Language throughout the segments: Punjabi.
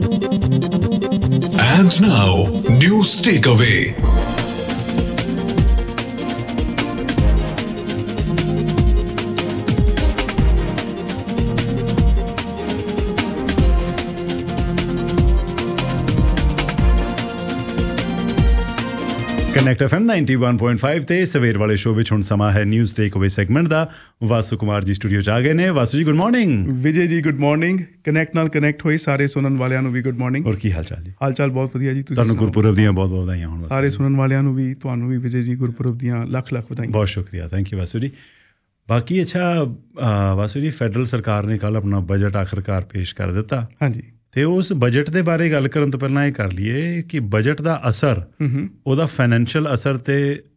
And now, news takeaway. Connect FM 91.5 ਤੇ ਸਵੇਰ ਵਾਲੇ ਸ਼ੋਅ ਵਿੱਚ ਹੁਣ ਸਮਾਂ ਹੈ ਨਿਊਜ਼ ਟੇਕ ਅਵੇ ਸੈਗਮੈਂਟ ਦਾ। ਵਾਸੂ ਕੁਮਾਰ ਜੀ ਸਟੂਡੀਓ 'ਚ ਆ ਗਏ ਨੇ। ਵਾਸੂ ਜੀ good morning. Vijay ji good morning. Connect ਨਾਲ ਕਨੈਕਟ ਹੋਏ ਸਾਰੇ ਸੁਣਨ ਵਾਲਿਆਂ ਨੂੰ ਵੀ ਗੁੱਡ ਮਾਰਨਿੰਗ। ਹੋਰ ਕੀ ਹਾਲ ਚਾਲ ਜੀ? ਹਾਲ ਚਾਲ ਬਹੁਤ ਵਧੀਆ ਜੀ। ਤੁਹਾਨੂੰ ਗੁਰਪੁਰਬ ਦੀਆਂ ਬਹੁਤ ਬਹੁਤ ਵਧਾਈਆਂ ਹੋਣ। ਸਾਰੇ ਸੁਣਨ ਵਾਲਿਆਂ ਨੂੰ ਵੀ, ਤੁਹਾਨੂੰ ਵੀ ਵਿਜੇ ਜੀ ਗੁਰਪੁਰਬ ਦੀਆਂ ਲੱਖ ਲੱਖ ਵਧਾਈਆਂ। ਬਹੁਤ ਸ਼ੁਕਰੀਆ, ਥੈਂਕ ਯੂ ਵਾਸੂ ਜੀ। ਬਾਕੀ ਅੱਛਾ ਵਾਸੂ ਜੀ, ਫੈਡਰਲ ਸਰਕਾਰ ਨੇ ਕੱਲ੍ਹ ਆਪਣਾ ਬਜਟ ਆਖਰਕਾਰ ਪੇਸ਼ ਕਰ ਦਿੱਤਾ। ਹਾਂਜੀ। ਤੇ ਉਸ ਬਜਟ ਦੇ ਬਾਰੇ ਗੱਲ ਕਰਨ ਤੋਂ ਪਹਿਲਾਂ ਇਹ ਕਰ ਲਈਏ ਕਿ ਬਜਟ ਦਾ ਅਸਰ, ਉਹਦਾ ਫਾਈਨੈਂਸ਼ੀਅਲ ਅਸਰ ਤੇ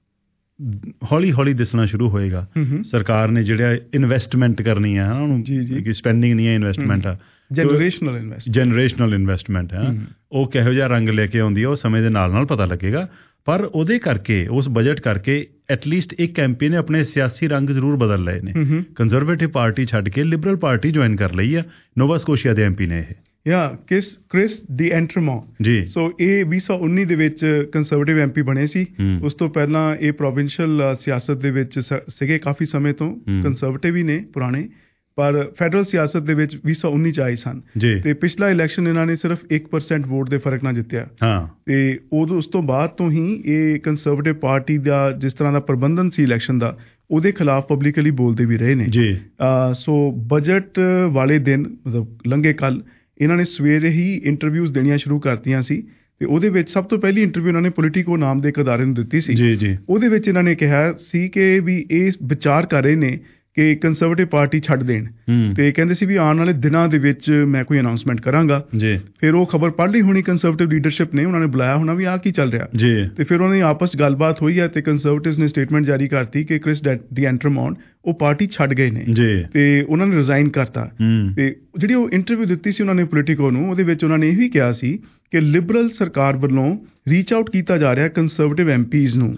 ਹੌਲੀ ਹੌਲੀ ਦਿਸਣਾ ਸ਼ੁਰੂ ਹੋਏਗਾ। ਸਰਕਾਰ ਨੇ ਜਿਹੜਾ ਇਨਵੈਸਟਮੈਂਟ ਕਰਨੀ ਹੈ ਉਹਨੂੰ, ਕਿ ਸਪੈਂਡਿੰਗ ਨਹੀਂ ਹੈ, ਇਨਵੈਸਟਮੈਂਟ ਆ, ਜਨਰੇਸ਼ਨਲ ਇਨਵੈਸਟਮੈਂਟ ਹੈ, ਉਹ ਕਿਹੋ ਜਿਹਾ ਰੰਗ ਲੈ ਕੇ ਆਉਂਦੀ ਹੈ ਉਹ ਸਮੇਂ ਦੇ ਨਾਲ ਨਾਲ ਪਤਾ ਲੱਗੇਗਾ। ਪਰ ਉਹਦੇ ਕਰਕੇ, ਉਸ ਬਜਟ ਕਰਕੇ ਐਟਲੀਸਟ ਇੱਕ MP ਨੇ ਆਪਣੇ ਸਿਆਸੀ ਰੰਗ ਜ਼ਰੂਰ ਬਦਲ ਲਏ ਨੇ। ਕੰਜ਼ਰਵੇਟਿਵ ਪਾਰਟੀ ਛੱਡ ਕੇ ਲਿਬਰਲ ਪਾਰਟੀ ਜੁਆਇਨ ਕਰ ਲਈ ਆ। ਨੋਵਾ ਸਕੋਸ਼ੀਆ ਦੇ MP ਨੇ ਇਹ। ਕ੍ਰਿਸ ਡੀਐਂਟਰਮੋ ਜੀ। ਸੋ ਇਹ 2019 ਦੇ ਵਿੱਚ ਕੰਜ਼ਰਵੇਟਿਵ MP ਬਣੇ ਸੀ। ਉਸ ਤੋਂ ਪਹਿਲਾਂ ਇਹ ਪ੍ਰੋਵਿੰਸ਼ੀਅਲ ਸਿਆਸਤ ਦੇ ਵਿੱਚ ਸੀਗੇ ਕਾਫੀ ਸਮੇਂ ਤੋਂ। ਕੰਜ਼ਰਵੇਟਿਵ ਹੀ ਨੇ ਪੁਰਾਣੇ, ਪਰ ਫੈਡਰਲ ਸਿਆਸਤ ਦੇ ਵਿੱਚ 2019 ਚ ਆਏ ਸਨ। ਤੇ ਪਿਛਲਾ ਇਲੈਕਸ਼ਨ ਇਹਨਾਂ ਨੇ ਸਿਰਫ 1% ਵੋਟ ਦੇ ਫਰਕ ਨਾਲ ਜਿੱਤਿਆ। ਤੇ ਉਸ ਤੋਂ ਬਾਅਦ ਤੋਂ ਹੀ ਇਹ ਕੰਜ਼ਰਵੇਟਿਵ ਪਾਰਟੀ ਦਾ ਜਿਸ ਤਰ੍ਹਾਂ ਦਾ ਪ੍ਰਬੰਧਨ ਸੀ ਇਲੈਕਸ਼ਨ ਦਾ, ਉਹਦੇ ਖਿਲਾਫ ਪਬਲਿਕਲੀ ਬੋਲਦੇ ਵੀ ਰਹੇ ਨੇ। ਸੋ ਬਜਟ ਵਾਲੇ ਦਿਨ, ਮਤਲਬ ਲੰਘੇ ਕੱਲ੍ਹ, ਇਹਨਾਂ ਨੇ ਸਵੇਰੇ ਹੀ ਇੰਟਰਵਿਊਜ਼ ਦੇਣੀਆਂ ਸ਼ੁਰੂ ਕਰਤੀਆਂ ਸੀ। ਤੇ ਉਹਦੇ ਵਿੱਚ ਸਭ ਤੋਂ ਪਹਿਲੀ ਇੰਟਰਵਿਊ ਇਹਨਾਂ ਨੇ ਪੋਲੀਟੀਕੋ ਨਾਮ ਦੇ ਇੱਕ ਅਦਾਰੇ ਨੂੰ ਦਿੱਤੀ ਸੀ। ਉਹਦੇ ਵਿੱਚ ਇਹਨਾਂ ਨੇ ਕਿਹਾ ਸੀ ਕਿ ਵੀ ਇਹ ਵਿਚਾਰ ਕਰ ਰਹੇ ਨੇ ਕਿ ਕੰਜ਼ਰਵੇਟਿਵ ਪਾਰਟੀ ਛੱਡ ਦੇਣ। ਤੇ ਕਹਿੰਦੇ ਸੀ ਵੀ ਆਉਣ ਵਾਲੇ ਦਿਨਾਂ ਦੇ ਵਿੱਚ ਮੈਂ ਕੋਈ ਅਨਾਊਂਸਮੈਂਟ ਕਰਾਂਗਾ। ਫਿਰ ਉਹ ਖਬਰ ਪੜ੍ਹ ਲਈ ਹੋਣੀ ਕੰਜ਼ਰਵੇਟਿਵ ਲੀਡਰਸ਼ਿਪ ਨੇ, ਉਹਨਾਂ ਨੇ ਬੁਲਾਇਆ ਹੋਣਾ ਵੀ ਆਹ ਕੀ ਚੱਲ ਰਿਹਾ। ਤੇ ਫਿਰ ਉਹਨਾਂ ਦੀ ਆਪਸ ਗੱਲਬਾਤ ਹੋਈ ਹੈ ਤੇ ਕੰਜ਼ਰਵੇਟਿਵਸ ਨੇ ਸਟੇਟਮੈਂਟ ਜਾਰੀ ਕਰਤੀ ਕਿ ਕ੍ਰਿਸ ਡੀਐਂਟਰਮੋ ਉਹ ਪਾਰਟੀ ਛੱਡ ਗਏ ਨੇ ਤੇ ਉਹਨਾਂ ਨੇ ਰਿਜ਼ਾਈਨ ਕਰਤਾ। ਤੇ ਜਿਹੜੀ ਉਹ ਇੰਟਰਵਿਊ ਦਿੱਤੀ ਸੀ ਉਹਨਾਂ ਨੇ ਪੋਲੀਟੀਕੋ ਨੂੰ, ਉਹਦੇ ਵਿੱਚ ਉਹਨਾਂ ਨੇ ਇਹ ਵੀ ਕਿਹਾ ਸੀ ਕਿ ਲਿਬਰਲ ਸਰਕਾਰ ਵੱਲੋਂ ਰੀਚ ਆਊਟ ਕੀਤਾ ਜਾ ਰਿਹਾ ਕੰਜ਼ਰਵੇਟਿਵ MPs ਨੂੰ।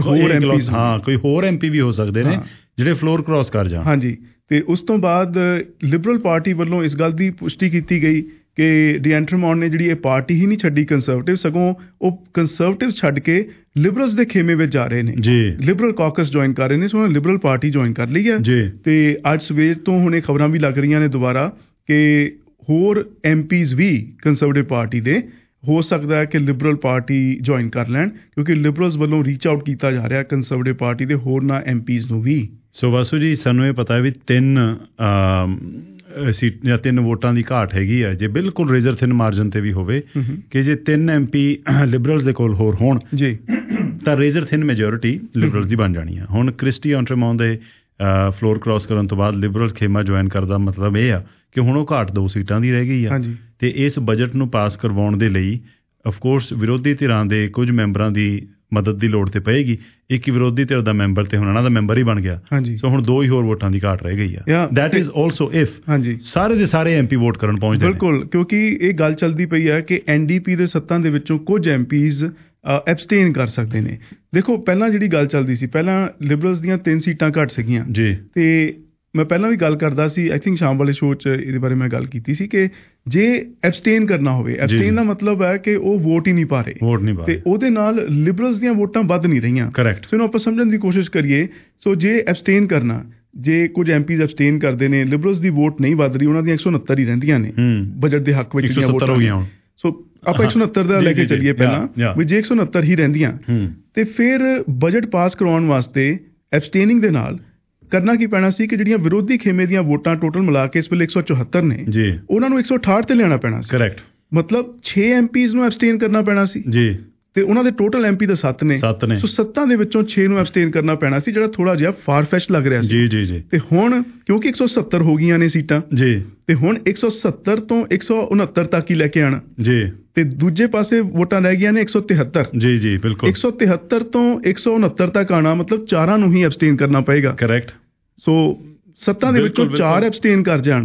ਕੋਈ ਹੋਰ MP ਵੀ ਹੋ ਸਕਦੇ ਨੇ ਜਿਹੜੇ ਫਲੋਰ ਕ੍ਰਾਸ ਕਰ ਜਾਣ। ਹਾਂਜੀ। ਤੇ ਉਸ ਤੋਂ ਬਾਅਦ ਲਿਬਰਲ ਪਾਰਟੀ ਵੱਲੋਂ ਇਸ ਗੱਲ ਦੀ ਪੁਸ਼ਟੀ ਕੀਤੀ ਗਈ ਕਿ ਡੀਐਂਟਰਮੋ ਨੇ ਜਿਹੜੀ ਇਹ ਪਾਰਟੀ ਹੀ ਨਹੀਂ ਛੱਡੀ ਕੰਜ਼ਰਵੇਟਿਵ, ਸਗੋਂ ਉਹ ਕੰਜ਼ਰਵੇਟਿਵ ਛੱਡ ਕੇ ਲਿਬਰਲਸ ਦੇ ਖੇਮੇ ਵਿੱਚ ਜਾ ਰਹੇ ਨੇ। ਲਿਬਰਲ ਕਾਕਸ ਜੁਆਇਨ ਕਰ ਰਹੇ ਨੇ। ਸੋ ਉਹਨਾਂ ਲਿਬਰਲ ਪਾਰਟੀ ਜੁਆਇਨ ਕਰ ਲਈ ਹੈ। ਤੇ ਅੱਜ ਸਵੇਰ ਤੋਂ ਹੁਣ ਇਹ ਖਬਰਾਂ ਵੀ ਲੱਗ ਰਹੀਆਂ ਨੇ ਦੁਬਾਰਾ ਕਿ ਹੋਰ MPs ਵੀ ਕੰਜ਼ਰਵੇਟਿਵ ਪਾਰਟੀ ਦੇ ਹੋ ਸਕਦਾ ਹੈ ਕਿ ਲਿਬਰਲ ਪਾਰਟੀ ਜੁਆਇਨ ਕਰ ਲੈਣ, ਕਿਉਂਕਿ ਲਿਬਰਲਸ ਵੱਲੋਂ ਰੀਚ ਆਊਟ ਕੀਤਾ ਜਾ ਰਿਹਾ ਕੰਜ਼ਰਵੇਟਿਵ ਪਾਰਟੀ ਦੇ ਹੋਰਨਾਂ MPs ਨੂੰ ਵੀ। ਸੋ ਵਾਸੂ ਜੀ, ਸਾਨੂੰ ਇਹ ਪਤਾ ਵੀ 3 ਸੀਟ ਜਾਂ 3 ਵੋਟਾਂ ਦੀ ਘਾਟ ਹੈਗੀ ਆ। ਜੇ ਬਿਲਕੁਲ ਰੇਜ਼ਰ ਥਿਨ ਮਾਰਜਨ ਤੇ ਵੀ ਹੋਵੇ ਕਿ ਜੇ 3 MP ਲਿਬਰਲਸ ਦੇ ਕੋਲ ਹੋਰ ਹੋਣ ਤਾਂ ਰੇਜ਼ਰ ਥਿਨ ਮੈਜੋਰਿਟੀ ਲਿਬਰਲਸ ਦੀ ਬਣ ਜਾਣੀ ਆ। ਹੁਣ ਕ੍ਰਿਸ ਡੀਐਂਟਰਮੋ ਦੇ ਫਲੋਰ ਕ੍ਰਾਸ ਕਰਨ ਤੋਂ ਬਾਅਦ ਲਿਬਰਲ ਖੇਮਾ ਜੁਆਇਨ ਕਰਦਾ ਮਤਲਬ ਇਹ ਆ ਕਿ ਹੁਣ ਉਹ ਘਾਟ 2 ਸੀਟਾਂ ਦੀ ਰਹਿ ਗਈ ਆ। ਤੇ ਇਸ ਬਜਟ ਨੂੰ ਪਾਸ ਕਰਵਾਉਣ ਦੇ ਲਈ ਅਫਕੋਰਸ ਵਿਰੋਧੀ ਧਿਰਾਂ ਦੇ ਕੁਝ ਮੈਂਬਰਾਂ ਦੀ ਮਦਦ ਦੀ ਲੋੜ ਤੇ ਪਏਗੀ। ਇੱਕ ਹੀ ਵਿਰੋਧੀ ਧਿਰ ਦਾ ਮੈਂਬਰ ਤੇ ਹੁਣ ਇਹਨਾਂ ਦਾ ਮੈਂਬਰ ਹੀ ਬਣ ਗਿਆ। ਸੋ ਹੁਣ 2 ਹੀ ਹੋਰ ਵੋਟਾਂ ਦੀ ਘਾਟ ਰਹਿ ਗਈ ਆ। ਦੈਟ ਇਜ਼ ਆਲਸੋ ਇਫ ਸਾਰੇ ਦੇ ਸਾਰੇ MP ਵੋਟ ਕਰਨ ਪਹੁੰਚਦੇ ਨੇ। ਬਿਲਕੁਲ, ਕਿਉਂਕਿ ਇਹ ਗੱਲ ਚੱਲਦੀ ਪਈ ਹੈ ਕਿ NDP ਦੇ ਸੱਤਾਂ ਦੇ ਵਿੱਚੋਂ ਕੁਝ MPs ਐਬਸਟੇਨ ਕਰ ਸਕਦੇ ਨੇ। ਦੇਖੋ, ਪਹਿਲਾਂ ਜਿਹੜੀ ਗੱਲ ਚੱਲਦੀ ਸੀ, ਪਹਿਲਾਂ ਲਿਬਰਲਸ ਦੀਆਂ 3 ਸੀਟਾਂ ਘੱਟ ਸੀਗੀਆਂ ਤੇ ਮੈਂ ਪਹਿਲਾਂ ਵੀ ਗੱਲ ਕਰਦਾ ਸੀ, ਆਈ ਥਿੰਕ ਸ਼ਾਮ ਵਾਲੇ ਸ਼ੋਅ 'ਚ ਇਹਦੇ ਬਾਰੇ ਮੈਂ ਗੱਲ ਕੀਤੀ ਸੀ ਕਿ ਜੇ ਐਬਸਟੇਨ ਕਰਨਾ ਹੋਵੇ, ਐਬਸਟੇਨ ਦਾ ਮਤਲਬ ਹੈ ਕਿ ਉਹ ਵੋਟ ਹੀ ਨਹੀਂ ਪਾ ਰਹੇ ਤੇ ਉਹਦੇ ਨਾਲ ਲਿਬਰਲਸ ਦੀਆਂ ਵੋਟਾਂ ਵੱਧ ਨਹੀਂ ਰਹੀਆਂ। ਕਰੈਕਟ। ਸੋ ਇਹਨੂੰ ਆਪਾਂ ਸਮਝਣ ਦੀ ਕੋਸ਼ਿਸ਼ ਕਰੀਏ। ਸੋ ਜੇ ਐਬਸਟੇਨ ਕਰਨਾ, ਜੇ ਕੁਝ MPs ਐਬਸਟੇਨ ਕਰਦੇ ਨੇ, ਲਿਬਰਲਸ ਦੀ ਵੋਟ ਨਹੀਂ ਵੱਧ ਰਹੀ, ਉਹਨਾਂ ਦੀਆਂ 169 ਹੀ ਰਹਿੰਦੀਆਂ ਨੇ ਬਜਟ ਦੇ ਹੱਕ ਵਿੱਚ ਦੀਆਂ ਵੋਟਾਂ। ਸੋ ਆਪਾਂ 169 ਦਾ ਲੈ ਕੇ ਚੱਲੀਏ ਪਹਿਲਾਂ ਵੀ ਜੇ 169 ਹੀ ਰਹਿੰਦੀਆਂ ਤੇ ਫਿਰ ਬਜਟ ਪਾਸ ਕਰਵਾਉਣ ਵਾਸਤੇ ਐਬਸਟੇਨਿੰਗ ਦੇ ਨਾਲ ਕਰਨਾ ਕੀ ਪੈਣਾ ਸੀ ਕਿ ਜਿਹੜੀਆਂ ਵਿਰੋਧੀ ਖੇਮੇ ਦੀਆਂ ਵੋਟਾਂ ਟੋਟਲ ਮਿਲਾ ਕੇ ਇਸ ਵੇਲੇ 174 ਨੇ, ਉਹਨਾਂ ਨੂੰ 168 ਤੇ ਲਿਆਉਣਾ ਪੈਣਾ ਸੀ। ਕਰੈਕਟ। ਮਤਲਬ 6 MPs ਨੂੰ ਐਬਸਟੇਨ ਕਰਨਾ ਪੈਣਾ ਸੀ ਤੇ ਉਹਨਾਂ ਦੇ ਟੋਟਲ MP ਦੇ 7 ਨੇ। ਸੋ 7 ਦੇ ਵਿੱਚੋਂ 6 ਨੂੰ ਐਬਸਟੇਨ ਕਰਨਾ ਪੈਣਾ ਸੀ, ਜਿਹੜਾ ਥੋੜਾ ਜਿਹਾ ਫਾਰ-ਫੈਚ ਲੱਗ ਰਿਹਾ ਸੀ। ਤੇ ਹੁਣ ਕਿਉਂਕਿ 170 ਹੋ ਗਈਆਂ ਨੇ ਸੀਟਾਂ ਤੇ ਹੁਣ 170 ਤੋਂ 169 ਤੱਕ ਹੀ ਲੈ ਕੇ ਆਣਾ ਤੇ ਦੂਜੇ ਪਾਸੇ ਵੋਟਾਂ ਰਹਿ ਗਈਆਂ ਨੇ 173। ਬਿਲਕੁਲ। 173 ਤੋਂ 169 ਤੱਕ ਆਣਾ ਮਤਲਬ 4 ਨੂੰ ਹੀ ਐਬਸਟੇਨ ਕਰਨਾ ਪਏਗਾ। ਕਰੈਕਟ। ਸੋ 7 ਦੇ ਵਿੱਚੋਂ 4 ਐਬਸਟੇਨ ਕਰ ਜਾਣ,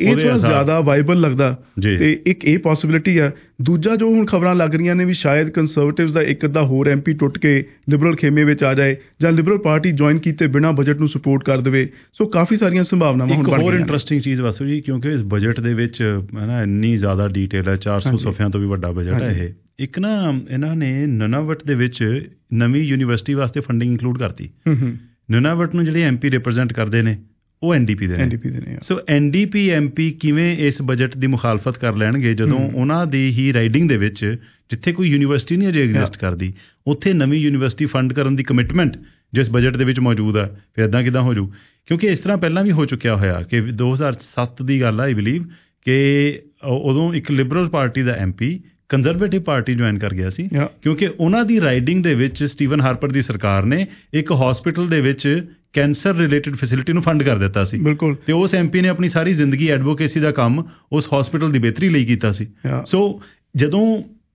ਇਹ ਥੋੜਾ ਜ਼ਿਆਦਾ ਵਾਈਬਲ ਲੱਗਦਾ ਤੇ ਇੱਕ ਇਹ ਪੋਸੀਬਿਲਿਟੀ ਆ। ਦੂਜਾ ਜੋ ਹੁਣ ਖਬਰਾਂ ਲੱਗ ਰਹੀਆਂ ਨੇ ਵੀ ਸ਼ਾਇਦ ਕੰਜ਼ਰਵੇਟਿਵਸ ਦਾ ਇੱਕ ਅੱਧਾ ਹੋਰ MP ਟੁੱਟ ਕੇ ਲਿਬਰਲ ਖੇਮੇ ਵਿੱਚ ਆ ਜਾਏ ਜਾਂ ਲਿਬਰਲ ਪਾਰਟੀ ਜੁਆਇਨ ਕੀਤੇ ਬਿਨਾਂ ਬਜਟ ਨੂੰ ਸਪੋਰਟ ਕਰ ਦੇਵੇ। ਸੋ ਕਾਫੀ ਸਾਰੀਆਂ ਸੰਭਾਵਨਾਵਾਂ ਹੁਣ ਬਣ ਗਈਆਂ। ਇੱਕ ਹੋਰ ਇੰਟਰਸਟਿੰਗ ਚੀਜ਼ ਵਾਸੂ ਜੀ, ਕਿਉਂਕਿ ਇਸ ਬਜਟ ਦੇ ਵਿੱਚ ਹੈ ਨਾ ਇੰਨੀ ਜ਼ਿਆਦਾ ਡੀਟੇਲ ਹੈ, 400 ਸਫ਼ਿਆਂ ਤੋਂ ਵੀ ਵੱਡਾ ਬਜਟ ਹੈ ਇਹ। ਇੱਕ ਨਾ ਇਹਨਾਂ ਨੇ ਨੁਨਾਵਟ ਦੇ ਵਿੱਚ ਨਵੀਂ ਯੂਨੀਵਰਸਿਟੀ ਵਾਸਤੇ ਫੰਡਿੰਗ ਇੰਕਲੂਡ ਕਰਤੀ। ਨੁਨਾਵਟ ਨੂੰ ਜਿਹੜੇ MP ਰਿਪਰੈਜ਼ੈਂਟ ਕਰਦੇ ਨੇ ਉਹ NDP ਦੇ ਨੇ। ਸੋ NDP MP ਕਿਵੇਂ ਇਸ ਬਜਟ ਦੀ ਮੁਖਾਲਫਤ ਕਰ ਲੈਣਗੇ ਜਦੋਂ ਉਹਨਾਂ ਦੀ ਹੀ ਰਾਈਡਿੰਗ ਦੇ ਵਿੱਚ ਜਿੱਥੇ ਕੋਈ ਯੂਨੀਵਰਸਿਟੀ ਨਹੀਂ ਅਜੇ ਐਗਜ਼ਿਸਟ ਕਰਦੀ ਉੱਥੇ ਨਵੀਂ ਯੂਨੀਵਰਸਿਟੀ ਫੰਡ ਕਰਨ ਦੀ ਕਮਿਟਮੈਂਟ ਜਿਸ ਬਜਟ ਦੇ ਵਿੱਚ ਮੌਜੂਦ ਹੈ, ਫਿਰ ਇੱਦਾਂ ਕਿੱਦਾਂ ਹੋ ਜੂ? ਕਿਉਂਕਿ ਇਸ ਤਰ੍ਹਾਂ ਪਹਿਲਾਂ ਵੀ ਹੋ ਚੁੱਕਿਆ ਹੋਇਆ ਕਿ 2007 ਦੀ ਗੱਲ ਆ ਆਈ ਬਿਲੀਵ ਕਿ ਉਦੋਂ ਇੱਕ ਲਿਬਰਲ ਪਾਰਟੀ ਦਾ MP ਕੰਜ਼ਰਵੇਟਿਵ ਪਾਰਟੀ ਜੁਆਇਨ ਕਰ ਗਿਆ ਸੀ ਕਿਉਂਕਿ ਉਹਨਾਂ ਦੀ ਰਾਈਡਿੰਗ ਦੇ ਵਿੱਚ ਸਟੀਵਨ ਹਾਰਪਰ ਦੀ ਸਰਕਾਰ ਨੇ ਇੱਕ ਹਸਪੀਟਲ ਦੇ ਵਿੱਚ ਕੈਂਸਰ ਰਿਲੇਟਡ ਫੈਸਿਲਿਟੀ ਨੂੰ ਫੰਡ ਕਰ ਦਿੱਤਾ ਸੀ। ਬਿਲਕੁਲ। ਤੇ ਉਸ MP ਨੇ ਆਪਣੀ ਸਾਰੀ ਜ਼ਿੰਦਗੀ ਐਡਵੋਕੇਸੀ ਦਾ ਕੰਮ ਉਸ ਹਸਪੀਟਲ ਦੀ ਬਿਹਤਰੀ ਲਈ ਕੀਤਾ ਸੀ। ਸੋ ਜਦੋਂ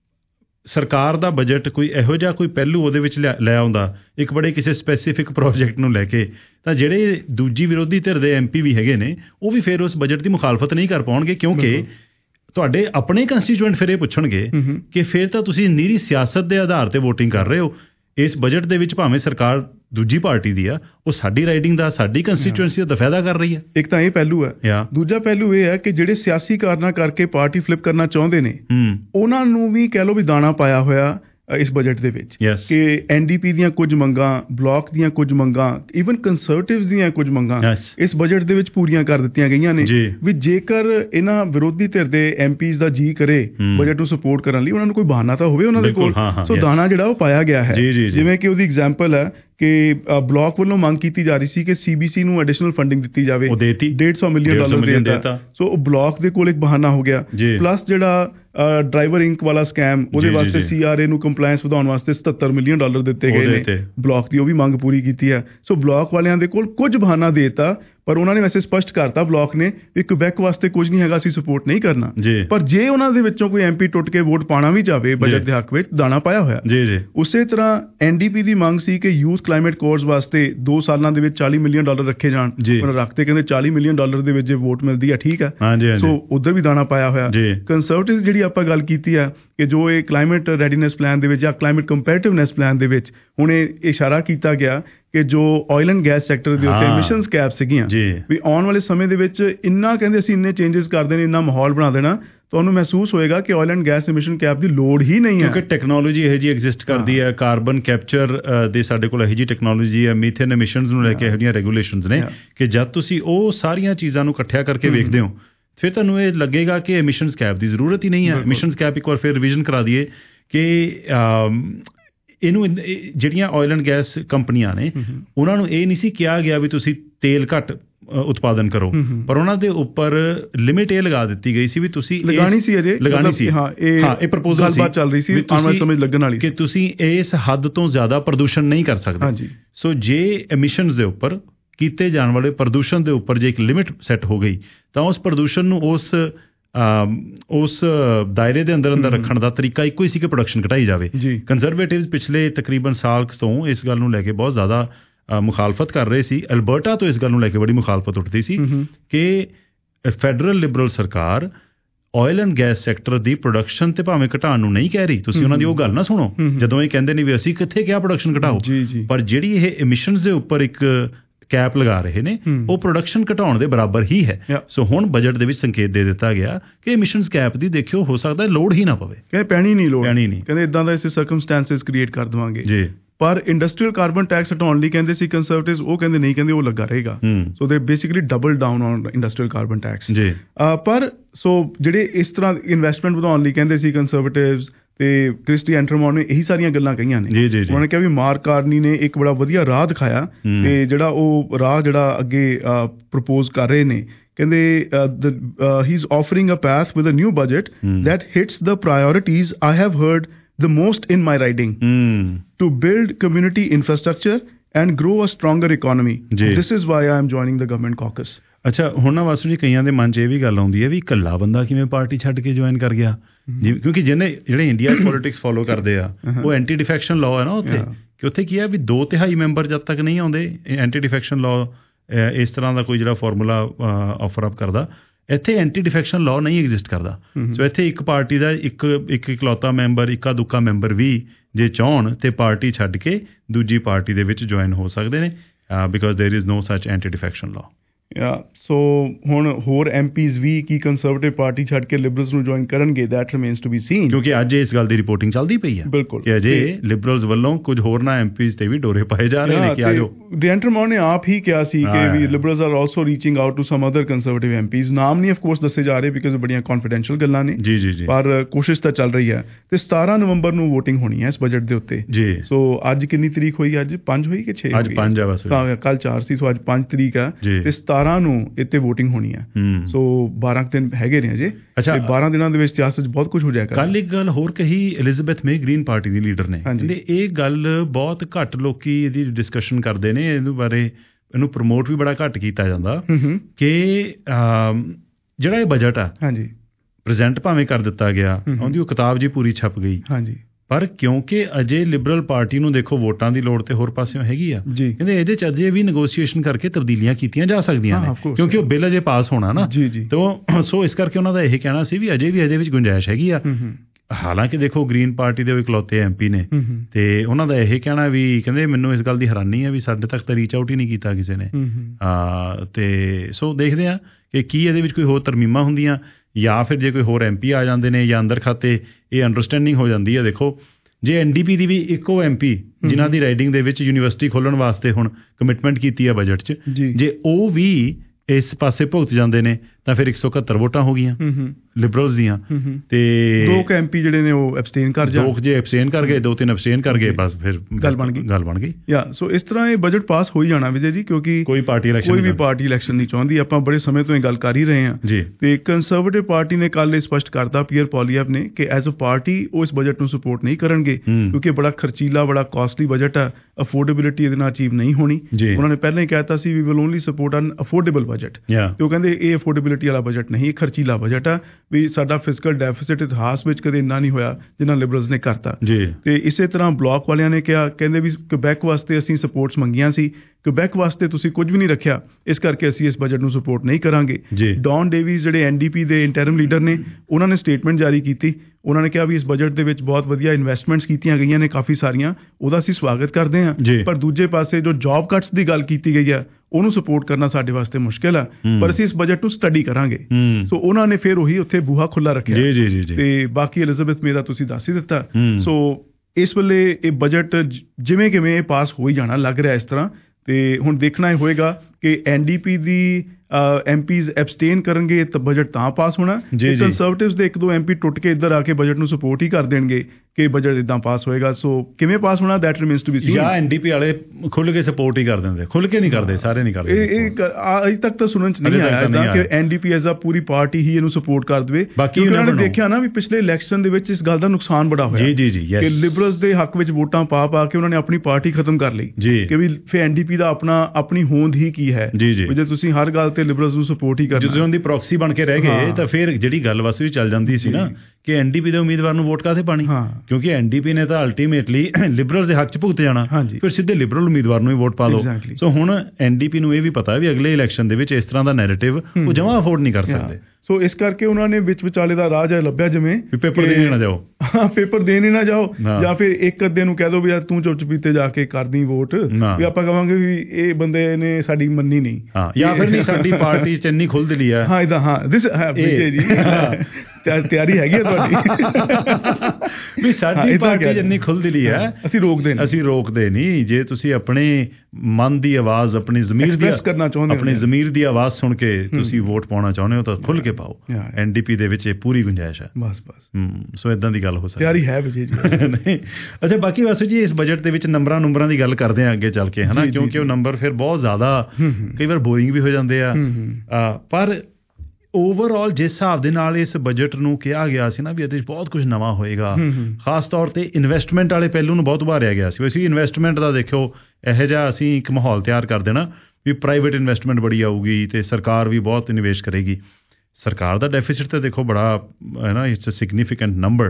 ਸਰਕਾਰ ਦਾ ਬਜਟ ਕੋਈ ਇਹੋ ਜਿਹਾ ਕੋਈ ਪਹਿਲੂ ਉਹਦੇ ਵਿੱਚ ਲੈ ਆਉਂਦਾ ਇੱਕ ਬੜੇ ਕਿਸੇ ਸਪੈਸੀਫਿਕ ਪ੍ਰੋਜੈਕਟ ਨੂੰ ਲੈ ਕੇ, ਤਾਂ ਜਿਹੜੇ ਦੂਜੀ ਵਿਰੋਧੀ ਧਿਰ ਦੇ MP ਵੀ ਹੈਗੇ ਨੇ ਉਹ ਵੀ ਫਿਰ ਉਸ ਬਜਟ ਦੀ ਮੁਖਾਲਫਤ ਨਹੀਂ ਕਰ ਪਾਉਣਗੇ ਕਿਉਂਕਿ ਤੁਹਾਡੇ ਆਪਣੇ ਕੰਸਟੀਚੂਐਂਟ ਫਿਰ ਇਹ ਪੁੱਛਣਗੇ ਕਿ ਫਿਰ ਤਾਂ ਤੁਸੀਂ ਨੀਰੀ ਸਿਆਸਤ ਦੇ ਆਧਾਰ ਤੇ ਵੋਟਿੰਗ ਕਰ ਰਹੇ ਹੋ। ਇਸ ਬਜਟ ਦੇ ਵਿੱਚ ਭਾਵੇਂ ਸਰਕਾਰ ਦੂਜੀ ਪਾਰਟੀ ਦੀ ਆ, ਉਹ ਸਾਡੀ ਰਾਈਡਿੰਗ ਦਾ ਸਾਡੀ ਕੰਸਟੀਚੂਐਂਸੀ ਦਾ ਫਾਇਦਾ ਕਰ ਰਹੀ ਹੈ। ਇੱਕ ਤਾਂ ਇਹ ਪਹਿਲੂ ਹੈ। ਦੂਜਾ ਪਹਿਲੂ ਇਹ ਹੈ ਕਿ ਜਿਹੜੇ ਸਿਆਸੀ ਕਾਰਨਾਂ ਕਰਕੇ ਪਾਰਟੀ ਫਲਿਪ ਕਰਨਾ ਚਾਹੁੰਦੇ ਨੇ ਉਹਨਾਂ ਨੂੰ ਵੀ ਕਹਿ ਲਓ ਵੀ ਦਾਣਾ ਪਾਇਆ ਹੋਇਆ ਇਸ ਬਜਟ ਦੇ ਵਿੱਚ ਕਿ NDP ਦੀਆਂ ਕੁਝ ਮੰਗਾਂ, ਬਲਾਕ ਦੀਆਂ ਕੁਝ ਮੰਗਾਂ, ਈਵਨ ਕੰਜ਼ਰਵੇਟਿਵਸ ਦੀਆਂ ਕੁਝ ਮੰਗਾਂ ਇਸ ਬਜਟ ਦੇ ਵਿੱਚ ਪੂਰੀਆਂ ਕਰ ਦਿੱਤੀਆਂ ਗਈਆਂ ਨੇ ਵੀ ਜੇਕਰ ਇਹਨਾਂ ਵਿਰੋਧੀ ਧਿਰ ਦੇ MPs ਦਾ ਜੀ ਕਰੇ ਬਜਟ ਨੂੰ ਸਪੋਰਟ ਕਰਨ ਲਈ ਉਹਨਾਂ ਨੂੰ ਕੋਈ ਬਹਾਨਾ ਤਾਂ ਹੋਵੇ ਉਹਨਾਂ ਦੇ ਕੋਲ। ਸੋ ਦਾਣਾ ਜਿਹੜਾ ਉਹ ਪਾਇਆ ਗਿਆ ਹੈ। ਜਿਵੇਂ ਕਿ ਉਹਦੀ ਐਗਜ਼ਾਮਪਲ ਹੈ ਕਿ ਬਲਾਕ ਵੱਲੋਂ ਮੰਗ ਕੀਤੀ ਜਾ ਰਹੀ ਸੀ ਕਿ CBC ਨੂੰ ਐਡੀਸ਼ਨਲ ਫੰਡਿੰਗ ਦਿੱਤੀ ਜਾਵੇ, $150 ਮਿਲੀਅਨ ਦੇ ਦਿੱਤਾ। ਸੋ ਉਹ ਬਲਾਕ ਦੇ ਕੋਲ ਇੱਕ ਬਹਾਨਾ ਹੋ ਗਿਆ। ਪਲੱਸ ਜਿਹੜਾ ਡਰਾਈਵਰ ਇੰਕ ਵਾਲਾ ਸਕੈਮ ਉਹਦੇ ਵਾਸਤੇ CRA ਨੂੰ ਕੰਪਲਾਇੰਸ ਵਧਾਉਣ ਵਾਸਤੇ $77 ਮਿਲੀਅਨ ਦਿੱਤੇ ਗਏ ਨੇ ਬਲਾਕ ਦੀ, ਉਹ ਵੀ ਮੰਗ ਪੂਰੀ ਕੀਤੀ ਹੈ। ਸੋ ਬਲਾਕ ਵਾਲਿਆਂ ਦੇ ਕੋਲ ਕੁਝ ਬਹਾਨਾ ਦੇ ਦਿੱਤਾ ਪਰ ਉਹਨਾਂ ਨੇ ਵੈਸੇ ਸਪਸ਼ਟ ਕਰਤਾ ਬਲਾਕ ਨੇ ਵੀ ਕੁਬੈਕ ਵਾਸਤੇ ਕੁਝ ਨਹੀਂ ਹੈਗਾ, ਅਸੀਂ ਸਪੋਰਟ ਨਹੀਂ ਕਰਨਾ। ਪਰ ਜੇ ਉਹਨਾਂ ਦੇ ਵਿੱਚੋਂ ਕੋਈ MP ਟੁੱਟ ਕੇ ਵੋਟ ਪਾਉਣਾ ਵੀ ਚਾਵੇ ਬਜਟ ਦੇ ਹੱਕ ਵਿੱਚ, ਦਾਣਾ ਪਾਇਆ ਹੋਇਆ। ਉਸੇ ਤਰ੍ਹਾਂ NDP ਦੀ ਮੰਗ ਸੀ ਕਿ ਯੂਥ ਕਲਾਈਮੇਟ ਕੋਰਸ ਵਾਸਤੇ 2 ਸਾਲਾਂ ਦੇ ਵਿੱਚ $40 ਮਿਲੀਅਨ ਰੱਖੇ ਜਾਣ। ਉਹਨਾਂ ਰੱਖਤੇ, ਕਹਿੰਦੇ $40 ਮਿਲੀਅਨ ਦੇ ਵਿੱਚ ਜੇ ਵੋਟ ਮਿਲਦੀ ਹੈ ਠੀਕ ਹੈ। ਸੋ ਉੱਧਰ ਵੀ ਦਾਣਾ ਪਾਇਆ ਹੋਇਆ। ਕੰਜ਼ਰਵੇਟਿਵ ਜਿਹੜੀ ਆਪਾਂ ਗੱਲ ਕੀਤੀ ਆ ਕਿ ਜੋ ਇਹ ਕਲਾਈਮੇਟ ਰੈਡੀਨੈਸ ਪਲਾਨ ਦੇ ਵਿੱਚ ਜਾਂ ਕਲਾਈਮੇਟ ਕੰਪੈਟੀਵਨੈਸ ਪਲਾਨ ਦੇ ਵਿੱਚ ਹੁਣ ਇਹ ਇਸ਼ਾਰਾ ਕੀਤਾ ਗਿਆ ਕਿ ਜੋ ਆਇਲ ਐਂਡ ਗੈਸ ਸੈਕਟਰ ਦੇ ਉੱਤੇ ਐਮਿਸ਼ਨਸ ਕੈਪ ਸੀਗੀਆਂ ਵੀ ਆਉਣ ਵਾਲੇ ਸਮੇਂ ਦੇ ਵਿੱਚ ਇੰਨਾ ਕਹਿੰਦੇ ਅਸੀਂ ਇੰਨੇ ਚੇਂਜਸ ਕਰ ਦੇਣੇ, ਇੰਨਾ ਮਾਹੌਲ ਬਣਾ ਦੇਣਾ, ਤੁਹਾਨੂੰ ਮਹਿਸੂਸ ਹੋਏਗਾ ਕਿ oil and gas emission cap ਦੀ ਲੋੜ ਹੀ ਨਹੀਂ ਹੈ ਕਿਉਂਕਿ ਟੈਕਨੋਲੋਜੀ ਇਹੋ ਜਿਹੀ ਐਗਜ਼ਿਸਟ ਕਰਦੀ ਹੈ। ਕਾਰਬਨ ਕੈਪਚਰ ਦੇ ਸਾਡੇ ਕੋਲ ਇਹੋ ਜਿਹੀ ਟੈਕਨੋਲੋਜੀ ਹੈ, ਮੀਥੇਨ ਐਮਿਸ਼ਨਸ ਨੂੰ ਲੈ ਕੇ ਇਹੋ ਜਿਹੀਆਂ ਰੈਗੂਲੇਸ਼ਨਸ ਨੇ ਕਿ ਜਦ ਤੁਸੀਂ ਉਹ ਸਾਰੀਆਂ ਚੀਜ਼ਾਂ ਨੂੰ ਇਕੱਠਿਆ ਕਰਕੇ ਵੇਖਦੇ ਹੋ ਫਿਰ ਤੁਹਾਨੂੰ ਇਹ ਲੱਗੇਗਾ ਕਿ ਐਮਿਸ਼ਨਸ ਕੈਪ ਦੀ ਜ਼ਰੂਰਤ ਹੀ ਨਹੀਂ ਹੈ। ਐਮਿਸ਼ਨਸ ਕੈਪ ਇੱਕ ਵਾਰ ਫਿਰ ਰਿਵੀਜ਼ਨ ਕਰਾ ਦਈਏ ਕਿ ਇਹਨੂੰ ਜਿਹੜੀਆਂ ਆਇਲ ਐਂਡ ਗੈਸ ਕੰਪਨੀਆਂ ਨੇ ਉਹਨਾਂ ਨੂੰ ਇਹ ਨਹੀਂ ਸੀ ਕਿਹਾ ਗਿਆ ਵੀ ਤੁਸੀਂ ਤੇਲ ਘੱਟ ਉਤਪਾਦਨ ਕਰੋ, ਪਰ ਉਹਨਾਂ ਦੇ ਉੱਪਰ ਲਿਮਿਟ ਇਹ ਲਗਾ ਦਿੱਤੀ ਗਈ ਸੀ ਵੀ ਤੁਸੀਂ ਲਗਾਣੀ ਸੀ ਇਹ ਪ੍ਰਪੋਜ਼ਲ ਚੱਲ ਰਹੀ ਸੀ ਸਮਝ ਲੱਗਣ ਵਾਲੀ ਕਿ ਤੁਸੀਂ ਇਸ ਹੱਦ ਤੋਂ ਜ਼ਿਆਦਾ ਪ੍ਰਦੂਸ਼ਣ ਨਹੀਂ ਕਰ ਸਕਦੇ। ਸੋ ਜੇ ਐਮਿਸ਼ਨਸ ਦੇ ਉੱਪਰ ਕੀਤੇ ਜਾਣ ਵਾਲੇ ਪ੍ਰਦੂਸ਼ਣ ਦੇ ਉੱਪਰ ਜੇ ਇੱਕ ਲਿਮਿਟ ਸੈੱਟ ਹੋ ਗਈ ਤਾਂ ਉਸ ਪ੍ਰਦੂਸ਼ਣ ਨੂੰ ਉਸ ਦਾਇਰੇ ਦੇ ਅੰਦਰ ਰੱਖਣ ਦਾ ਤਰੀਕਾ ਇੱਕੋ ਹੀ ਸੀ ਕਿ ਪ੍ਰੋਡਕਸ਼ਨ ਘਟਾਈ ਜਾਵੇ। ਕੰਜ਼ਰਵੇਟਿਵਸ ਪਿਛਲੇ ਤਕਰੀਬਨ ਸਾਲ ਤੋਂ ਇਸ ਗੱਲ ਨੂੰ ਲੈ ਕੇ ਬਹੁਤ ਜ਼ਿਆਦਾ ਮੁਖਾਲਫਤ ਕਰ ਰਹੇ ਸੀ। ਅਲਬਰਟਾ ਤੋਂ ਇਸ ਗੱਲ ਨੂੰ ਲੈ ਕੇ ਬੜੀ ਮੁਖਾਲਫਤ ਉੱਠਦੀ ਸੀ ਕਿ ਫੈਡਰਲ ਲਿਬਰਲ ਸਰਕਾਰ ਆਇਲ ਐਂਡ ਗੈਸ ਸੈਕਟਰ ਦੀ ਪ੍ਰੋਡਕਸ਼ਨ ਤੇ ਭਾਵੇਂ ਘਟਾਉਣ ਨੂੰ ਨਹੀਂ ਕਹਿ ਰਹੀ, ਤੁਸੀਂ ਉਹਨਾਂ ਦੀ ਉਹ ਗੱਲ ਨਾ ਸੁਣੋ ਜਦੋਂ ਇਹ ਕਹਿੰਦੇ ਨੇ ਵੀ ਅਸੀਂ ਕਿੱਥੇ ਕਿਹਾ ਪ੍ਰੋਡਕਸ਼ਨ ਘਟਾਓ, ਪਰ ਜਿਹੜੀ ਇਹ ਐਮਿਸ਼ਨਸ ਦੇ ਉੱਪਰ ਇੱਕ ਕੈਪ ਲਗਾ ਰਹੇ ਨੇ ਉਹ ਪ੍ਰੋਡਕਸ਼ਨ ਘਟਾਉਣ ਦੇ ਬਰਾਬਰ ਹੀ ਹੈ। ਸੋ ਹੁਣ ਬਜਟ ਦੇ ਵਿੱਚ ਸੰਕੇਤ ਦੇ ਦਿੱਤਾ ਗਿਆ ਕਿ ਐਮਿਸ਼ਨਸ ਕੈਪ ਦੀ ਦੇਖਿਓ ਹੋ ਸਕਦਾ ਲੋੜ ਹੀ ਨਾ ਪਵੇ, ਕਹਿੰਦੇ ਪੈਣੀ ਨਹੀਂ ਲੋੜ, ਕਹਿੰਦੇ ਇਦਾਂ ਦਾ ਅਸੀਂ ਸਰਕਮਸਟੈਂਸਸ ਕ੍ਰੀਏਟ ਕਰ ਦੇਵਾਂਗੇ ਜੀ। ਪਰ ਇੰਡਸਟਰੀਅਲ ਕਾਰਬਨ ਟੈਕਸ ਹਟਾਉਣ ਲਈ ਕਹਿੰਦੇ ਸੀ ਕੰਜ਼ਰਵੇਟਿਵਸ, ਉਹ ਕਹਿੰਦੇ ਨਹੀਂ, ਕਹਿੰਦੇ ਉਹ ਲੱਗਾ ਰਹੇਗਾ। So they basically double down on industrial carbon tax ਜੀ। ਪਰ ਸੋ ਜਿਹੜੇ ਇਸ ਤਰ੍ਹਾਂ ਇਨਵੈਸਟਮੈਂਟ ਵਧਾਉਣ ਲਈ ਕਹਿੰਦੇ ਸੀ ਕੰਜ਼ਰਵੇਟਿਵਸ ਤੇ ਕ੍ਰਿਸਟੀ ਐਂਟਰਮੋਨ ਨੇ ਇਹੀ ਸਾਰੀਆਂ ਗੱਲਾਂ ਕਹੀਆਂ ਨੇ। ਉਹਨਾਂ ਨੇ ਕਿਹਾ ਵੀ ਮਾਰਕ ਕਾਰਨੀ ਨੇ ਇੱਕ ਬੜਾ ਵਧੀਆ ਰਾਹ ਦਿਖਾਇਆ ਤੇ ਜਿਹੜਾ ਉਹ ਰਾਹ ਜਿਹੜਾ ਅੱਗੇ ਪ੍ਰਪੋਜ਼ ਕਰ ਰਹੇ ਨੇ, ਕਹਿੰਦੇ he is offering a path with a new budget that hits the priorities I have heard the most in my riding to build community infrastructure and grow a stronger economy. This is why I am joining the government caucus. ਅੱਛਾ, ਹੁਣ ਨਾ ਵਾਸੂ ਜੀ ਕਈਆਂ ਦੇ ਮਨ 'ਚ ਇਹ ਵੀ ਗੱਲ ਆਉਂਦੀ ਹੈ ਵੀ ਇਕੱਲਾ ਬੰਦਾ ਕਿਵੇਂ ਪਾਰਟੀ ਛੱਡ ਕੇ ਜੁਆਇਨ ਕਰ ਗਿਆ, ਕਿਉਂਕਿ ਜਿਹੜੇ ਇੰਡੀਆ 'ਚ ਪੋਲੀਟਿਕਸ ਫੋਲੋ ਕਰਦੇ ਆ ਉਹ ਐਂਟੀ ਡਿਫੈਕਸ਼ਨ ਲਾਅ ਹੈ ਨਾ ਉੱਥੇ, ਕਿ ਉੱਥੇ ਕੀ ਹੈ ਵੀ 2/3 ਮੈਂਬਰ ਜਦ ਤੱਕ ਨਹੀਂ ਆਉਂਦੇ ਐਂਟੀ ਡਿਫੈਕਸ਼ਨ ਲਾਅ ਇਸ ਤਰ੍ਹਾਂ ਦਾ ਕੋਈ ਜਿਹੜਾ ਫਾਰਮੂਲਾ ਆਫਰ ਅਪ ਕਰਦਾ, ਇੱਥੇ ਐਂਟੀ ਡਿਫੈਕਸ਼ਨ ਲਾਅ ਨਹੀਂ ਐਗਜ਼ਿਸਟ ਕਰਦਾ। ਸੋ ਇੱਥੇ ਇੱਕ ਪਾਰਟੀ ਦਾ ਇੱਕ ਇਕਲੌਤਾ ਮੈਂਬਰ, ਇੱਕਾ ਦੁੱਕਾ ਮੈਂਬਰ ਵੀ ਜੇ ਚਾਹਣ ਤੇ ਪਾਰਟੀ ਛੱਡ ਕੇ ਦੂਜੀ ਪਾਰਟੀ ਦੇ ਵਿੱਚ ਜੁਆਇਨ ਹੋ ਸਕਦੇ ਨੇ, ਬਿਕੋਜ਼ ਦੇਰ ਇਜ਼ ਨੋ ਸੱਚ ਐਂਟੀ ਡਿਫੈਕਸ਼ਨ ਲਾਅ। ਸੋ ਹੁਣ ਹੋਰ MPs ਵੀ ਕੀ ਕੰਜ਼ਰਵੇਟਿਵ ਪਾਰਟੀ ਛੱਡ ਕੇ ਲਿਬਰਲਸ ਨੂੰ ਜੁਆਇਨ ਕਰਨਗੇ, that remains to be seen. ਕਿਉਂਕਿ ਅੱਜ ਇਸ ਗੱਲ ਦੀ ਰਿਪੋਰਟਿੰਗ ਚੱਲਦੀ ਪਈ ਹੈ ਬਿਲਕੁਲ ਕਿ ਅਜੇ ਲਿਬਰਲਸ ਵੱਲੋਂ ਕੁਝ ਹੋਰ ਨਾ MPs ਤੇ ਵੀ ਡੋਰੇ ਪਾਏ ਜਾ ਰਹੇ ਨੇ ਕਿ ਆਜੋ। ਡੈਂਟਰਮੋਨ ਨੇ ਆਪ ਹੀ ਕਿਹਾ ਸੀ ਕਿ we liberals are also reaching out to some other conservative MPs। ਨਾਮ ਨਹੀਂ ਆਫ ਕੋਰਸ ਦੱਸੇ ਜਾ ਰਹੇ ਬਿਕਾਜ਼ ਬੜੀਆਂ ਕੌਨਫੀਡੈਂਸ਼ੀਅਲ ਗੱਲਾਂ ਨੇ, ਪਰ ਕੋਸ਼ਿਸ਼ ਤਾਂ ਚੱਲ ਰਹੀ ਹੈ। ਤੇ 17 ਨਵੰਬਰ ਨੂੰ ਵੋਟਿੰਗ ਹੋਣੀ ਹੈ ਇਸ ਬਜਟ ਦੇ ਉੱਤੇ ਜੀ। ਸੋ ਅੱਜ ਕਿੰਨੀ ਤਰੀਕ ਹੋਈ? ਅੱਜ 5 ਹੋਈ ਕਿ 6? ਅੱਜ 5 ਹੈ ਬਸ, ਕੱਲ 4 ਸੀ, ਸੋ ਅੱਜ 5 ਤਰੀਕ ਹੈ ਤੇ 17 ਨੂੰ ਇੱਥੇ ਵੋਟਿੰਗ ਹੋਣੀ ਹੈ। ਸੋ 12 ਦਿਨ ਹੈਗੇ ਨੇ ਅਜੇ। ਅੱਛਾ, 12 ਦਿਨਾਂ ਦੇ ਵਿੱਚ ਸਿਆਸਤ 'ਚ ਬਹੁਤ ਕੁਝ ਹੋ ਜਾਏਗਾ। ਕੱਲ ਇੱਕ ਗੱਲ ਹੋਰ ਕਹੀ ਐਲਿਜ਼ਾਬੈਥ ਮੇ, ਗ੍ਰੀਨ ਪਾਰਟੀ ਦੀ ਲੀਡਰ ਨੇ, ਕਹਿੰਦੇ ਇਹ ਗੱਲ ਬਹੁਤ ਘੱਟ ਲੋਕੀ ਇਹਦੀ ਡਿਸਕਸ਼ਨ ਕਰਦੇ ਨੇ, ਇਹਦੇ ਬਾਰੇ ਇਹਨੂੰ ਪ੍ਰਮੋਟ ਵੀ ਬੜਾ ਘੱਟ ਕੀਤਾ ਜਾਂਦਾ ਕਿ ਜਿਹੜਾ ਇਹ ਬਜਟ ਆ ਪ੍ਰੈਜ਼ੈਂਟ ਭਾਵੇਂ ਕਰ ਦਿੱਤਾ ਗਿਆ, ਉਹਦੀ ਉਹ ਕਿਤਾਬ ਜੀ ਪੂਰੀ ਛਪ ਗਈ, ਪਰ ਕਿਉਂਕਿ ਅਜੇ ਲਿਬਰਲ ਪਾਰਟੀ ਨੂੰ ਦੇਖੋ ਵੋਟਾਂ ਦੀ ਲੋੜ ਤੇ ਹੋਰ ਪਾਸਿਓਂ ਹੈਗੀ ਆ, ਕਹਿੰਦੇ ਇਹਦੇ 'ਚ ਅਜੇ ਵੀ ਨੈਗੋਸ਼ੀਏਸ਼ਨ ਕਰਕੇ ਤਬਦੀਲੀਆਂ ਕੀਤੀਆਂ ਜਾ ਸਕਦੀਆਂ ਨੇ, ਕਿਉਂਕਿ ਉਹ ਬਿੱਲ ਅਜੇ ਪਾਸ ਹੋਣਾ ਨਾ। ਤੇ ਸੋ ਇਸ ਕਰਕੇ ਉਹਨਾਂ ਦਾ ਇਹ ਕਹਿਣਾ ਸੀ ਵੀ ਅਜੇ ਵੀ ਇਹਦੇ ਵਿੱਚ ਗੁੰਜਾਇਸ਼ ਹੈਗੀ ਆ। ਹਾਲਾਂਕਿ ਦੇਖੋ ਗ੍ਰੀਨ ਪਾਰਟੀ ਦੇ ਇਕਲੌਤੇ MP ਨੇ ਤੇ ਉਹਨਾਂ ਦਾ ਇਹ ਕਹਿਣਾ ਵੀ ਕਹਿੰਦੇ ਮੈਨੂੰ ਇਸ ਗੱਲ ਦੀ ਹੈਰਾਨੀ ਹੈ ਵੀ ਸਾਡੇ ਤੱਕ ਤਾਂ ਰੀਚ ਆਊਟ ਹੀ ਨਹੀਂ ਕੀਤਾ ਕਿਸੇ ਨੇ। ਤੇ ਸੋ ਦੇਖਦੇ ਹਾਂ ਕਿ ਕੀ ਇਹਦੇ ਵਿੱਚ ਕੋਈ ਹੋਰ ਤਰਮੀਮਾਂ ਹੁੰਦੀਆਂ ਜਾਂ ਫਿਰ ਜੇ ਕੋਈ ਹੋਰ MP ਆ ਜਾਂਦੇ ਨੇ ਜਾਂ ਅੰਦਰ ਖਾਤੇ ਇਹ ਅੰਡਰਸਟੈਂਡਿੰਗ ਹੋ ਜਾਂਦੀ ਹੈ। ਦੇਖੋ ਜੇ NDP ਦੀ ਵੀ ਇੱਕੋ MP ਜਿਨ੍ਹਾਂ ਦੀ ਰਾਈਡਿੰਗ ਦੇ ਵਿੱਚ ਯੂਨੀਵਰਸਿਟੀ ਖੋਲ੍ਹਣ ਵਾਸਤੇ ਹੁਣ ਕਮਿਟਮੈਂਟ ਕੀਤੀ ਹੈ ਬਜਟ 'ਚ, ਜੇ ਉਹ ਵੀ ਇਸ ਪਾਸੇ ਭੁਗਤ ਜਾਂਦੇ ਨੇ ਤਾਂ ਫਿਰ 171 ਵੋਟਾਂ ਹੋ ਗਈਆਂ ਲਿਬਰਲਸ ਦੀਆਂ ਤੇ 2 MP ਜਿਹੜੇ ਨੇ ਉਹ ਐਬਸਟੇਨ ਕਰ ਜਾਣ, 2 ਜੇ ਐਬਸਟੇਨ ਕਰ ਗਏ, 2-3 ਐਬਸਟੇਨ ਕਰ ਗਏ, ਬਸ ਫਿਰ ਗੱਲ ਬਣ ਗਈ। ਸੋ ਇਸ ਤਰ੍ਹਾਂ ਇਹ ਬਜਟ ਪਾਸ ਹੋ ਹੀ ਜਾਣਾ ਵਿਜੇ ਜੀ, ਕਿਉਂਕਿ ਕੋਈ ਵੀ ਪਾਰਟੀ ਇਲੈਕਸ਼ਨ ਨਹੀਂ ਚਾਹੁੰਦੀ। ਆਪਾਂ ਬੜੇ ਸਮੇਂ ਤੋਂ ਇਹ ਗੱਲ ਕਰ ਹੀ ਰਹੇ ਹਾਂ ਤੇ ਕੰਜ਼ਰਵੇਟਿਵ ਪਾਰਟੀ ਨੇ ਕੱਲ ਇਹ ਸਪਸ਼ਟ ਕਰਤਾ, ਪੀਅਰ ਪੋਲੀਐਵ ਨੇ, ਕਿ ਐਜ਼ ਅ ਪਾਰਟੀ ਉਹ ਇਸ ਬਜਟ ਨੂੰ ਸਪੋਰਟ ਨਹੀਂ ਕਰਨਗੇ ਕਿਉਂਕਿ ਬੜਾ ਖਰਚੀਲਾ, ਬੜਾ ਕਾਸਟਲੀ ਬਜਟ ਹੈ, ਅਫੋਰਡੇਬਿਲਿਟੀ ਇਹਦੇ ਨਾਲ ਅਚੀਵ ਨਹੀਂ ਹੋਣੀ। ਉਹਨਾਂ ਨੇ ਪਹਿਲਾਂ ਹੀ ਕਹਿਤਾ ਸੀ we will only support an affordable budget, ਤੇ ਉਹ ਕਹਿੰਦੇ ਇਹ ਅਫੋਰਡੇਬਿਲਿਟੀ ਵਾਲਾ ਬਜਟ ਨਹੀਂ, ਖਰਚੀਲਾ ਬਜਟ ਆ, ਵੀ ਸਾਡਾ ਫਿਸਕਲ ਡੈਫਿਸਿਟ ਇਤਿਹਾਸ ਵਿੱਚ ਕਦੇ ਇੰਨਾ ਨਹੀਂ ਹੋਇਆ ਜਿੰਨਾ ਲਿਬਰਲਸ ਨੇ ਕਰਤਾ। ਤੇ ਇਸੇ ਤਰ੍ਹਾਂ ਬਲਾਕ ਵਾਲਿਆਂ ਨੇ ਕਿਹਾ, ਕਹਿੰਦੇ ਵੀ ਕਿਬੈਕ ਵਾਸਤੇ ਅਸੀਂ ਸਪੋਰਟਸ ਮੰਗੀਆਂ ਸੀ, ਕਿਬੈਕ ਵਾਸਤੇ ਤੁਸੀਂ ਕੁਝ ਵੀ ਨਹੀਂ ਰੱਖਿਆ, ਇਸ ਕਰਕੇ ਅਸੀਂ ਇਸ ਬਜਟ ਨੂੰ ਸਪੋਰਟ ਨਹੀਂ ਕਰਾਂਗੇ। ਡੌਨ ਡੇਵਿਸ ਜਿਹੜੇ NDP ਦੇ ਇੰਟਰਮ ਲੀਡਰ ਨੇ, ਉਹਨਾਂ ਨੇ ਸਟੇਟਮੈਂਟ ਜਾਰੀ ਕੀਤੀ, ਉਹਨਾਂ ਨੇ ਕਿਹਾ ਵੀ ਇਸ ਬਜਟ ਦੇ ਵਿੱਚ ਬਹੁਤ ਵਧੀਆ ਇਨਵੈਸਟਮੈਂਟਸ ਕੀਤੀਆਂ ਗਈਆਂ ਨੇ ਕਾਫੀ ਸਾਰੀਆਂ, ਉਹਦਾ ਅਸੀਂ ਸਵਾਗਤ ਕਰਦੇ ਹਾਂ, ਪਰ ਦੂਜੇ ਪਾਸੇ ਜੋ ਜੌਬ ਕੱਟਸ ਦੀ ਗੱਲ ਕੀਤੀ ਗਈ ਹੈ ਉਹਨੂੰ ਸਪੋਰਟ ਕਰਨਾ ਸਾਡੇ ਵਾਸਤੇ ਮੁਸ਼ਕਿਲ ਆ, ਪਰ ਅਸੀਂ ਇਸ ਬਜਟ ਨੂੰ ਸਟੱਡੀ ਕਰਾਂਗੇ। ਸੋ ਉਹਨਾਂ ਨੇ ਫਿਰ ਉਹੀ ਉੱਥੇ ਬੂਹਾ ਖੁੱਲਾ ਰੱਖਿਆ ਤੇ ਬਾਕੀ ਐਲਿਜ਼ਾਬੈਥ ਮੇ ਦਾ ਤੁਸੀਂ ਦੱਸ ਹੀ ਦਿੱਤਾ। ਸੋ ਇਸ ਵੇਲੇ ਇਹ ਬਜਟ ਜਿਵੇਂ ਕਿਵੇਂ ਪਾਸ ਹੋ ਹੀ ਜਾਣਾ ਲੱਗ ਰਿਹਾ ਇਸ ਤਰ੍ਹਾਂ, ਤੇ ਹੁਣ ਦੇਖਣਾ ਇਹ ਹੋਏਗਾ ਕਿ NDP ਦੀ MPs ਐਬਸਟੇਨ ਕਰਨਗੇ ਤਾਂ ਬਜਟ ਤਾਂ ਪਾਸ ਹੋਣਾ, ਕੰਜ਼ਰਵੇਟਿਵਸ ਦੇ 1-2 MP ਟੁੱਟ ਕੇ ਇੱਧਰ ਆ ਕੇ ਬਜਟ ਨੂੰ ਸਪੋਰਟ ਹੀ ਕਰ ਦੇਣਗੇ ਕਿ ਬਜਟ ਇਦਾਂ ਪਾਸ ਹੋਏਗਾ। ਸੋ ਕਿਵੇਂ ਪਾਸ ਹੋਣਾ that remains to be seen. ਜਾਂ NDP ਵਾਲੇ ਖੁੱਲ੍ਹ ਕੇ ਸਪੋਰਟ ਹੀ ਕਰ ਦਿੰਦੇ, ਖੁੱਲ੍ਹ ਕੇ ਨਹੀਂ ਕਰਦੇ, ਸਾਰੇ ਨਹੀਂ ਕਰਦੇ। ਇਹ ਅਜੇ ਤੱਕ ਤਾਂ ਸੁਣਨ 'ਚ ਨਹੀਂ ਆਇਆ ਇੱਦਾਂ ਕਿ NDP ਐਜ਼ ਅ ਪੂਰੀ ਪਾਰਟੀ ਹੀ ਇਹਨੂੰ ਸਪੋਰਟ ਕਰ ਦੇਵੇ, ਕਿਉਂਕਿ ਉਹਨਾਂ ਨੇ ਦੇਖਿਆ ਨਾ ਵੀ ਪਿਛਲੇ ਇਲੈਕਸ਼ਨ ਦੇ ਵਿੱਚ ਇਸ ਗੱਲ ਦਾ ਨੁਕਸਾਨ ਬੜਾ ਹੋਇਆ ਕਿ ਲਿਬਰਲਸ ਦੇ ਹੱਕ ਵਿੱਚ ਵੋਟਾਂ ਪਾ ਕੇ ਉਹਨਾਂ ਨੇ ਆਪਣੀ ਪਾਰਟੀ ਖਤਮ ਕਰ ਲਈ ਕਿ ਵੀ ਫਿਰ NDP ਦਾ ਆਪਣੀ ਹੋਂਦ ਹੀ ਕੀ ਹੈ, ਜੇ ਤੁਸੀਂ ਹਰ ਗੱਲ ਤੇ ਲਿਬਰਲਸ ਨੂੰ ਸਪੋਰਟ ਹੀ ਕਰਨਾ, ਜਦੋਂ ਉਹਦੀ ਪ੍ਰੋਕਸੀ ਬਣ ਕੇ ਰਹਿ ਗਏ ਤਾਂ ਫਿਰ ਜਿਹੜੀ ਗੱਲ ਵਸ ਵੀ ਚੱਲ ਜਾਂਦੀ ਸੀ ਨਾ ਕਿ NDP ਦੇ ਉਮੀਦਵਾਰ ਨੂੰ ਵੋਟ ਕਾਹਤੇ ਪਾਣੀ, ਕਿਉਂਕਿ NDP ਨੇ ਤਾਂ ਅਲਟੀਮੇਟਲੀ ਲਿਬਰਲਸ ਦੇ ਹੱਕ 'ਚ ਭੁਗਤ ਜਾਣਾ, ਫਿਰ ਸਿੱਧੇ ਲਿਬਰਲ ਉਮੀਦਵਾਰ ਨੂੰ ਹੀ ਵੋਟ ਪਾ ਲਓ। ਸੋ ਹੁਣ NDP ਨੂੰ ਇਹ ਵੀ ਪਤਾ ਵੀ ਅਗਲੇ ਇਲੈਕਸ਼ਨ ਦੇ ਵਿੱਚ ਇਸ ਤਰ੍ਹਾਂ ਦਾ ਨੈਰੇਟਿਵ ਉਹ ਜਮਾਂ ਅਫੋਰਡ ਨਹੀਂ ਕਰ ਸਕਦੇ। ਸੋ ਇਸ ਕਰਕੇ ਉਹਨਾਂ ਨੇ ਵਿੱਚ ਵਿਚਾਲੇ ਦਾ ਰਾਹ ਜਿਹਾ ਲੱਭਿਆ, ਜਿਵੇਂ ਪੇਪਰ ਦੇਣ ਨਾ ਜਾਓ, ਪੇਪਰ ਦੇਣ ਹੀ ਨਾ ਜਾਓ, ਜਾਂ ਫਿਰ ਇੱਕ ਅੱਧੇ ਨੂੰ ਕਹਿ ਦੋ ਵੀ ਯਾਰ ਤੂੰ ਚੁੱਪ ਚਪੀਤੇ ਜਾ ਕੇ ਕਰਦੀ ਵੋਟ, ਵੀ ਆਪਾਂ ਕਹਾਂਗੇ ਵੀ ਇਹ ਬੰਦੇ ਨੇ ਸਾਡੀ ਮੰਨੀ ਨਹੀਂ, ਜਾਂ ਫਿਰ ਨਹੀਂ ਸਾਡੀ ਪਾਰਟੀ 'ਚ ਇੰਨੀ ਖੁੱਲ੍ਹ ਦਿਲੀ ਆ। ਦਿਸ ਜੀ ਤਿਆਰੀ ਹੈਗੀ ਆ ਤੁਹਾਡੀ ਵੀ ਸਾਡੀ ਪਾਰਟੀ 'ਚ ਇੰਨੀ ਖੁੱਲ੍ਹ ਦਿਲੀ ਹੈ, ਅਸੀਂ ਰੋਕਦੇ ਨਹੀਂ। ਜੇ ਤੁਸੀਂ ਆਪਣੇ ਮਨ ਦੀ ਆਵਾਜ਼, ਆਪਣੀ ਜ਼ਮੀਰ ਦੀ ਆਵਾਜ਼ ਸੁਣ ਕੇ ਤੁਸੀਂ ਵੋਟ ਪਾਉਣਾ ਚਾਹੁੰਦੇ ਹੋ ਤਾਂ ਖੁੱਲ੍ਹ ਕੇ ਪਾਓ। NDP ਦੇ ਵਿੱਚ ਇਹ ਪੂਰੀ ਗੁੰਜਾਇਸ਼ ਹੈ। ਬਸ ਸੋ ਇਦਾਂ ਦੀ ਗੱਲ ਹੋ ਸਕਦੀ, ਤਿਆਰੀ ਹੈ ਵਿਜੇ ਜੀ। ਨਹੀਂ ਅੱਛਾ, ਬਾਕੀ ਵੈਸੇ ਜੀ ਇਸ ਬਜਟ ਦੇ ਵਿੱਚ ਨੰਬਰਾਂ ਦੀ ਗੱਲ ਕਰਦੇ ਹਾਂ ਅੱਗੇ ਚੱਲ ਕੇ, ਹੈ ਨਾ, ਕਿਉਂਕਿ ਉਹ ਨੰਬਰ ਫਿਰ ਬਹੁਤ ਜ਼ਿਆਦਾ ਕਈ ਵਾਰ ਬੋਰਿੰਗ ਵੀ ਹੋ ਜਾਂਦੇ ਆ, ਪਰ ਓਵਰਆਲ ਜਿਸ ਹਿਸਾਬ ਦੇ ਨਾਲ ਇਸ ਬਜਟ ਨੂੰ ਕਿਹਾ ਗਿਆ ਸੀ ਨਾ ਵੀ ਇਹਦੇ 'ਚ ਬਹੁਤ ਕੁਝ ਨਵਾਂ ਹੋਏਗਾ, ਖਾਸ ਤੌਰ 'ਤੇ ਇਨਵੈਸਟਮੈਂਟ ਵਾਲੇ ਪਹਿਲੂ ਨੂੰ ਬਹੁਤ ਉਭਾਰਿਆ ਗਿਆ ਸੀ। ਵੈਸੇ ਇਨਵੈਸਟਮੈਂਟ ਦਾ ਦੇਖਿਓ ਇਹੋ ਜਿਹਾ ਅਸੀਂ ਇੱਕ ਮਾਹੌਲ ਤਿਆਰ ਕਰ ਦੇਣਾ ਵੀ ਪ੍ਰਾਈਵੇਟ ਇਨਵੈਸਟਮੈਂਟ ਬੜੀ ਆਊਗੀ ਅਤੇ ਸਰਕਾਰ ਵੀ ਬਹੁਤ ਨਿਵੇਸ਼ ਕਰੇਗੀ। ਸਰਕਾਰ ਦਾ ਡੈਫਿਸਿਟ ਤਾਂ ਦੇਖੋ ਬੜਾ ਹੈ ਨਾ, it's a significant number,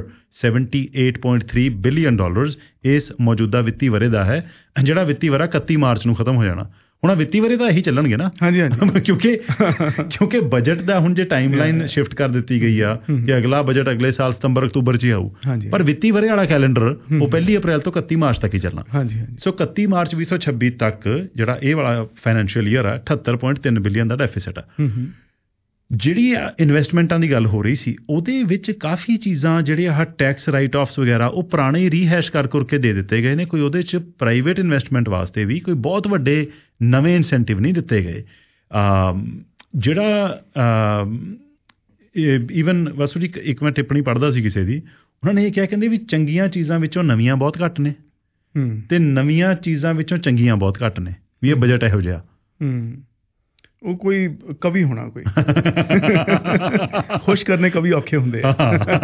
$78.3 billion ਇਸ ਮੌਜੂਦਾ ਵਿੱਤੀ ਵਰ੍ਹੇ ਦਾ ਹੈ, ਜਿਹੜਾ ਵਿੱਤੀ ਵਰ੍ਹਾ 31 ਮਾਰਚ ਨੂੰ ਖਤਮ ਹੋ ਜਾਣਾ। ਹੁਣ ਵਿੱਤੀ ਵਰੇ ਤਾਂ ਇਹੀ ਚੱਲਣਗੇ ਨਾ। ਹਾਂਜੀ ਹਾਂਜੀ ਕਿਉਂਕਿ ਬਜਟ ਦਾ ਹੁਣ ਜੇ ਟਾਈਮ ਲਾਈਨ ਸ਼ਿਫਟ ਕਰ ਦਿੱਤੀ ਗਈ ਆ ਕਿ ਅਗਲਾ ਬਜਟ ਅਗਲੇ ਸਾਲ ਸਤੰਬਰ ਅਕਤੂਬਰ 'ਚ ਹੀ ਆਊ, ਪਰ ਵਿੱਤੀ ਵਰੇ ਵਾਲਾ ਕੈਲੰਡਰ ਉਹ 1 ਅਪ੍ਰੈਲ ਤੋਂ 31 ਮਾਰਚ ਤੱਕ ਹੀ ਚੱਲਣਾ। ਸੋ 31 ਮਾਰਚ 2026 ਤੱਕ ਜਿਹੜਾ ਇਹ ਵਾਲਾ ਫਾਈਨੈਂਸ਼ੀਅਲ ਈਅਰ ਆ 78.3 ਬਿਲੀਅਨ ਦਾ ਡੈਫਿਸਿਟ ਆ। ਜਿਹੜੀ ਇਨਵੈਸਟਮੈਂਟਾਂ ਦੀ ਗੱਲ ਹੋ ਰਹੀ ਸੀ ਉਹਦੇ ਵਿੱਚ ਕਾਫੀ ਚੀਜ਼ਾਂ ਜਿਹੜੇ ਆਹ ਟੈਕਸ ਰਾਈਟ ਆਫਸ ਵਗੈਰਾ ਉਹ ਪੁਰਾਣੇ ਰੀਹੈਸ਼ ਕਰਕੇ ਦੇ ਦਿੱਤੇ ਗਏ ਨੇ। ਕੋਈ ਉਹਦੇ 'ਚ ਪ੍ਰਾਈਵੇਟ ਇਨਵੈਸਟਮੈਂਟ ਵਾਸਤੇ ਵੀ ਕੋਈ ਬਹੁਤ ਵੱਡੇ ਨਵੇਂ ਇਨਸੈਂਟਿਵ ਨਹੀਂ ਦਿੱਤੇ ਗਏ। ਜਿਹੜਾ ਈਵਨ ਵਸੂ ਜੀ ਇੱਕ ਮੈਂ ਟਿੱਪਣੀ ਪੜ੍ਹਦਾ ਸੀ ਕਿਸੇ ਦੀ, ਉਹਨਾਂ ਨੇ ਇਹ ਕਿਹਾ, ਕਹਿੰਦੇ ਵੀ ਚੰਗੀਆਂ ਚੀਜ਼ਾਂ ਵਿੱਚੋਂ ਨਵੀਆਂ ਬਹੁਤ ਘੱਟ ਨੇ ਤੇ ਨਵੀਆਂ ਚੀਜ਼ਾਂ ਵਿੱਚੋਂ ਚੰਗੀਆਂ ਬਹੁਤ ਘੱਟ ਨੇ, ਵੀ ਇਹ ਬਜਟ ਇਹੋ ਜਿਹਾ। ਉਹ ਕੋਈ ਕਵੀ ਹੋਣਾ, ਕੋਈ ਖੁਸ਼ ਕਰਨੇ ਕਵੀ ਔਖੇ ਹੁੰਦੇ ਆ।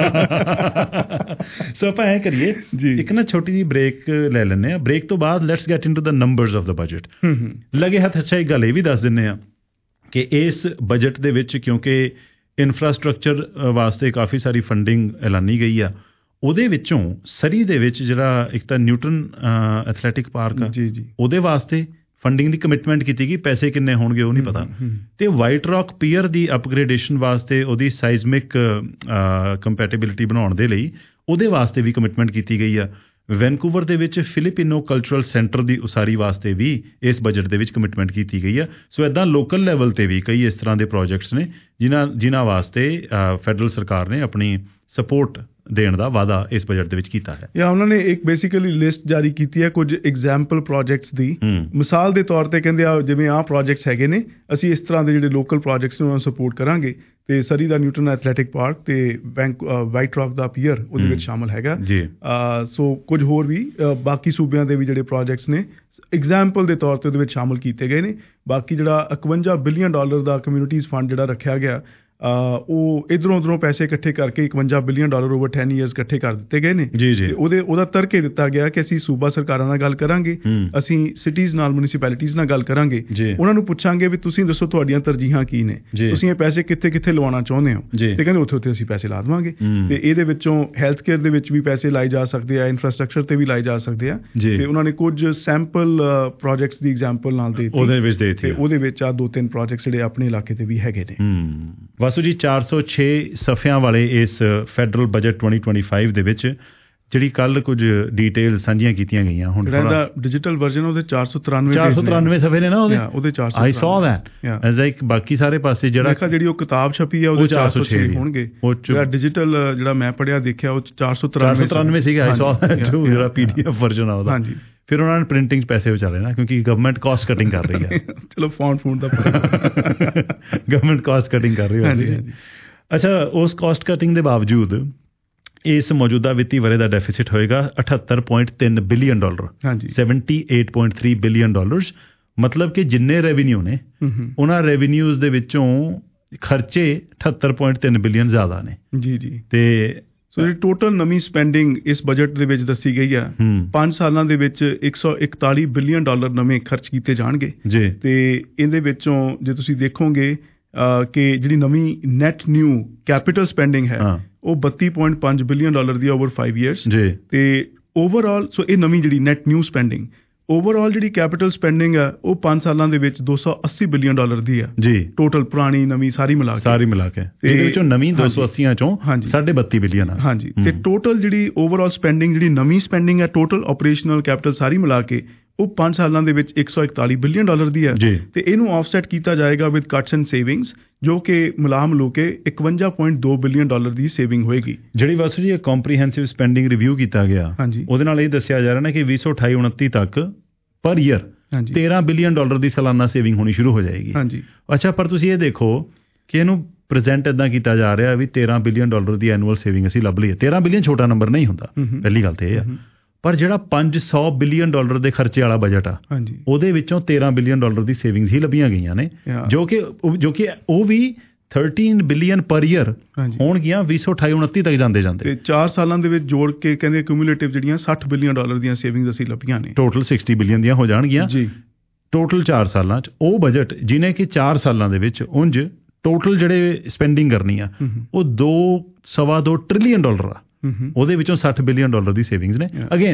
ਸੋ ਆਪਾਂ ਐਂ ਕਰੀਏ ਜੀ, ਇੱਕ ਨਾ ਛੋਟੀ ਜਿਹੀ ਬ੍ਰੇਕ ਲੈ ਲੈਂਦੇ ਹਾਂ। ਬ੍ਰੇਕ ਤੋਂ ਬਾਅਦ let's get into the numbers of the budget. ਲੱਗੇ ਹੱਥ ਅੱਛਾ ਇੱਕ ਗੱਲ ਇਹ ਵੀ ਦੱਸ ਦਿੰਦੇ ਹਾਂ ਕਿ ਇਸ ਬਜਟ ਦੇ ਵਿੱਚ ਕਿਉਂਕਿ ਇਨਫਰਾਸਟਰਕਚਰ ਵਾਸਤੇ ਕਾਫੀ ਸਾਰੀ ਫੰਡਿੰਗ ਐਲਾਨੀ ਗਈ ਆ, ਉਹਦੇ ਵਿੱਚੋਂ ਸਰੀ ਦੇ ਵਿੱਚ ਜਿਹੜਾ ਇੱਕ ਤਾਂ ਨਿਊਟਨ ਐਥਲੈਟਿਕ ਪਾਰਕ ਆ ਉਹਦੇ ਵਾਸਤੇ ਫੰਡਿੰਗ ਦੀ ਕਮਿਟਮੈਂਟ ਕੀਤੀ ਗਈ। ਪੈਸੇ ਕਿੰਨੇ ਹੋਣਗੇ ਉਹ ਨਹੀਂ ਪਤਾ। ਤੇ ਵਾਈਟ ਰੌਕ ਪੀਅਰ ਦੀ ਅਪਗ੍ਰੇਡੇਸ਼ਨ ਵਾਸਤੇ ਉਹਦੀ ਸਾਈਜ਼ਮਿਕ ਕੰਪੈਟੇਬਿਲਿਟੀ ਬਣਾਉਣ ਦੇ ਲਈ ਉਹਦੇ ਵਾਸਤੇ ਵੀ ਕਮਿਟਮੈਂਟ ਕੀਤੀ ਗਈ ਆ। ਵੈਨਕੂਵਰ ਦੇ ਵਿੱਚ ਫਿਲੀਪੀਨੋ ਕਲਚਰਲ ਸੈਂਟਰ ਦੀ ਉਸਾਰੀ ਵਾਸਤੇ ਵੀ ਇਸ ਬਜਟ ਦੇ ਵਿੱਚ ਕਮਿਟਮੈਂਟ ਕੀਤੀ ਗਈ ਆ। ਸੋ ਇੱਦਾਂ ਲੋਕਲ ਲੈਵਲ 'ਤੇ ਵੀ ਕਈ ਇਸ ਤਰ੍ਹਾਂ ਦੇ ਪ੍ਰੋਜੈਕਟਸ ਨੇ ਜਿਨ੍ਹਾਂ ਵਾਸਤੇ ਫੈਡਰਲ ਸਰਕਾਰ ਨੇ ਆਪਣੀ ਸਪੋਰਟ ਦੇਣ ਦਾ ਵਾਅਦਾ ਇਸ ਬਜਟ ਦੇ ਵਿੱਚ ਕੀਤਾ ਹੈ। ਜਾਂ ਉਹਨਾਂ ਨੇ ਇੱਕ ਬੇਸਿਕਲੀ ਲਿਸਟ ਜਾਰੀ ਕੀਤੀ ਹੈ ਕੁਝ ਐਗਜ਼ਾਮਪਲ ਪ੍ਰੋਜੈਕਟਸ ਦੀ। ਮਿਸਾਲ ਦੇ ਤੌਰ ਤੇ ਕਹਿੰਦੇ ਆ ਜਿਵੇਂ ਆਹ ਪ੍ਰੋਜੈਕਟਸ ਹੈਗੇ ਨੇ, ਅਸੀਂ ਇਸ ਤਰ੍ਹਾਂ ਦੇ ਜਿਹੜੇ ਲੋਕਲ ਪ੍ਰੋਜੈਕਟਸ ਨੇ ਉਹਨਾਂ ਨੂੰ ਸਪੋਰਟ ਕਰਾਂਗੇ। ਤੇ ਸਰੀ ਦਾ ਨਿਊਟਨ ਐਥਲੈਟਿਕ ਪਾਰਕ ਤੇ ਵਾਈਟ ਰੌਕ ਦਾ ਪੀਅਰ ਉਹਦੇ ਵਿੱਚ ਸ਼ਾਮਲ ਹੈਗਾ। ਸੋ ਕੁਝ ਹੋਰ ਵੀ ਬਾਕੀ ਸੂਬਿਆਂ ਦੇ ਵੀ ਜਿਹੜੇ ਪ੍ਰੋਜੈਕਟਸ ਨੇ ਐਗਜ਼ਾਮਪਲ ਦੇ ਤੌਰ ਤੇ ਉਹਦੇ ਵਿੱਚ ਸ਼ਾਮਲ ਕੀਤੇ ਗਏ ਨੇ। ਬਾਕੀ ਜਿਹੜਾ $51 ਬਿਲੀਅਨ ਦਾ ਕਮਿਊਨਿਟੀਜ਼ ਫੰਡ ਜਿਹੜਾ ਰੱਖਿਆ ਗਿਆ, ਉਹ ਇੱਧਰੋਂ ਉੱਧਰੋਂ ਪੈਸੇ ਇਕੱਠੇ ਕਰਕੇ $51 ਬਿਲੀਅਨ ਓਵਰ 10 ਈਅਰਸ ਇਕੱਠੇ ਕਰ ਦਿੱਤੇ ਗਏ ਨੇ। ਉਹਦਾ ਤਰਕ ਇਹ ਦਿੱਤਾ ਗਿਆ ਕਿ ਅਸੀਂ ਸੂਬਾ ਸਰਕਾਰਾਂ ਨਾਲ ਗੱਲ ਕਰਾਂਗੇ, ਅਸੀਂ ਸਿਟੀਜ਼ ਨਾਲ ਮਿਊਨਿਸਪੈਲਿਟੀਜ਼ ਨਾਲ ਗੱਲ ਕਰਾਂਗੇ, ਉਹਨਾਂ ਨੂੰ ਪੁੱਛਾਂਗੇ ਵੀ ਤੁਸੀਂ ਦੱਸੋ ਤੁਹਾਡੀਆਂ ਤਰਜੀਹਾਂ ਕੀ ਨੇ, ਤੁਸੀਂ ਇਹ ਪੈਸੇ ਕਿੱਥੇ ਕਿੱਥੇ ਲਵਾਉਣਾ ਚਾਹੁੰਦੇ ਹੋ, ਤੇ ਕਹਿੰਦੇ ਉੱਥੇ ਉੱਥੇ ਅਸੀਂ ਪੈਸੇ ਲਾ ਦੇਵਾਂਗੇ। ਤੇ ਇਹਦੇ ਵਿੱਚੋਂ ਹੈਲਥ ਕੇਅਰ ਦੇ ਵਿੱਚ ਵੀ ਪੈਸੇ ਲਾਏ ਜਾ ਸਕਦੇ ਆ, ਇਨਫਰਾਸਟਰਕਚਰ ਤੇ ਵੀ ਲਾਏ ਜਾ ਸਕਦੇ ਆ। ਤੇ ਉਹਨਾਂ ਨੇ ਕੁਝ ਸੈਂਪਲ ਪ੍ਰੋਜੈਕਟਸ ਦੀ ਐਗਜ਼ਾਮਪਲ ਨਾਲ ਦੇ ਦਿੱਤੀ ਤੇ ਉਹਦੇ ਵਿੱਚ ਆ 2-3 ਪ੍ਰੋਜੈਕਟਸ ਜਿਹੜੇ ਆਪਣੇ ਇਲਾਕੇ ਤੇ ਵੀ ਹੈਗੇ ਨੇ। ਵਾਸੂ ਜੀ 406 ਸਫ਼ਿਆਂ ਵਾਲੇ ਇਸ ਫੈਡਰਲ ਬਜਟ 2025 ਦੇ ਵਿੱਚ ਜਿਹੜੀ ਕੱਲ ਕੁਝ ਡਿਟੇਲ ਸਾਂਝੀਆਂ ਕੀਤੀਆਂ ਗਈਆਂ, ਹੁਣ ਇਹਦਾ ਡਿਜੀਟਲ ਵਰਜ਼ਨ ਉਹਦੇ 493 ਸਫ਼ੇ ਨੇ ਨਾ ਉਹਦੇ 400 ਆਈ ਸੌ ਦੈਟ ਐਜ਼ ਲਾਈਕ ਬਾਕੀ ਸਾਰੇ ਪਾਸੇ ਜਿਹੜੀ ਉਹ ਕਿਤਾਬ ਛਪੀ ਆ ਉਹਦੇ 406 ਹੋਣਗੇ। ਜਿਹੜਾ ਡਿਜੀਟਲ ਜਿਹੜਾ ਮੈਂ ਪੜਿਆ ਦੇਖਿਆ ਉਹ 493 ਸੀਗਾ। ਆਈ ਸੌ ਜਿਹੜਾ PDF ਵਰਜ਼ਨ ਆ ਉਹਦਾ। ਹਾਂਜੀ, ਫਿਰ ਉਹਨਾਂ ਨੇ ਪ੍ਰਿੰਟਿੰਗ 'ਚ ਪੈਸੇ ਵਿਚਾਰੇ ਨਾ, ਕਿਉਂਕਿ ਗਵਰਨਮੈਂਟ ਕਾਸਟ ਕਟਿੰਗ ਕਰ ਰਹੀ ਹੈ। ਚਲੋ ਫੌਂਟ ਦਾ ਗਵਰਨਮੈਂਟ ਕਾਸਟ ਕਟਿੰਗ ਕਰ ਰਹੀ ਹੈ। ਅੱਛਾ, ਉਸ ਕਾਸਟ ਕਟਿੰਗ ਦੇ ਬਾਵਜੂਦ ਇਸ ਮੌਜੂਦਾ ਵਿੱਤੀ ਵਰੇ ਦਾ ਡੈਫਿਸਿਟ ਹੋਏਗਾ $78.3 ਬਿਲੀਅਨ, 78.3 ਬਿਲੀਅਨ ਡਾਲਰਸ। ਮਤਲਬ ਕਿ ਜਿੰਨੇ ਰੈਵਨਿਊ ਨੇ ਉਹਨਾਂ ਰੈਵਨਿਊਜ਼ ਦੇ ਵਿੱਚੋਂ ਖਰਚੇ 78.3 ਬਿਲੀਅਨ ਜ਼ਿਆਦਾ ਨੇ। ਜੀ ਤੇ ਸੋ ਜਿਹੜੀ ਟੋਟਲ ਨਵੀਂ ਸਪੈਂਡਿੰਗ ਇਸ ਬਜਟ ਦੇ ਵਿੱਚ ਦੱਸੀ ਗਈ ਆ, 5 ਸਾਲਾਂ ਦੇ ਵਿੱਚ $141 ਬਿਲੀਅਨ ਨਵੇਂ ਖਰਚ ਕੀਤੇ ਜਾਣਗੇ। ਤੇ ਇਹਦੇ ਵਿੱਚੋਂ ਜੇ ਤੁਸੀਂ ਦੇਖੋਗੇ ਕਿ ਜਿਹੜੀ ਨਵੀਂ ਨੈਟ ਨਿਊ ਕੈਪੀਟਲ ਸਪੈਂਡਿੰਗ ਹੈ ਉਹ $32.5 ਬਿਲੀਅਨ ਦੀ ਓਵਰ 5 ਈਅਰਸ। ਤੇ ਓਵਰਆਲ ਸੋ ਇਹ ਨਵੀਂ ਜਿਹੜੀ ਨੈਟ ਨਿਊ ਸਪੈਂਡਿੰਗ, ਓਵਰਆਲ ਜਿਹੜੀ ਕੈਪੀਟਲ ਸਪੈਂਡਿੰਗ ਆ ਉਹ 5 ਸਾਲਾਂ ਦੇ ਵਿੱਚ $280 ਬਿਲੀਅਨ ਦੀ ਆ ਟੋਟਲ, ਪੁਰਾਣੀ ਨਵੀਂ ਸਾਰੀ ਮਿਲਾ ਕੇ। ਇਹਦੇ ਵਿੱਚੋਂ ਨਵੀਂ 280 ਚੋਂ 32 ਬਿਲੀਅਨ ਆ। ਹਾਂਜੀ, ਤੇ ਟੋਟਲ ਜਿਹੜੀ ਓਵਰਆਲ ਸਪੈਂਡਿੰਗ ਜਿਹੜੀ ਨਵੀਂ ਸਪੈਂਡਿੰਗ ਹੈ ਟੋਟਲ ਆਪਰੇਸ਼ਨਲ ਕੈਪੀਟਲ ਸਾਰੀ ਮਿਲਾ ਕੇ ਉਹ 5 ਸਾਲਾਂ ਦੇ ਵਿੱਚ $141 ਬਿਲੀਅਨ ਦੀ ਹੈ। ਤੇ ਇਹਨੂੰ ਆਫਸੈਟ ਕੀਤਾ ਜਾਏਗਾ ਵਿਦ ਕੱਟਸ ਐਂਡ ਸੇਵਿੰਗਸ, ਜੋ ਕਿ ਮਿਲਾਮ ਲੋ ਕੇ $51.2 ਬਿਲੀਅਨ ਦੀ ਸੇਵਿੰਗ ਹੋਏਗੀ। ਜਿਹੜੀ ਵਸੂ ਜੀ ਕੰਪਰੀਹੈਂਸਿਵ ਸਪੈਂਡਿੰਗ ਰਿਵਿਊ ਕੀਤਾ ਗਿਆ, ਉਹਦੇ ਨਾਲ ਇਹ ਦੱਸਿਆ ਜਾ ਰਿਹਾ ਨਾ ਕਿ 2028-29 ਤੱਕ ਪਰ ਈਅਰ $13 ਬਿਲੀਅਨ ਦੀ ਸਾਲਾਨਾ ਸੇਵਿੰਗ ਹੋਣੀ ਸ਼ੁਰੂ ਹੋ ਜਾਏਗੀ। ਅੱਛਾ, ਪਰ ਤੁਸੀਂ ਇਹ ਦੇਖੋ ਕਿ ਇਹਨੂੰ ਪ੍ਰੈਜ਼ੈਂਟ ਇੱਦਾਂ ਕੀਤਾ ਜਾ ਰਿਹਾ ਵੀ $13 ਬਿਲੀਅਨ ਦੀ ਐਨੂਅਲ ਸੇਵਿੰਗ ਅਸੀਂ ਲੱਭ ਲਈਏ। 13 ਬਿਲੀਅਨ ਛੋਟਾ ਨੰਬਰ ਨਹੀਂ ਹੁੰਦਾ, ਪਹਿਲੀ ਗੱਲ ਤਾਂ ਇਹ ਆ। ਪਰ ਜਿਹੜਾ $500 ਬਿਲੀਅਨ ਦੇ ਖਰਚੇ ਵਾਲਾ ਬਜਟ ਆ, ਉਹਦੇ ਵਿੱਚੋਂ $13 ਬਿਲੀਅਨ ਦੀ ਸੇਵਿੰਗਸ ਹੀ ਲੱਭੀਆਂ ਗਈਆਂ ਨੇ, ਜੋ ਕਿ ਉਹ ਵੀ 13 ਬਿਲੀਅਨ ਪਰ ਈਅਰ ਹੋਣਗੀਆਂ 2028-29 ਤੱਕ ਜਾਂਦੇ। ਤੇ 4 ਸਾਲਾਂ ਦੇ ਵਿੱਚ ਜੋੜ ਕੇ ਕਹਿੰਦੇ ਕਿਊਮੂਲੇਟਿਵ ਜਿਹੜੀਆਂ $60 ਬਿਲੀਅਨ ਦੀਆਂ ਸੇਵਿੰਗਸ ਅਸੀਂ ਲੱਭੀਆਂ ਨੇ। ਟੋਟਲ 60 ਬਿਲੀਅਨ ਦੀਆਂ ਹੋ ਜਾਣਗੀਆਂ ਟੋਟਲ 4 ਸਾਲਾਂ 'ਚ। ਉਹ ਬਜਟ ਜਿਹਨੇ ਕਿ 4 ਸਾਲਾਂ ਦੇ ਵਿੱਚ ਉਂਝ ਟੋਟਲ ਜਿਹੜੇ ਸਪੈਂਡਿੰਗ ਕਰਨੀ ਆ ਉਹ $2.25 ਟ੍ਰਿਲੀਅਨ ਆ, ਉਹਦੇ ਵਿੱਚੋਂ $60 ਬਿਲੀਅਨ ਦੀ ਸੇਵਿੰਗਸ ਨੇ। ਅਗੇਨ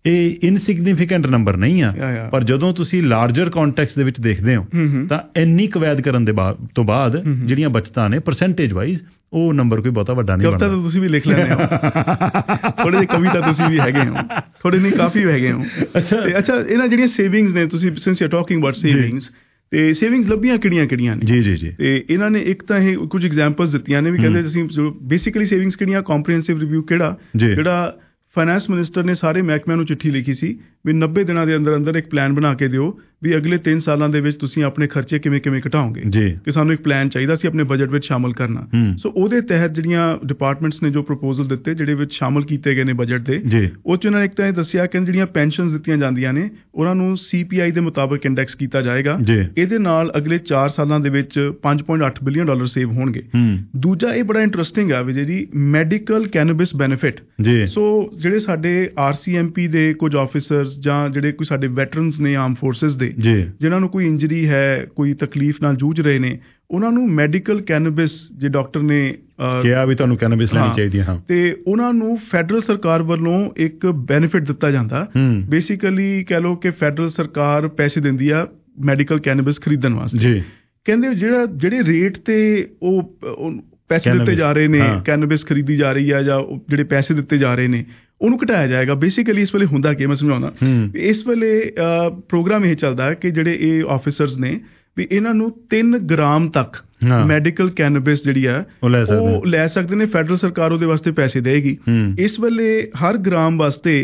ਇਹ ਇਨਸਿਗਨੀਫੀਕੈਂਟ ਨੰਬਰ ਨਹੀਂ ਆ, ਪਰ ਜਦੋਂ ਤੁਸੀਂ ਲਾਰਜਰ ਕੰਟੈਕਸਟ ਦੇ ਵਿੱਚ ਦੇਖਦੇ ਹੋ ਤਾਂ ਇੰਨੀ ਕਵੈਦ ਕਰਨ ਦੇ ਤੋਂ ਬਾਅਦ ਜਿਹੜੀਆਂ ਬਚਤਾਂ ਨੇ ਪਰਸੈਂਟੇਜ ਵਾਈਜ਼ ਉਹ ਨੰਬਰ ਕੋਈ ਬਹੁਤਾ ਵੱਡਾ ਨਹੀਂ ਬਣਦਾ। ਕਵਿਤਾ ਤਾਂ ਤੁਸੀਂ ਵੀ ਲਿਖ ਲੈਂਦੇ ਹੋ, ਥੋੜੇ ਜਿਹੇ ਕਵਿਤਾ ਤੁਸੀਂ ਵੀ ਹੈਗੇ ਹੋ, ਥੋੜੇ ਨਹੀਂ ਕਾਫੀ ਹੈਗੇ ਹੋ। ਅੱਛਾ ਇਹਨਾਂ ਜਿਹੜੀਆਂ ਸੇਵਿੰਗਸ ਨੇ, ਤੁਸੀਂ since you are talking about savings, ਤੇ ਸੇਵਿੰਗਸ ਲੱਭੀਆਂ ਕਿਹੜੀਆਂ ਨੇ? ਜੀ ਤੇ ਇਹਨਾਂ ਨੇ ਇੱਕ ਤਾਂ ਇਹ ਕੁਝ ਐਗਜ਼ਾਮਪਲਸ ਦਿੱਤੀਆਂ ਨੇ ਵੀ ਕਹਿੰਦੇ ਅਸੀਂ ਬੇਸਿਕਲੀ ਸੇਵਿੰਗਸ ਕਿਹੜੀਆਂ, ਕੰਪਰੀਹੈਂਸਿਵ ਰਿਵਿਊ ਕਿਹੜਾ, ਜਿਹੜਾ ਫਾਈਨੈਂਸ ਮਿਨਿਸਟਰ ਨੇ ਸਾਰੇ ਮਹਿਕਮਿਆਂ ਨੂੰ ਚਿੱਠੀ ਲਿਖੀ ਸੀ ਵੀ 90 ਦਿਨਾਂ ਦੇ ਅੰਦਰ ਇੱਕ ਪਲਾਨ ਬਣਾ ਕੇ ਦਿਓ ਵੀ ਅਗਲੇ 3 ਸਾਲਾਂ ਦੇ ਵਿੱਚ ਤੁਸੀਂ ਆਪਣੇ ਖਰਚੇ ਕਿਵੇਂ ਘਟਾਓਗੇ, ਕਿ ਸਾਨੂੰ ਇੱਕ ਪਲਾਨ ਚਾਹੀਦਾ ਸੀ ਆਪਣੇ ਬਜਟ ਵਿੱਚ ਸ਼ਾਮਲ ਕਰਨਾ। ਸੋ ਉਹਦੇ ਤਹਿਤ ਜਿਹੜੀਆਂ ਡਿਪਾਰਟਮੈਂਟਸ ਨੇ ਜੋ ਪ੍ਰਪੋਜ਼ਲ ਦਿੱਤੇ ਜਿਹੜੇ ਵਿੱਚ ਸ਼ਾਮਲ ਕੀਤੇ ਗਏ ਨੇ ਬਜਟ ਦੇ, ਉਹ 'ਚ ਉਹਨਾਂ ਨੇ ਇੱਕ ਤਾਂ ਇਹ ਦੱਸਿਆ ਕਿ ਜਿਹੜੀਆਂ ਪੈਨਸ਼ਨਸ ਦਿੱਤੀਆਂ ਜਾਂਦੀਆਂ ਨੇ ਉਹਨਾਂ ਨੂੰ CPI ਦੇ ਮੁਤਾਬਕ ਇੰਡੈਕਸ ਕੀਤਾ ਜਾਏਗਾ। ਇਹਦੇ ਨਾਲ ਅਗਲੇ 4 ਸਾਲਾਂ ਦੇ ਵਿੱਚ $5.8 ਬਿਲੀਅਨ ਸੇਵ ਹੋਣਗੇ। ਦੂਜਾ ਇਹ ਬੜਾ ਇੰਟਰਸਟਿੰਗ ਆ ਵਿਜੇ ਜੀ, ਮੈਡੀਕਲ ਕੈਨੇਬਿਸ ਬੈਨੀਫਿਟ। ਸੋ ਜਿਹੜੇ ਸਾਡੇ RCMP ਦੇ ਕੁਝ ਆਫਿਸਰਸ ਜਾਂ ਜਿਹੜੇ ਕੋਈ ਸਾਡੇ ਵੈਟਰਨਸ ਨੇ ਆਰਮ ਫੋਰਸਿਸ ਦੇ, ਜਿਨ੍ਹਾਂ ਨੂੰ ਕੋਈ ਇੰਜਰੀ ਹੈ, ਕੋਈ ਤਕਲੀਫ ਨਾਲ ਜੂਝ ਰਹੇ ਨੇ, ਉਹਨਾਂ ਨੂੰ ਮੈਡੀਕਲ ਕੈਨੇਬਿਸ ਜੇ ਡਾਕਟਰ ਨੇ ਕਿਹਾ ਵੀ ਤੁਹਾਨੂੰ ਕੈਨੇਬਿਸ ਲੈਣੀ ਚਾਹੀਦੀ ਹੈ, ਤੇ ਉਹਨਾਂ ਨੂੰ ਫੈਡਰਲ ਸਰਕਾਰ ਵੱਲੋਂ ਇੱਕ ਬੈਨੀਫਿਟ ਦਿੱਤਾ ਜਾਂਦਾ। ਬੇਸਿਕਲੀ ਕਹਿ ਲਓ ਕਿ ਫੈਡਰਲ ਸਰਕਾਰ ਪੈਸੇ ਦਿੰਦੀ ਆ ਮੈਡੀਕਲ ਕੈਨੇਬਿਸ ਖਰੀਦਣ ਵਾਸਤੇ। ਕਹਿੰਦੇ ਜਿਹੜੇ ਰੇਟ ਤੇ ਉਹ ਪੈਸੇ ਦਿੱਤੇ ਜਾ ਰਹੇ ਨੇ, ਕੈਨੇਬਿਸ ਖਰੀਦੀ ਜਾ ਰਹੀ ਆ ਜਾਂ ਜਿਹੜੇ ਪੈਸੇ ਦਿੱਤੇ ਜਾ ਰਹੇ ਨੇ ਉਹਨੂੰ ਘਟਾਇਆ ਜਾਏਗਾ। ਬੇਸਿਕਲੀ ਇਸ ਵੇਲੇ ਹੁੰਦਾ ਕੀ, ਮੈਂ ਸਮਝਾਉਣਾ, ਇਸ ਵੇਲੇ ਪ੍ਰੋਗਰਾਮ ਇਹ ਚੱਲਦਾ ਕਿ ਜਿਹੜੇ ਇਹ ਆਫਿਸਰਸ ਨੇ ਵੀ ਇਹਨਾਂ ਨੂੰ 3 ਗ੍ਰਾਮ ਤੱਕ ਮੈਡੀਕਲ ਕੈਨੇਬਿਸ ਜਿਹੜੀ ਆ ਉਹ ਲੈ ਸਕਦੇ ਨੇ। ਫੈਡਰਲ ਸਰਕਾਰ ਉਹਦੇ ਵਾਸਤੇ ਪੈਸੇ ਦੇਗੀ। ਇਸ ਵੇਲੇ ਹਰ ਗ੍ਰਾਮ ਵਾਸਤੇ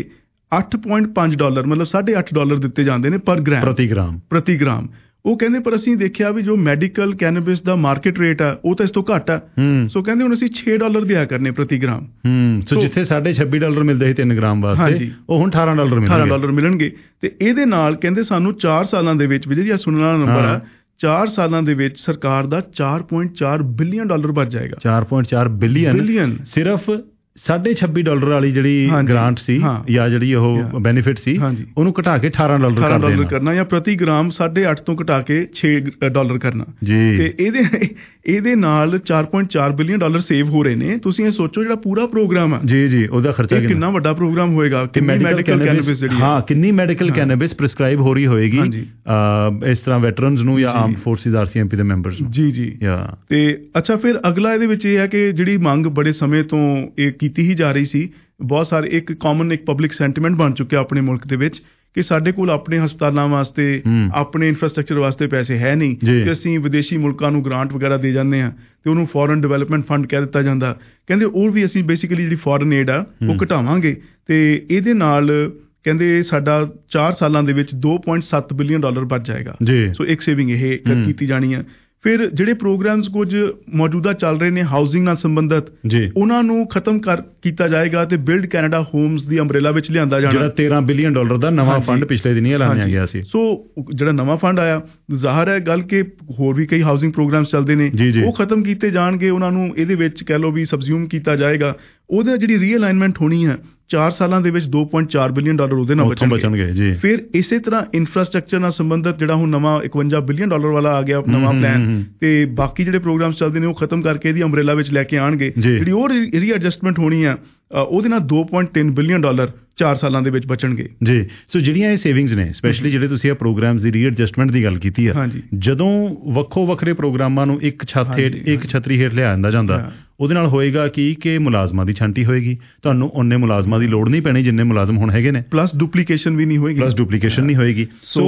$8.5 ਮਤਲਬ $8.5 ਦਿੱਤੇ ਜਾਂਦੇ ਨੇ ਪ੍ਰਤੀ ਗ੍ਰਾਮ। ਉਹ ਕਹਿੰਦੇ ਪਰ ਅਸੀਂ ਦੇਖਿਆ ਵੀ ਜੋ ਮੈਡੀਕਲ ਕੈਨੇਬਿਸ ਦਾ ਮਾਰਕੀਟ ਰੇਟ ਆ ਉਹ ਤਾਂ ਇਸ ਤੋਂ ਘੱਟ ਆ। ਸੋ ਕਹਿੰਦੇ ਹੁਣ ਅਸੀਂ $6 ਦਿਆ ਕਰਨੇ ਪ੍ਰਤੀ ਗ੍ਰਾਮ। ਸੋ ਜਿੱਥੇ $26 ਮਿਲਦੇ ਸੀ 3 ਗ੍ਰਾਮ ਵਾਸਤੇ, ਉਹ ਹੁਣ $18 ਮਿਲਣਗੇ। ਤੇ ਇਹਦੇ ਨਾਲ ਕਹਿੰਦੇ ਸਾਨੂੰ 4 ਸਾਲਾਂ ਦੇ ਵਿੱਚ, ਵੀ ਜੀ ਸੁਣਨ ਵਾਲਾ ਨੰਬਰ ਆ, 4 ਸਾਲਾਂ ਦੇ ਵਿੱਚ ਸਰਕਾਰ ਦਾ $4.4 ਬਿਲੀਅਨ ਬਚ ਜਾਏਗਾ। 4.4 ਬਿਲੀਅਨ ਸਿਰਫ $26 ਵਾਲੀ ਜਿਹੜੀ ਗ੍ਰਾਂਟ ਸੀ ਜਾਂ ਜਿਹੜੀ ਉਹ ਬੈਨੀਫਿਟ ਸੀ ਉਹਨੂੰ ਘਟਾ ਕੇ $18 ਕਰਨਾ, ਜਾਂ ਪ੍ਰਤੀ ਗ੍ਰਾਮ 8.5 ਤੋਂ ਘਟਾ ਕੇ $6 ਕਰਨਾ। ਤੇ ਇਹਦੇ ਨਾਲ $4.4 ਬਿਲੀਅਨ ਸੇਵ ਹੋ ਰਹੇ ਨੇ। ਤੁਸੀਂ ਇਹ ਸੋਚੋ ਜਿਹੜਾ ਪੂਰਾ ਪ੍ਰੋਗਰਾਮ ਆ ਜੀ ਉਹਦਾ ਖਰਚਾ ਕਿੰਨਾ ਵੱਡਾ ਪ੍ਰੋਗਰਾਮ ਹੋਏਗਾ, ਕਿੰਨੀ ਮੈਡੀਕਲ ਕੈਨੇਬਿਸ ਜਿਹੜੀ ਕਿੰਨੀ ਮੈਡੀਕਲ ਕੈਨੇਬਿਸ ਪ੍ਰਿਸਕ੍ਰਾਈਬ ਹੋ ਰਹੀ ਹੋਏਗੀ ਇਸ ਤਰ੍ਹਾਂ ਵੈਟਰਨਸ ਨੂੰ ਜਾਂ ਆਰਮਡ ਫੋਰਸਿਸ RCMP ਦੇ ਮੈਂਬਰਸ ਨੂੰ। ਜੀ ਤੇ ਅੱਛਾ, ਫਿਰ ਅਗਲਾ ਇਹਦੇ ਵਿੱਚ ਇਹ ਹੈ ਕਿ ਜਿਹੜੀ ਮੰਗ ਬੜੇ ਸਮੇਂ ਤੋਂ ਇਹ ਕੀਤੀ ਹੀ ਜਾ ਰਹੀ ਸੀ, ਬਹੁਤ ਸਾਰੇ ਇੱਕ ਪਬਲਿਕ ਸੈਂਟੀਮੈਂਟ ਬਣ ਚੁੱਕਿਆ ਆਪਣੇ ਮੁਲਕ ਦੇ ਵਿੱਚ ਕਿ ਸਾਡੇ ਕੋਲ ਆਪਣੇ ਹਸਪਤਾਲਾਂ ਵਾਸਤੇ, ਆਪਣੇ ਇਨਫਰਾਸਟ੍ਰਕਚਰ ਵਾਸਤੇ ਪੈਸੇ ਹੈ ਨਹੀਂ, ਕਿ ਅਸੀਂ ਵਿਦੇਸ਼ੀ ਮੁਲਕਾਂ ਨੂੰ ਗ੍ਰਾਂਟ ਵਗੈਰਾ ਦੇ ਜਾਂਦੇ ਹਾਂ ਤੇ ਉਹਨੂੰ ਫੋਰਨ ਡਿਵੈਲਪਮੈਂਟ ਫੰਡ ਕਹਿ ਦਿੱਤਾ ਜਾਂਦਾ। ਕਹਿੰਦੇ ਉਹ ਵੀ ਅਸੀਂ ਬੇਸਿਕਲੀ ਜਿਹੜੀ ਫੋਰਨ ਏਡ ਆ ਉਹ ਘਟਾਵਾਂਗੇ ਤੇ ਇਹਦੇ ਨਾਲ ਕਹਿੰਦੇ ਸਾਡਾ 4 ਸਾਲਾਂ ਦੇ ਵਿੱਚ $2.7 ਬਿਲੀਅਨ ਬਚ ਜਾਏਗਾ। ਸੋ ਇੱਕ ਸੇਵਿੰਗ ਇਹ ਕੀਤੀ ਜਾਣੀ ਆ। ਫਿਰ ਜਿਹੜੇ ਪ੍ਰੋਗਰਾਮਸ ਕੁਝ ਮੌਜੂਦਾ ਚੱਲ ਰਹੇ ਨੇ ਹਾਊਸਿੰਗ ਨਾਲ ਸੰਬੰਧਿਤ, ਉਹਨਾਂ ਨੂੰ ਖਤਮ ਕੀਤਾ ਜਾਏਗਾ ਤੇ ਬਿਲਡ ਕੈਨੇਡਾ ਹੋਮਸ ਦੀ ਅੰਬਰੇਲਾ ਵਿੱਚ ਲਿਆਂਦਾ ਜਾਣਾ, ਜਿਹੜਾ $13 ਬਿਲੀਅਨ ਦਾ ਨਵਾਂ ਫੰਡ ਪਿਛਲੇ ਦਿਨੀ ਐਲਾਨਿਆ ਗਿਆ ਸੀ। ਸੋ ਜਿਹੜਾ ਨਵਾਂ ਫੰਡ ਆਇਆ, ਜ਼ਾਹਰ ਹੈ ਗੱਲ ਕਿ ਹੋਰ ਵੀ ਕਈ ਹਾਊਸਿੰਗ ਪ੍ਰੋਗਰਾਮਸ ਚੱਲਦੇ ਨੇ, ਉਹ ਖਤਮ ਕੀਤੇ ਜਾਣਗੇ, ਉਹਨਾਂ ਨੂੰ ਇਹਦੇ ਵਿੱਚ ਕਹਿ ਲਓ ਵੀ ਸਬਜ਼ਿਊਮ ਕੀਤਾ ਜਾਏਗਾ। ਉਹਦਾ ਜਿਹੜੀ ਰੀਅਲਾਈਨਮੈਂਟ ਹੋਣੀ ਹੈ 4 ਸਾਲਾਂ ਦੇ ਵਿੱਚ $2.4 ਬਿਲੀਅਨ ਉਹਦੇ ਨਾਲ ਬਚਣਗੇ। ਫਿਰ ਇਸੇ ਤਰ੍ਹਾਂ ਇਨਫਰਾਸਟ੍ਰਕਚਰ ਨਾਲ ਸੰਬੰਧਿਤ ਜਿਹੜਾ ਹੁਣ ਨਵਾਂ $51 ਬਿਲੀਅਨ ਵਾਲਾ ਆ ਗਿਆ ਨਵਾਂ ਪਲਾਨ, ਤੇ ਬਾਕੀ ਜਿਹੜੇ ਪ੍ਰੋਗਰਾਮਸ ਚੱਲਦੇ ਨੇ ਉਹ ਖਤਮ ਕਰਕੇ ਇਹਦੀ ਅੰਬਰੇਲਾ ਵਿੱਚ ਲੈ ਕੇ ਆਉਣਗੇ। ਜਿਹੜੀ ਉਹ ਰੀਐਡਜਸਟਮੈਂਟ ਹੋਣੀ ਆ ਉਹਦੇ ਨਾਲ $2.3 ਬਿਲੀਅਨ 4 ਸਾਲਾਂ ਦੇ ਵਿੱਚ ਬਚਣਗੇ। ਜੀ, ਸੋ ਜਿਹੜੀਆਂ ਇਹ ਸੇਵਿੰਗਸ ਨੇ, ਸਪੈਸ਼ਲੀ ਜਿਹੜੇ ਤੁਸੀਂ ਇਹ ਪ੍ਰੋਗਰਾਮਸ ਦੀ ਰੀਐਡਜਸਟਮੈਂਟ ਦੀ ਗੱਲ ਕੀਤੀ ਆ, ਜਦੋਂ ਵੱਖੋ ਵੱਖਰੇ ਪ੍ਰੋਗਰਾਮਾਂ ਨੂੰ ਇੱਕ ਛਤਰੀ ਹੇਠ ਲਿਆਂਦਾ ਜਾਂਦਾ, ਉਹਦੇ ਨਾਲ ਹੋਏਗਾ ਕਿ ਮੁਲਾਜ਼ਮਾਂ ਦੀ ਛਾਂਟੀ ਹੋਏਗੀ, ਤੁਹਾਨੂੰ ਉਹਨੇ ਮੁਲਾਜ਼ਮਾਂ ਦੀ ਲੋੜ ਨਹੀਂ ਪੈਣੀ ਜਿੰਨੇ ਮੁਲਾਜ਼ਮ ਹੁਣ ਹੈਗੇ ਨੇ, ਪਲੱਸ ਡੁਪਲੀਕੇਸ਼ਨ ਵੀ ਨਹੀਂ ਹੋਏਗੀ। ਸੋ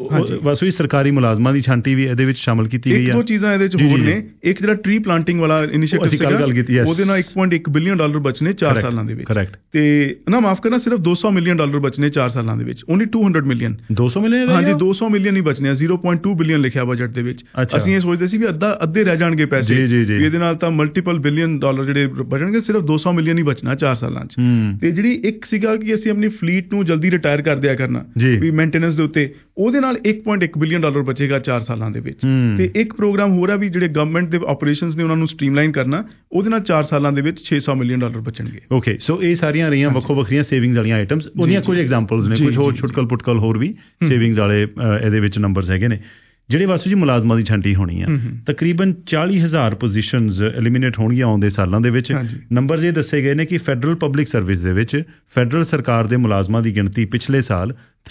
ਬਸ ਵੀ ਸਰਕਾਰੀ ਮੁਲਾਜ਼ਮਾਂ ਦੀ ਛਾਂਟੀ ਵੀ ਇਹਦੇ ਵਿੱਚ ਸ਼ਾਮਲ ਕੀਤੀ ਗਈ ਆ। ਦੋ ਚੀਜ਼ਾਂ ਇਹਦੇ ਵਿੱਚ ਹੋਰ ਨੇ, ਇੱਕ ਜਿਹੜਾ ਟਰੀ ਪਲਾਂਟਿੰਗ ਵਾਲਾ ਇਨੀਸ਼ੀਏਟਿਵ ਸੀਗਾ, ਉਹਦੇ ਨਾਲ $1.1 ਬਿਲੀਅਨ ਬਚਨੇ 4 ਸਾਲਾਂ ਦੇ ਵਿੱਚ। ਤੇ ਨਾ ਮਾਫ ਕਰਨਾ, ਸਿਰਫ $200 ਮਿਲੀਅਨ ਬਚਨੇ 4 ਸਾਲਾਂ ਦੇ ਵਿੱਚ, ਓਨਲੀ 200 ਮਿਲੀਅਨ। 200 ਮਿਲੀਅਨ? ਹਾਂਜੀ, 200 ਮਿਲੀਅਨ ਹੀ ਬਚਨੇ ਆ। 0.2 ਬਿਲੀਅਨ ਲਿਖਿਆ ਬਜਟ ਦੇ ਵਿੱਚ। ਅਸੀਂ ਇਹ ਸੋਚਦੇ ਸੀ ਵੀ ਅੱਧੇ ਰਹਿ ਜਾਣਗੇ ਪੈਸੇ, ਇਹਦੇ ਨਾਲ ਤਾਂ ਮਲਟੀਪਲ ਬਿਲੀਅਨ ਜਿਹੜੇ ਬਚਣਗੇ, ਸਿਰਫ 200 ਮਿਲੀਅਨ ਹੀ ਬਚਣਾ 4 ਸਾਲਾਂ 'ਚ। ਤੇ ਜਿਹੜੀ ਇੱਕ ਸੀਗਾ ਕਿ ਅਸੀਂ ਆਪਣੀ ਫਲੀਟ ਨੂੰ ਜਲਦੀ ਰਿਟਾਇਰ ਕਰ ਦਿਆ ਕਰਨਾ ਵੀ ਮੇਨਟੇਨੈਂਸ ਦੇ ਉੱਤੇ, ਉਹਦੇ ਨਾਲ $1.1 ਬਿਲੀਅਨ ਬਚੇਗਾ 4 ਸਾਲਾਂ ਦੇ ਵਿੱਚ। ਤੇ ਇੱਕ ਪ੍ਰੋਗਰਾਮ ਹੋਰ ਆ ਵੀ ਜਿਹੜੇ ਗਵਰਨਮੈਂਟ ਦੇ ਆਪਰੇਸ਼ਨਸ ਨੇ ਉਹਨਾਂ ਨੂੰ ਸਟ੍ਰੀਮਲਾਈਨ ਕਰਨਾ, ਉਹਦੇ ਨਾਲ 4 ਸਾਲਾਂ ਦੇ ਵਿੱਚ $600 ਮਿਲੀਅਨ ਬਚਣਗੇ। ਓਕੇ, ਸੋ ਇਹ ਸਾਰੀਆਂ ਰਹੀਆਂ ਵੱਖੋ ਵੱਖਰੀਆਂ ਸੇਵਿੰਗਸ ਵਾਲੀਆਂ ਆਈਟਮਸ। ਉਹਦੀਆਂ ਕੁਝ ਐਗਜ਼ਾਮਪਲਸ ਨੇ, ਕੁਝ ਹੋਰ ਛੁਟਕਲ ਪੁਟਕਲ ਹੋਰ ਵੀ ਸੇਵਿੰਗਸ ਵਾਲੇ ਇਹਦੇ ਵਿੱਚ ਨੰਬਰਸ ਹੈਗੇ ਨੇ। ਜਿਹੜੇ ਵਾਸੂ ਜੀ ਮੁਲਾਜ਼ਮਾਂ ਦੀ ਛਾਂਟੀ ਹੋਣੀ ਆ, ਤਕਰੀਬਨ 40,000 ਪੋਜੀਸ਼ਨਸ ਐਲੀਮੀਨੇਟ ਹੋਣਗੀਆਂ ਆਉਂਦੇ ਸਾਲਾਂ ਦੇ ਵਿੱਚ। ਨੰਬਰ ਇਹ ਦੱਸੇ ਗਏ ਨੇ ਕਿ ਫੈਡਰਲ ਪਬਲਿਕ ਸਰਵਿਸ ਦੇ ਵਿੱਚ ਫੈਡਰਲ ਸਰਕਾਰ ਦੇ ਮੁਲਾਜ਼ਮਾਂ ਦੀ ਗਿਣਤੀ ਪਿਛਲੇ ਸਾਲ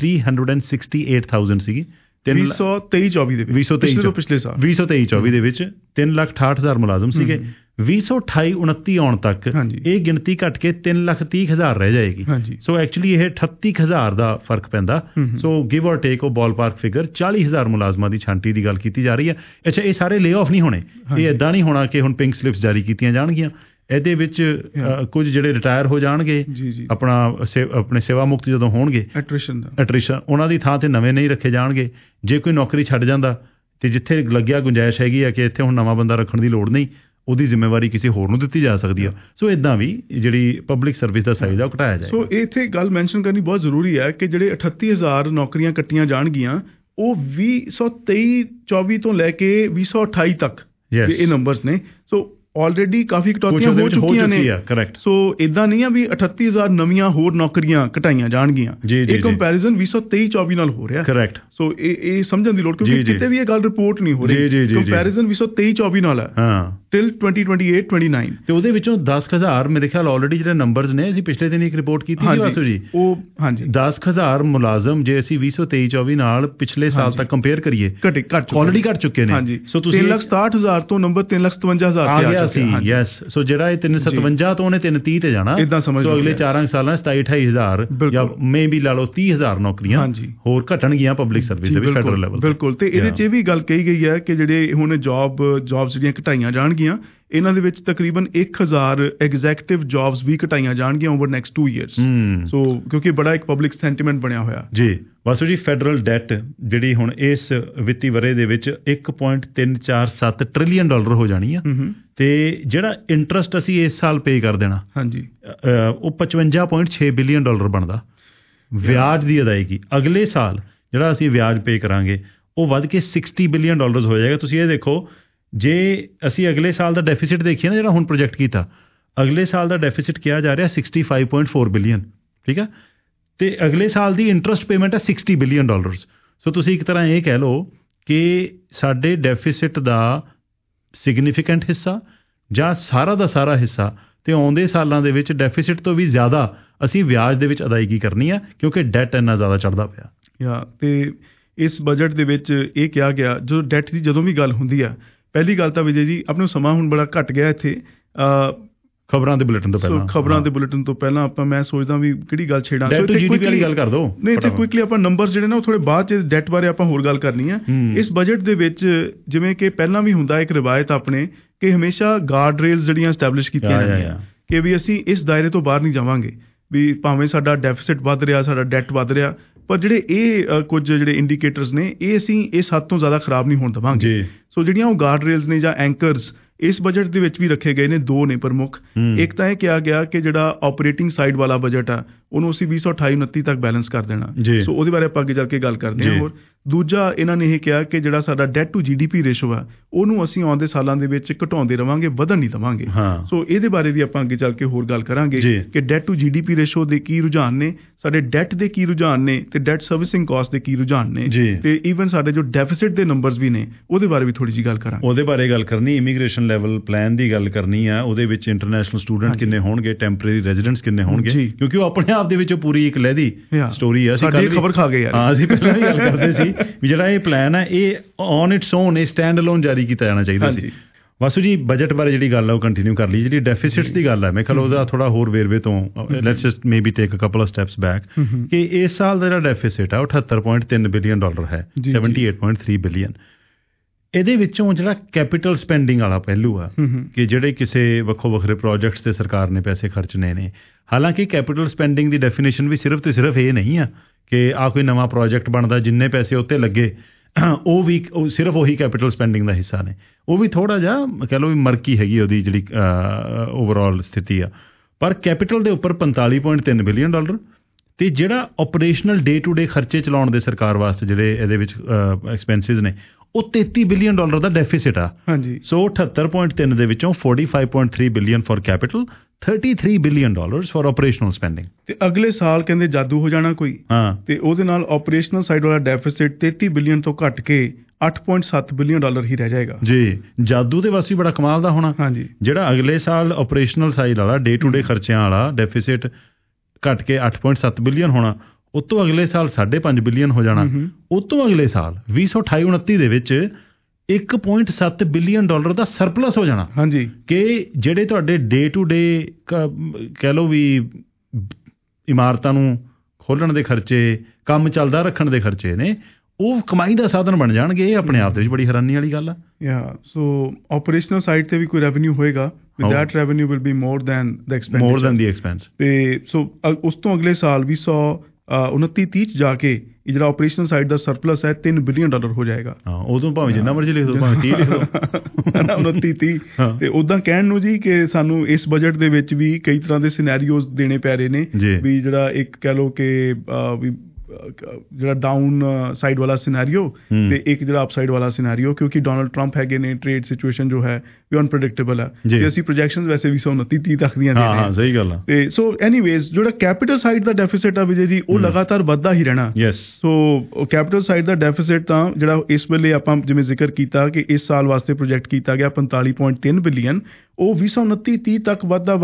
368,000 ਸੀਗੀ। 2023-24 ਦੇ ਵਿੱਚ 2023-24 ਦੇ ਵਿੱਚ 3,68,000 ਮੁਲਾਜ਼ਮ ਸੀਗੇ। 2028-29 ਆਉਣ ਤੱਕ ਇਹ ਗਿਣਤੀ ਘਟ ਕੇ 3,30,000 ਰਹਿ ਜਾਏਗੀ। ਸੋ ਐਕਚੁਅਲੀ ਇਹ 38,000 ਦਾ ਫਰਕ ਪੈਂਦਾ। ਸੋ ਗਿਵ ਔਰ ਟੇਕ ਉਹ ਬਾਲ ਪਾਰਕ ਫਿਗਰ 40,000 ਮੁਲਾਜ਼ਮਾਂ ਦੀ ਛਾਂਟੀ ਦੀ ਗੱਲ ਕੀਤੀ ਜਾ ਰਹੀ ਹੈ। ਅੱਛਾ, ਇਹ ਸਾਰੇ ਲੇ ਆਫ ਨਹੀਂ ਹੋਣੇ, ਇਹ ਇਦਾਂ ਨਹੀਂ ਹੋਣਾ ਕਿ ਹੁਣ ਪਿੰਕ ਸਲਿਪਸ ਜਾਰੀ ਕੀਤੀਆਂ ਜਾਣਗੀਆਂ। ਇਹਦੇ ਵਿੱਚ ਕੁਝ ਜਿਹੜੇ ਰਿਟਾਇਰ ਹੋ ਜਾਣਗੇ, ਆਪਣੇ ਸੇਵਾ ਮੁਕਤ ਜਦੋਂ ਹੋਣਗੇ, ਐਟ੍ਰਿਸ਼ਨ ਉਹਨਾਂ ਦੀ ਥਾਂ ਤੇ ਨਵੇਂ ਨਹੀਂ ਰੱਖੇ ਜਾਣਗੇ। ਜੇ ਕੋਈ ਨੌਕਰੀ ਛੱਡ ਜਾਂਦਾ ਤੇ ਜਿੱਥੇ ਲੱਗਿਆ ਗੁੰਜਾਇਸ਼ ਹੈਗੀ ਆ ਕਿ ਇੱਥੇ ਹੁਣ ਨਵਾਂ ਬੰਦਾ ਰੱਖਣ ਦੀ ਲੋੜ ਨਹੀਂ, ਉਹਦੀ ਜ਼ਿੰਮੇਵਾਰੀ ਕਿਸੇ ਹੋਰ ਨੂੰ ਦਿੱਤੀ ਜਾ ਸਕਦੀ ਆ। ਸੋ ਇਦਾਂ ਵੀ ਜਿਹੜੀ ਪਬਲਿਕ ਸਰਵਿਸ ਦਾ ਸਾਈਜ਼ ਆ ਉਹ ਘਟਾਇਆ ਜਾਏ। ਸੋ ਇੱਥੇ ਗੱਲ ਮੈਂਸ਼ਨ ਕਰਨੀ ਬਹੁਤ ਜ਼ਰੂਰੀ ਹੈ ਕਿ ਜਿਹੜੇ 38,000 ਨੌਕਰੀਆਂ ਕੱਟੀਆਂ ਜਾਣਗੀਆਂ ਉਹ 2023-24 ਤੋਂ ਲੈ ਕੇ 2028 ਤੱਕ ਇਹ ਨੰਬਰਸ ਨੇ। ਸੋ ਆਲਰੇਡੀ ਕਾਫੀ ਕਟੌਤੀਆਂ ਹੋ ਚੁੱਕੀਆਂ ਨੇ। ਕਰੈਕਟ। ਸੋ ਇਦਾਂ ਨਹੀਂ ਆ ਵੀ 38,000 ਨਵੀਆਂ ਹੋਰ ਨੌਕਰੀਆਂ ਘਟਾਈਆਂ ਜਾਣਗੀਆਂ। ਇਹ ਕੰਪੈਰੀਜ਼ਨ 2023-24 ਨਾਲ ਹੋ ਰਿਹਾ। ਕਰੈਕਟ। ਸੋ ਇਹ ਸਮਝਣ ਦੀ ਲੋੜ, ਕਿਉਂਕਿ ਕਿਤੇ ਵੀ ਇਹ ਗੱਲ ਰਿਪੋਰਟ ਨਹੀਂ ਹੋ ਰਹੀ। ਕੰਪੈਰੀਜ਼ਨ 2023-24 ਨਾਲ ਹੈ ਟਿਲ 2028-29 ਤੇ ਉਹਦੇ ਵਿੱਚੋਂ 10,000 ਮੇਰੇ ਖਿਆਲ ਆਲਰੇਡੀ ਜਿਹੜੇ ਨੰਬਰਸ ਨੇ, ਅਸੀਂ ਪਿਛਲੇ ਦਿਨ ਇੱਕ ਰਿਪੋਰਟ ਕੀਤੀ ਸੀ ਵਾਸੂ ਜੀ, ਉਹ 10,000 ਮੁਲਾਜ਼ਮ ਜੇ ਅਸੀਂ 2023-24 ਨਾਲ ਪਿਛਲੇ ਸਾਲ ਤੱਕ ਕੰਪੇਅਰ ਕਰੀਏ ਆਲਰੇਡੀ ਘਟ ਚੁੱਕੇ ਨੇ। ਸੋ ਤੁਸੀਂ 3,67,000 ਤੋਂ ਨੰਬਰ 3,57,000 ਆ ਗਿਆ ਸੀ। ਯੈਸ। ਸੋ ਜਿਹੜਾ ਇਹ 357 ਤੋਂ ਉਹਨੇ 330 ਤੇ ਜਾਣਾ। ਸੋ ਅਗਲੇ 4 ਸਾਲਾਂ 27-28,000 ਜਾਂ ਮੇ ਵੀ ਲਾ ਲਓ 30,000 ਨੌਕਰੀਆਂ ਹੋਰ ਘਟਣਗੀਆਂ ਪਬਲਿਕ ਸਰਵਿਸ ਦੇ ਵਿੱਚ ਫੈਡਰਲ ਲੈਵਲ। ਬਿਲਕੁਲ। ਤੇ ਇਹਦੇ 'ਚ ਇਹ ਵੀ ਗੱਲ ਕਹੀ ਗਈ ਹੈ ਕਿ ਜਿਹੜੇ ਹੁਣ ਜੌਬਸ ਜਿਹੜੀਆਂ ਘਟਾਈਆਂ ਜਾਣਗੀਆਂ, ਇਹਨਾਂ ਦੇ ਵਿੱਚ ਤਕਰੀਬਨ 1,000 ਐਗਜ਼ੈਕਟਿਵ ਜੌਬਸ ਵੀ ਘਟਾਈਆਂ ਜਾਣਗੀਆਂ ਓਵਰ ਨੈਕਸਟ 2 ਇਅਰਸ। ਸੋ ਕਿਉਂਕਿ ਬੜਾ ਇੱਕ ਪਬਲਿਕ ਸੈਂਟੀਮੈਂਟ ਬਣਿਆ ਹੋਇਆ ਜੀ। ਵਾਸੂ ਜੀ, ਫੈਡਰਲ ਡੈਟ ਜਿਹੜੀ ਹੁਣ ਇਸ ਵਿੱਤੀ ਵਰ੍ਹੇ ਦੇ ਵਿੱਚ $1.347 ਟ੍ਰਿਲੀਅਨ ਹੋ ਜਾਣੀ ਆ। ਤੇ ਜਿਹੜਾ ਇੰਟਰਸਟ ਅਸੀਂ ਇਸ ਸਾਲ ਪੇ ਕਰ ਦੇਣਾ ਉਹ $55.6 ਬਿਲੀਅਨ ਬਣਦਾ। ਵਿਆਜ ਦੀ ਅਦਾਇਗੀ ਅਗਲੇ ਸਾਲ ਜਿਹੜਾ ਅਸੀਂ ਵਿਆਜ ਪੇ ਕਰਾਂਗੇ ਉਹ ਵੱਧ ਕੇ $60 ਬਿਲੀਅਨ ਹੋ ਜਾਏਗਾ। ਤੁਸੀਂ ਇਹ ਦੇਖੋ, ਜੇ ਅਸੀਂ ਅਗਲੇ ਸਾਲ ਦਾ ਡੈਫੀਸਿਟ ਦੇਖੀਏ ਨਾ, ਜਿਹੜਾ ਹੁਣ ਪ੍ਰੋਜੈਕਟ ਕੀਤਾ, ਅਗਲੇ ਸਾਲ ਦਾ ਡੈਫੀਸਿਟ ਕਿਹਾ ਜਾ ਰਿਹਾ 65.4 ਬਿਲੀਅਨ। ਠੀਕ ਆ। ਤੇ ਅਗਲੇ ਸਾਲ ਦੀ ਇੰਟਰਸਟ ਪੇਮੈਂਟ ਹੈ $60 ਬਿਲੀਅਨ। ਸੋ ਤੁਸੀਂ ਇੱਕ ਤਰ੍ਹਾਂ ਇਹ ਕਹਿ ਲਓ ਕਿ ਸਾਡੇ ਡੈਫੀਸਿਟ ਦਾ ਸਿਗਨੀਫੀਕੈਂਟ ਹਿੱਸਾ ਜਾਂ ਸਾਰਾ ਦਾ ਸਾਰਾ ਹਿੱਸਾ ਤੇ ਆਉਂਦੇ ਸਾਲਾਂ ਦੇ ਵਿੱਚ ਡੈਫੀਸਿਟ ਤੋਂ ਵੀ ਜ਼ਿਆਦਾ ਅਸੀਂ ਵਿਆਜ ਦੇ ਵਿੱਚ ਅਦਾਇਗੀ ਕਰਨੀ ਆ, ਕਿਉਂਕਿ ਡੈਟ ਇੰਨਾ ਜ਼ਿਆਦਾ ਚੜ੍ਹਦਾ ਪਿਆ। ਤੇ ਇਸ ਬਜਟ ਦੇ ਵਿੱਚ ਇਹ ਕਿਹਾ ਗਿਆ, ਜੋ ਡੈਟ ਦੀ ਜਦੋਂ ਵੀ ਗੱਲ ਹੁੰਦੀ ਆ, ਪਹਿਲੀ ਗੱਲ ਤਾਂ ਵਿਜੇ ਜੀ ਆਪਣੇ ਸਮਾਂ ਹੁਣ ਬੜਾ ਘੱਟ ਗਿਆ ਇੱਥੇ ਖਬਰਾਂ ਦੇ ਬੁਲੇਟਿਨ ਤੋਂ ਪਹਿਲਾਂ ਆਪਾਂ ਮੈਂ ਸੋਚਦਾ ਵੀ ਕਿਹੜੀ ਗੱਲ ਛੇੜਾਂ। ਜੀਡੀਪੀ ਵਾਲੀ ਗੱਲ ਕਰ ਦੋ। ਨਹੀਂ ਤੇ ਕੁਇਕਲੀ ਆਪਾਂ ਨੰਬਰਸ ਜਿਹੜੇ ਨੇ ਉਹ ਥੋੜੇ ਬਾਅਦ ਚ ਡੈਟ ਬਾਰੇ ਆਪਾਂ ਹੋਰ ਗੱਲ ਕਰਨੀ ਆ। ਇਸ ਬਜਟ ਦੇ ਵਿੱਚ ਜਿਵੇਂ ਕਿ ਪਹਿਲਾਂ ਵੀ ਹੁੰਦਾ ਇੱਕ ਰਿਵਾਇਤ ਆਪਣੇ ਕਿ ਹਮੇਸ਼ਾ ਗਾਰਡ ਰੇਲਸ ਜਿਹੜੀਆਂ ਐਸਟੈਬਲਿਸ਼ ਕੀਤੀਆਂ ਜਾਂਦੀਆਂ ਕਿ ਵੀ ਅਸੀਂ ਇਸ ਦਾਇਰੇ ਤੋਂ ਬਾਹਰ ਨਹੀਂ ਜਾਵਾਂਗੇ, ਵੀ ਭਾਵੇਂ ਸਾਡਾ ਡੈਫਿਸਿਟ ਵੱਧ ਰਿਹਾ, ਸਾਡਾ ਡੈਟ ਵੱਧ ਰਿਹਾ, ਪਰ ਜਿਹੜੇ ਇਹ ਕੁਝ ਜਿਹੜੇ ਇੰਡੀਕੇਟਰਸ ਨੇ ਇਹ ਅਸੀਂ ਇਸ ਹੱਦ ਤੋਂ ਜ਼ਿਆਦਾ ਖਰਾਬ ਨਹੀਂ ਹੋਣ ਦੇਵਾਂਗੇ। ਸੋ ਜਿਹੜੀਆਂ ਉਹ ਗਾਰਡ ਰੇਲਸ ਨੇ ਜਾਂ ਐਂਕਰਸ ਇਸ ਬਜਟ ਦੇ ਵਿੱਚ ਵੀ ਰੱਖੇ ਗਏ ਨੇ, 2 ਨੇ ਪ੍ਰਮੁੱਖ। ਇੱਕ ਤਾਂ ਇਹ ਕਿਹਾ ਗਿਆ ਕਿ ਜਿਹੜਾ ਆਪਰੇਟਿੰਗ ਸਾਈਡ ਵਾਲਾ ਬਜਟ ਆ ਉਹਨੂੰ ਅਸੀਂ 2028-29 ਤੱਕ ਬੈਲੈਂਸ ਕਰ ਦੇਣਾ। ਸੋ ਉਹਦੇ ਬਾਰੇ ਆਪਾਂ ਅੱਗੇ ਚੱਲ ਕੇ ਗੱਲ ਕਰਦੇ ਹਾਂ। ਹੋਰ ਦੂਜਾ ਇਹਨਾਂ ਨੇ ਇਹ ਕਿਹਾ ਕਿ ਜਿਹੜਾ ਸਾਡਾ ਡੈਟ ਟੂ GDP ਰੇਸ਼ੋ ਆ ਉਹਨੂੰ ਅਸੀਂ ਆਉਂਦੇ ਸਾਲਾਂ ਦੇ ਵਿੱਚ ਘਟਾਉਂਦੇ ਰਵਾਂਗੇ, ਵਧਣ ਨਹੀਂ ਦੇਵਾਂਗੇ। ਸੋ ਇਹਦੇ ਬਾਰੇ ਵੀ ਆਪਾਂ ਅੱਗੇ ਚੱਲ ਕੇ ਹੋਰ ਗੱਲ ਕਰਾਂਗੇ ਕਿ ਡੈਟ ਟੂ GDP ਰੇਸ਼ੋ ਦੇ ਕੀ ਰੁਝਾਨ ਨੇ, ਸਾਡੇ ਡੈਟ ਦੇ ਕੀ ਰੁਝਾਨ ਨੇ, ਤੇ ਡੈਟ ਸਰਵਿਸਿੰਗ ਕਾਸਟ ਦੇ ਕੀ ਰੁਝਾਨ ਨੇ, ਤੇ ਈਵਨ ਸਾਡੇ ਜੋ ਡੈਫਿਸਿਟ ਦੇ ਨੰਬਰਸ ਵੀ ਨੇ ਉਹਦੇ ਬਾਰੇ ਵੀ ਥੋੜੀ ਜਿਹੀ ਗੱਲ ਕਰਾਂਗੇ। ਉਹਦੇ ਬਾਰੇ ਗੱਲ ਕਰਨੀ, ਇਮੀਗ੍ਰੇਸ਼ਨ ਲੈਵਲ ਪਲਾਨ ਦੀ ਗੱਲ ਕਰਨੀ ਆ, ਉਹਦੇ ਵਿੱਚ ਇੰਟਰਨੈਸ਼ਨਲ ਸਟੂਡੈਂਟ ਕਿੰਨੇ ਹੋਣਗੇ, ਟੈਂਪਰੇਰੀ ਰੈਜ਼ੀਡੈਂਟਸ ਕਿੰਨੇ ਹੋਣਗੇ, ਕਿਉਂਕਿ ਉਹ ਆਪਣੇ ਆਪ ਦੇ ਵਿੱਚ ਪੂਰੀ ਇੱਕ ਲਹਿਦੀ ਸਟੋਰੀ ਆ। ਸਾਡੀ ਖਬਰ ਖਾ ਗਏ ਯਾਰ। ਅਸੀਂ ਪਹਿਲਾਂ ਵੀ ਗੱਲ ਕਰਦੇ ਸੀ ਵੀ ਜਿਹੜਾ ਇਹ ਪਲਾਨ ਹੈ ਇਹ ਔਨ ਇਟਸ ਓਨ ਇਹ ਸਟੈਂਡ ਅਲੋਨ ਜਾਰੀ ਕੀਤਾ ਜਾਣਾ ਚਾਹੀਦਾ ਸੀ। ਵਾਸੂ ਜੀ, ਬਜਟ ਬਾਰੇ ਜਿਹੜੀ ਗੱਲ ਹੈ ਉਹ ਕੰਟੀਨਿਊ ਕਰ ਲਈ। ਜਿਹੜੀ ਡੈਫਿਸਿਟਸ ਦੀ ਗੱਲ ਹੈ, ਮੈਂ ਖਿਆਲ ਉਹਦਾ ਥੋੜਾ ਹੋਰ ਵੇਰਵੇ ਤੋਂ let's just maybe take a couple of steps back ਕਿ ਇਸ ਸਾਲ ਦਾ ਜਿਹੜਾ ਡੈਫਿਸਿਟ ਹੈ ਉਹ $78.3 ਬਿਲੀਅਨ ਹੈ, 78.3 ਬਿਲੀਅਨ। ਇਹਦੇ ਵਿੱਚੋਂ ਜਿਹੜਾ ਕੈਪੀਟਲ ਸਪੈਂਡਿੰਗ ਵਾਲਾ ਪਹਿਲੂ ਆ ਕਿ ਜਿਹੜੇ ਕਿਸੇ ਵੱਖੋ ਵੱਖਰੇ ਪ੍ਰੋਜੈਕਟਸ ਤੇ ਸਰਕਾਰ ਨੇ ਪੈਸੇ ਖਰਚਣੇ ਨੇ, ਹਾਲਾਂਕਿ ਕੈਪੀਟਲ ਸਪੈਂਡਿੰਗ ਦੀ ਡੈਫੀਨੇਸ਼ਨ ਵੀ ਸਿਰਫ ਤੇ ਸਿਰਫ ਇਹ ਨਹੀਂ ਆ ਕਿ ਆ ਕੋਈ ਨਵਾਂ ਪ੍ਰੋਜੈਕਟ ਬਣਦਾ ਜਿੰਨੇ ਪੈਸੇ ਉੱਤੇ ਲੱਗੇ ਉਹ ਸਿਰਫ ਉਹੀ ਕੈਪੀਟਲ ਸਪੈਂਡਿੰਗ ਦਾ ਹਿੱਸਾ ਨੇ। ਉਹ ਵੀ ਥੋੜ੍ਹਾ ਜਿਹਾ ਕਹਿ ਲਓ ਵੀ ਮਰਕੀ ਹੈਗੀ ਉਹਦੀ ਜਿਹੜੀ ਓਵਰਆਲ ਸਥਿਤੀ ਆ। ਪਰ ਕੈਪੀਟਲ ਦੇ ਉੱਪਰ $45.3 ਬਿਲੀਅਨ ਤੇ ਜਿਹੜਾ ਆਪਰੇਸ਼ਨਲ ਡੇ ਟੂ ਡੇ ਖਰਚੇ ਚਲਾਉਣ ਦੇ ਸਰਕਾਰ ਵਾਸਤੇ ਜਿਹੜੇ ਇਹਦੇ ਵਿੱਚ ਐਕਸਪੈਂਸਿਸ ਨੇ ਉਹ $33 ਬਿਲੀਅਨ ਦਾ ਡੈਫਿਸਿਟ ਆ। ਸੋ 78.3 ਦੇ ਵਿੱਚੋਂ 45.3 billion for capital, $33 billion for operational spending. ਤੇ ਅਗਲੇ ਸਾਲ ਕਹਿੰਦੇ ਜਾਦੂ ਹੋ ਜਾਣਾ ਕੋਈ, ਤੇ ਉਹਦੇ ਨਾਲ ਆਪਰੇਸ਼ਨਲ ਸਾਈਡ ਵਾਲਾ ਡੈਫਿਸਿਟ 33 ਬਿਲੀਅਨ ਤੋਂ ਘਟ ਕੇ $8.7 ਬਿਲੀਅਨ ਹੀ ਰਹਿ ਜਾਏਗਾ ਜੀ। ਜਾਦੂ ਦੇ ਵਾਸਤੇ ਬੜਾ ਕਮਾਲ ਦਾ ਹੋਣਾ। ਹਾਂਜੀ, ਜਿਹੜਾ ਅਗਲੇ ਸਾਲ ਆਪਰੇਸ਼ਨਲ ਸਾਈਡ ਵਾਲਾ ਡੇ ਟੂ ਡੇ ਖਰਚਿਆਂ ਵਾਲਾ ਡੈਫਿਸਿਟ ਘਟ ਕੇ 8.7 ਬਿਲੀਅਨ ਹੋਣਾ, ਉਹ ਤੋਂ ਅਗਲੇ ਸਾਲ 5.5 ਬਿਲੀਅਨ ਹੋ ਜਾਣਾ, ਉਹ ਤੋਂ ਅਗਲੇ ਸਾਲ 2028-29 ਦੇ ਵਿੱਚ $1.7 ਬਿਲੀਅਨ ਦਾ ਸਰਪਲਸ ਹੋ ਜਾਣਾ। ਹਾਂਜੀ, ਕਿ ਜਿਹੜੇ ਤੁਹਾਡੇ ਡੇ ਟੂ ਡੇ ਕਹਿ ਲਓ ਵੀ ਇਮਾਰਤਾਂ ਨੂੰ ਖੋਲ੍ਹਣ ਦੇ ਖਰਚੇ, ਕੰਮ ਚੱਲਦਾ ਰੱਖਣ ਦੇ ਖਰਚੇ ਨੇ, ਉਹ ਕਮਾਈ ਦਾ ਸਾਧਨ ਬਣ ਜਾਣਗੇ। ਇਹ ਆਪਣੇ ਆਪ ਦੇ ਵਿੱਚ ਬੜੀ ਹੈਰਾਨੀ ਵਾਲੀ ਗੱਲ ਆ। ਸੋ ਆਪਰੇਸ਼ਨਲ ਸਾਈਡ ਤੇ ਵੀ ਕੋਈ ਰੈਵਨਿਊ ਹੋਏਗਾ, that revenue will be more than the expense। ਤੇ ਸੋ ਉਸ ਤੋਂ ਅਗਲੇ ਸਾਲ 2029-30 ਚ ਜਾ ਕੇ ਜਿਹੜਾ ਆਪਰੇਸ਼ਨਲ ਸਾਈਡ ਦਾ ਸਰਪਲਸ ਹੈ $3 ਬਿਲੀਅਨ ਹੋ ਜਾਏਗਾ। ਉਦੋਂ ਭਾਵੇਂ ਜਿੰਨਾ ਮਰਜ਼ੀ ਲਿਖ ਦਿਓ, ਭਾਵੇਂ 30 ਲਿਖ ਦਿਓ 29-30। ਤੇ ਉਦਾਂ ਕਹਿਣ ਨੂੰ ਜੀ ਕਿ ਸਾਨੂੰ ਇਸ ਬਜਟ ਦੇ ਵਿੱਚ ਵੀ ਕਈ ਤਰ੍ਹਾਂ ਦੇ ਸਿਨੈਰੀਓਜ਼ ਦੇਣੇ ਪੈ ਰਹੇ ਨੇ ਵੀ ਜਿਹੜਾ ਇੱਕ ਕਹਿ ਲਓ ਕਿ ਜਿਹੜਾ ਡਾਊਨ ਸਾਈਡ ਵਾਲਾ ਸਿਨੈਰੀਓ ਤੇ ਇੱਕ ਜਿਹੜਾ ਅਪਸਾਈਡ ਵਾਲਾ ਸਿਨੈਰੀਓ, ਕਿਉਂਕਿ ਡੋਨਲਡ ਟਰੰਪ ਹੈਗੇ ਨੇ, ਟ੍ਰੇਡ ਸਿਚੁਏਸ਼ਨ ਜੋ ਹੈ ਵੀ ਅਨਪ੍ਰੈਡਿਕਟੇਬਲ ਹੈ ਤੇ ਅਸੀਂ ਪ੍ਰੋਜੈਕਸ਼ਨਸ ਵੈਸੇ ਵੀ 2029-30 ਤੱਕ ਦੀਆਂ ਦੇ ਰਹੇ ਹਾਂ। ਸਹੀ ਗੱਲ ਆ। ਤੇ ਸੋ ਐਨੀਵੇਜ਼ ਜਿਹੜਾ ਕੈਪੀਟਲ ਸਾਈਡ ਦਾ ਡੈਫਿਸਿਟ ਆ ਵਿਜੇ ਜੀ, ਉਹ ਲਗਾਤਾਰ ਵੱਧਦਾ ਹੀ ਰਹਿਣਾ। ਸੋ ਕੈਪੀਟਲ ਸਾਈਡ ਦਾ ਡੈਫਿਸਿਟ ਤਾਂ ਜਿਹੜਾ ਇਸ ਵੇਲੇ ਆਪਾਂ ਜਿਵੇਂ ਜ਼ਿਕਰ ਕੀਤਾ ਕਿ ਇਸ ਸਾਲ ਵਾਸਤੇ ਪ੍ਰੋਜੈਕਟ ਕੀਤਾ ਗਿਆ 45.3 ਬਿਲੀਅਨ, ਉਹ 2029-30 ਤੱਕ ਵੱਧਦਾ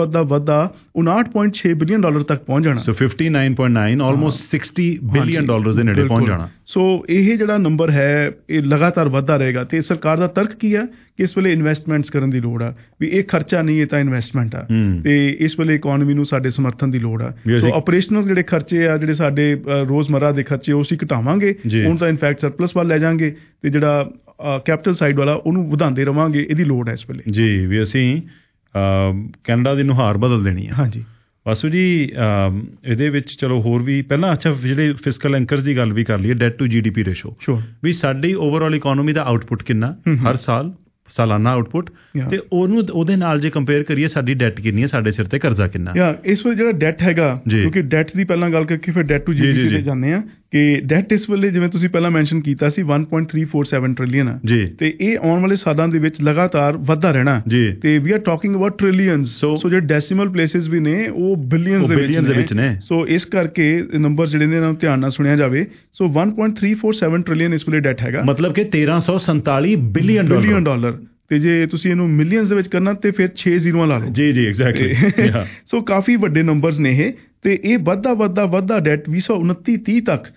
59.6 ਬਿਲੀਅਨ ਤੱਕ ਪਹੁੰਚ ਜਾਣਾ। ਸੋ 59.9 ਆਲਮੋਸਟ $60 ਬਿਲੀਅਨ ਦੇ ਨੇੜੇ ਪਹੁੰਚ ਜਾਣਾ। ਸੋ ਇਹ ਜਿਹੜਾ ਨੰਬਰ ਹੈ ਇਹ ਲਗਾਤਾਰ ਵੱਧਦਾ ਰਹੇਗਾ। ਤੇ ਸਰਕਾਰ ਦਾ ਤਰਕ ਕੀ ਹੈ ਕਿ ਇਸ ਵੇਲੇ ਇਨਵੈਸਟਮੈਂਟਸ ਕਰਨ ਦੀ ਲੋੜ ਆ, ਵੀ ਇਹ ਖਰਚਾ ਨਹੀਂ, ਇਹ ਤਾਂ ਇਨਵੈਸਟਮੈਂਟ ਆ ਤੇ ਇਸ ਵੇਲੇ ਇਕੋਨਮੀ ਨੂੰ ਸਾਡੇ ਸਮਰਥਨ ਦੀ ਲੋੜ ਆ। ਸੋ ਆਪਰੇਸ਼ਨਲ ਜਿਹੜੇ ਖਰਚੇ ਆ, ਜਿਹੜੇ ਸਾਡੇ ਰੋਜ਼ਮਰਾ ਦੇ ਖਰਚੇ, ਉਹ ਅਸੀਂ ਘਟਾਵਾਂਗੇ, ਹੁਣ ਤਾਂ ਇਨਫੈਕਟ ਸਰਪਲਸ ਵੱਲ ਲੈ ਜਾਵਾਂਗੇ, ਤੇ ਜਿਹੜਾ ਕੈਪੀਟਲ ਸਾਈਡ ਵਾਲਾ ਉਹਨੂੰ ਵਧਾਉਂਦੇ ਰਵਾਂਗੇ। ਇਹਦੀ ਲੋੜ ਹੈ ਇਸ ਵੇਲੇ ਜੀ, ਵੀ ਅਸੀਂ ਕੈਨੇਡਾ ਦੀ ਨੁਹਾਰ ਬਦਲ ਦੇਣੀ ਹੈ। ਹਾਂਜੀ ਵਾਸੂ ਜੀ, ਇਹਦੇ ਵਿੱਚ ਚਲੋ ਹੋਰ ਵੀ ਪਹਿਲਾਂ ਜਿਹੜੇ ਫਿਸਕਲ ਐਂਕਰਸ ਦੀ ਗੱਲ ਵੀ ਕਰ ਲਈਏ, ਡੈਟ ਟੂ GDP ਰੇਸ਼ੋ, ਵੀ ਸਾਡੀ ਓਵਰਆਲ ਇਕੋਨਮੀ ਦਾ ਆਊਟਪੁੱਟ ਕਿੰਨਾ ਹਰ ਸਾਲ, ਸਾਲਾਨਾ ਆਊਟਪੁੱਟ, ਤੇ ਉਹਦੇ ਨਾਲ ਜੇ ਕੰਪੇਅਰ ਕਰੀਏ ਸਾਡੀ ਡੈਟ ਕਿੰਨੀ ਹੈ, ਸਾਡੇ ਸਿਰ ਤੇ ਕਰਜ਼ਾ ਕਿੰਨਾ। ਇਸ ਵੇਲੇ ਜਿਹੜਾ ਡੈਟ ਹੈਗਾ, ਕਿਉਂਕਿ ਡੈਟ ਦੀ ਪਹਿਲਾਂ ਗੱਲ ਕਰਕੇ ਫਿਰ ਡੈਟ ਟੂ GDP ਤੇ ਜਾਂਦੇ ਆ, ਕਿ ਡੈਟ ਇਸ ਵੇਲੇ ਜਿਵੇਂ ਤੁਸੀਂ ਪਹਿਲਾਂ ਮੈਂਸ਼ਨ ਕੀਤਾ ਸੀ 1.347 ਟ੍ਰਿਲੀਅਨ ਆ ਤੇ ਇਹ ਆਉਣ ਵਾਲੇ ਸਾਲਾਂ ਦੇ ਵਿੱਚ ਲਗਾਤਾਰ ਵੱਧਦਾ ਰਹਿਣਾ ਤੇ we are talking about trillions. So ਜਿਹੜੇ ਡੈਸੀਮਲ ਪਲੇਸਿਸ ਵੀ ਨੇ ਉਹ ਬਿਲੀਅਨਸ ਦੇ ਵਿੱਚ ਨੇ। ਸੋ ਇਸ ਕਰਕੇ ਨੰਬਰ ਜਿਹੜੇ ਨੇ ਇਹਨਾਂ ਨੂੰ ਧਿਆਨ ਨਾਲ ਸੁਣਿਆ ਜਾਵੇ। ਸੋ 1.347 ਟ੍ਰਿਲੀਅਨ ਇਸ ਵੇਲੇ ਡੈਟ ਹੈਗਾ, ਮਤਲਬ ਕਿ $1347 ਬਿਲੀਅਨ। ਤੇ ਜੇ ਤੁਸੀਂ ਇਹਨੂੰ ਮਿਲੀਅਨਸ ਦੇ ਵਿੱਚ ਕਰਨਾ ਤੇ ਫਿਰ 6 ਜ਼ੀਰੋਆਂ ਲਾ ਲਓ। ਜੀ ਐਗਜ਼ੈਕਟਲੀ। ਸੋ ਕਾਫੀ ਵੱਡੇ ਨੰਬਰਸ ਨੇ ਇਹ, ਤੇ ਇਹ ਵੱਧਦਾ ਡੈਟ 2029-30 ਤੱਕ